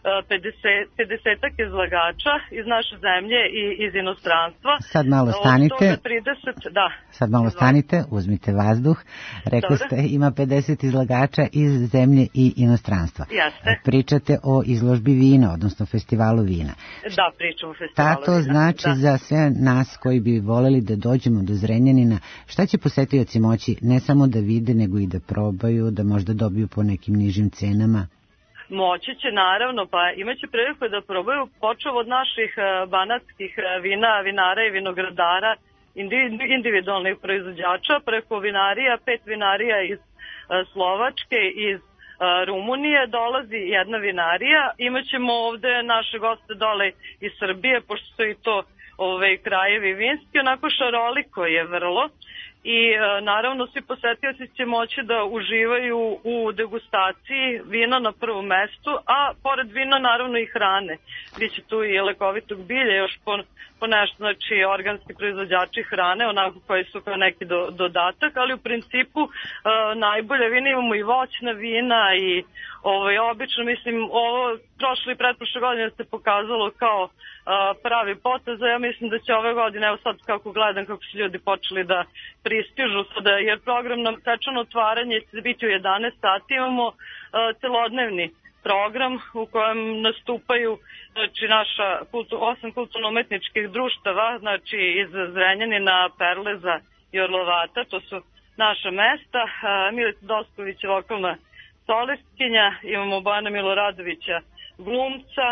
50-ak izlagača iz naše zemlje i iz inostranstva. Sad malo stanite. 30, da. Sad malo stanite, uzmite vazduh. Rekli ste ima 50 izlagača iz zemlje i inostranstva. Jeste. Pričate o izložbi vina, odnosno festivalu vina. Da, pričamo o festivalu vina. Šta to znači za sve nas koji bi voleli da dođemo do Zrenjanina? Šta će posetioci moći ne samo da vide, nego i da probaju, da možda dobiju po nekim nižim cenama? Moći će, naravno, pa imaće priliku da probaju, počeo od naših banatskih vina, vinara i vinogradara, individualnih proizvođača, preko vinarija, 5 vinarija iz Slovačke, iz Rumunije, dolazi jedna vinarija. Imaćemo ovde naše goste dole iz Srbije, pošto su i to krajevi vinski, onako šaroliko je vrlo. I naravno svi posetioci će moći da uživaju u degustaciji vina na prvom mestu, a pored vina naravno i hrane. Biće tu i lekovitog bilja, još po nešto, znači organski proizvođači hrane, onako koji su kao neki dodatak, ali u principu najbolje vina, imamo i voćna vina i obično, mislim, ovo prošle i pretprošle godine se pokazalo kao pravi potez, ja mislim da će ove godine, evo sad kako gledam kako su ljudi počeli da pristižu sada, jer program nam svečano otvaranje će biti u 11 sati, imamo celodnevni program u kojem nastupaju, znači, naša 8 kulturno-umetničkih društava, znači iz Zrenjanina, Perleza i Orlovata, to su naša mesta. Milica Dosković je vokalna solistkinja, imamo Bojana Miloradovića glumca,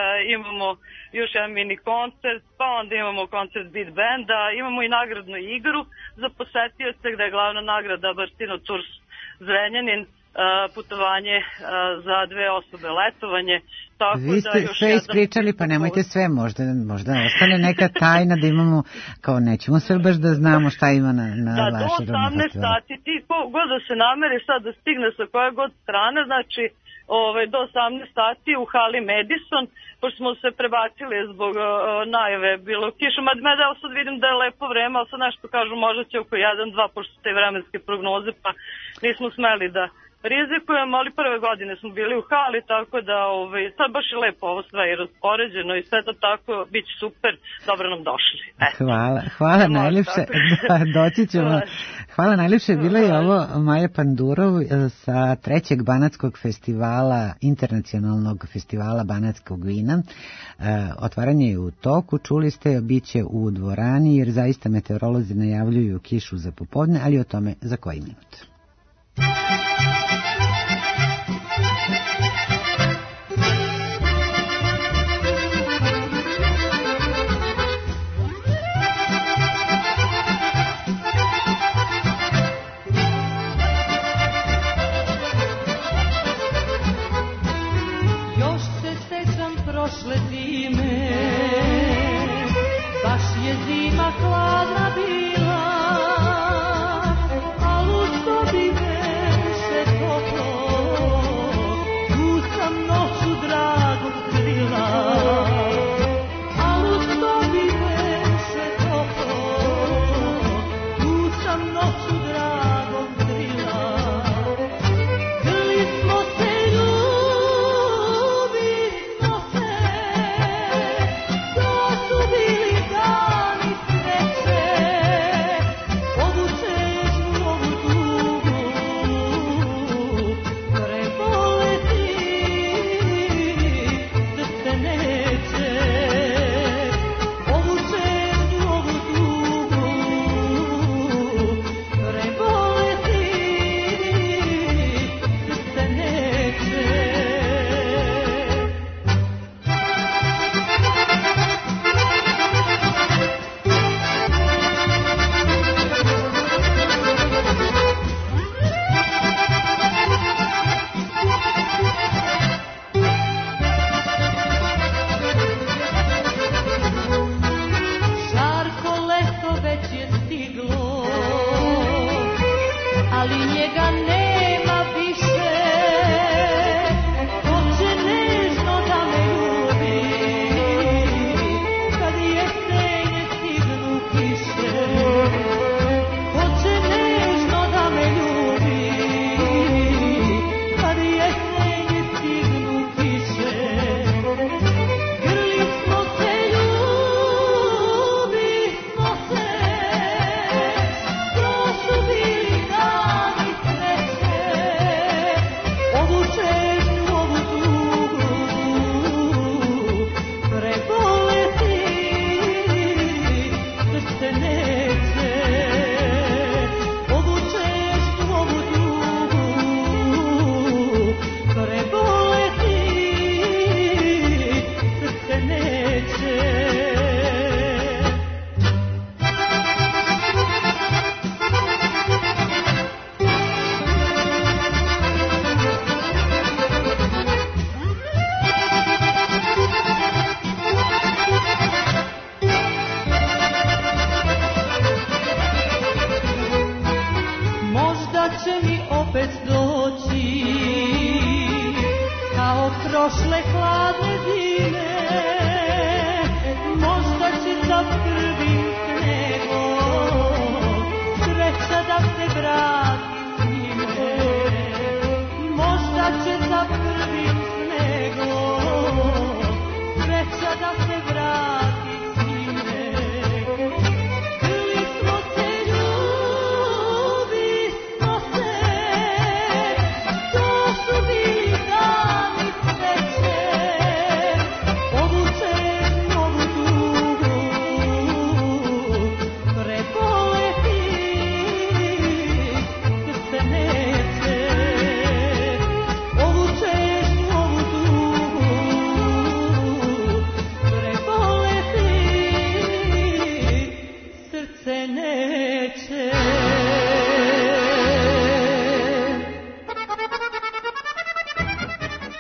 imamo još jedan mini koncert, pa onda imamo koncert beat benda, imamo i nagradnu igru za posetioce gde je glavna nagrada Bartino Tours Zrenjanin, putovanje za 2 osobe, letovanje. Tako vi ste da sve ispričali, pa nemojte sve, možda ostane neka tajna da imamo, kao nećemo sve baš da znamo šta ima na vašoj do 18 sati, ti god da se nameri sad da stigne sa koje god strane, znači do 18 sati u hali Madison, pošto smo se prebacili zbog najave bilo kiša, mada evo sad vidim da je lepo vreme, ali sad nešto kažu možda će oko 1-2, pošto te vremenske prognoze, pa nismo smeli da rizikujemo, ali prve godine smo bili u hali, tako da sad baš je lepo ovo sve je raspoređeno i sve to tako, bit će super, dobro nam došli. Hvala najljepše, doći ćemo. Hvala najljepše, bila je ovo Maja Pandurov sa 3. banatskog festivala, internacionalnog festivala banatskog vina. Otvaranje je u toku, čuli ste, bit će u dvorani, jer zaista meteorolozi najavljuju kišu za popodne, ali o tome za koji minut. Prošle zime, baš je zima hladna bila, al uz to bi me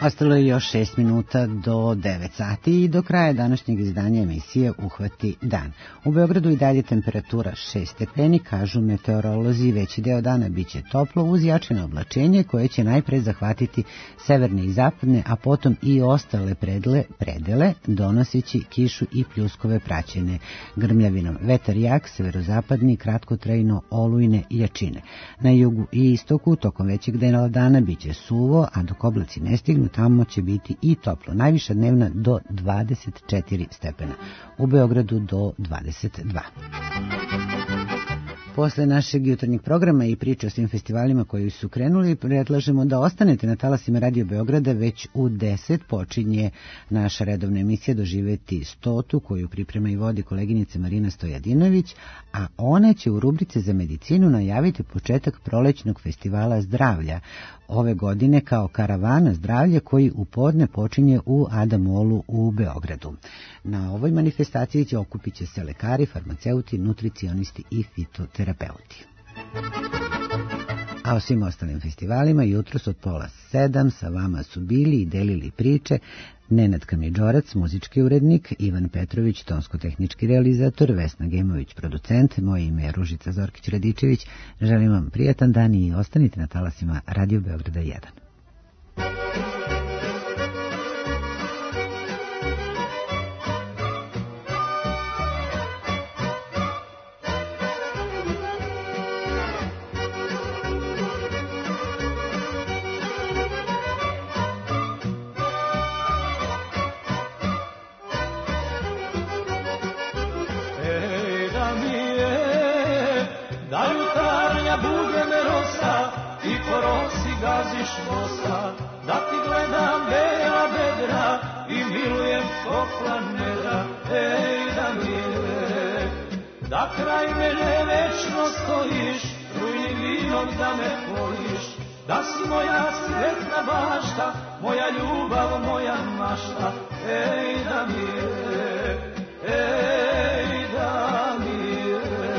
Ostalo je još 6 minuta do 9 sati i do kraja današnjeg izdanja emisije Uhvati dan. U Beogradu i dalje temperatura 6 stepeni, kažu meteorolozi, veći deo dana biće toplo uz jačino oblačenje koje će najpre zahvatiti severne i zapadne, a potom i ostale predele, donoseći kišu i pljuskove praćene grmljavinom. Vetar jak, severozapadni, kratkotrajno olujne jačine. Na jugu i istoku tokom većeg dela dana biće suvo, a dok oblaci ne stignu, tamo će biti i toplo. Najviša dnevna do 24 stepena. U Beogradu do 22. Posle našeg jutarnjeg programa i priče o svim festivalima koji su krenuli, predlažemo da ostanete na talasima Radio Beograda. Već u 10 počinje naša redovna emisija Doživeti 100, koju priprema i vodi koleginica Marina Stojadinović, a ona će u rubrici za medicinu najaviti početak prolećnog festivala zdravlja ove godine kao karavana zdravlja koji u podne počinje u Adamolu u Beogradu. Na ovoj manifestaciji će okupit će se lekari, farmaceuti, nutricionisti i fitoterapeuti. A o svim ostalim festivalima jutros od 6:30 sa vama su bili i delili priče Nenad Kamidžorac, muzički urednik, Ivan Petrović, tonsko-tehnički realizator, Vesna Gemović, producent, moje ime je Ružica Zorkić-Radičević. Želim vam prijatan dan i ostanite na talasima Radio Beograda 1. Da ti gledam bela bedra i milujem topla neda, da mi je, da kraj mene večno stojiš, rujnim vinom da me pojiš, da si moja sretna bašta, moja ljubav, moja mašta, da mi je, da mi je.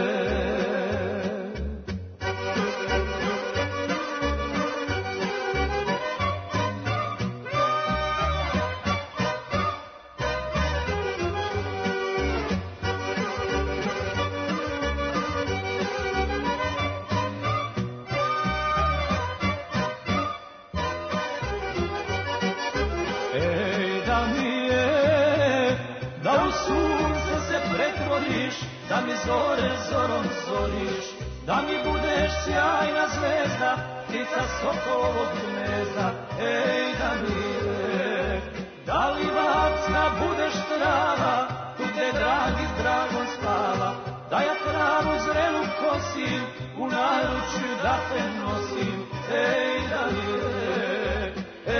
Da mi zore zorom zoriš, da mi budeš sjajna zvezda, ptica sokolovog gnezda, da mi je, da li vacna budeš trava, tu gde dragi s dragom spava, da ja travu zrelu kosim, u naručju da te nosim, da mi je,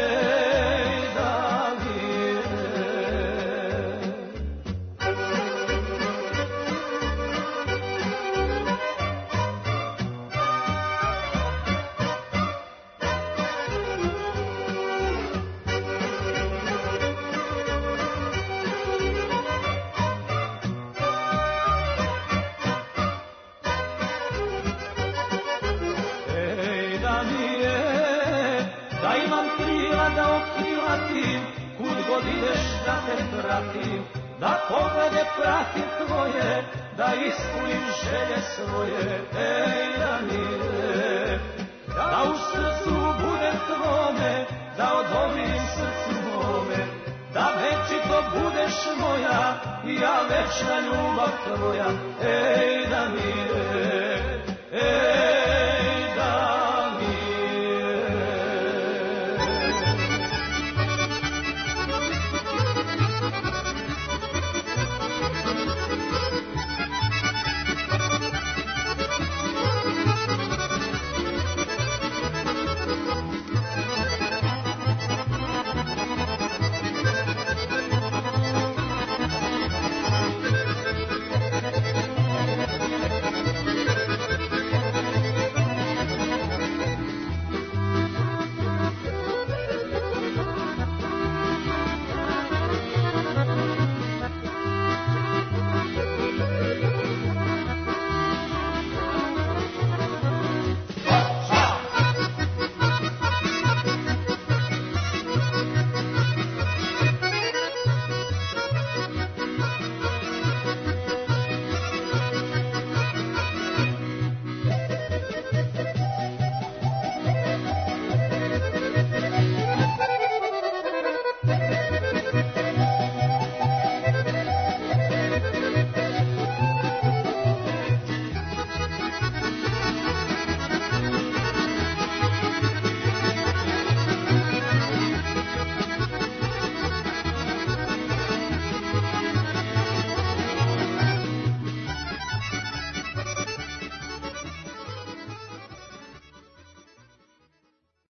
da mi je. Da te pratim, da poglede pratim tvoje, da ispunim želje svoje, da mi je, da u srcu budem tvome, da odobrim srcu mome, da večito budeš moja i ja večna ljubav tvoja, da mi je, da mi je.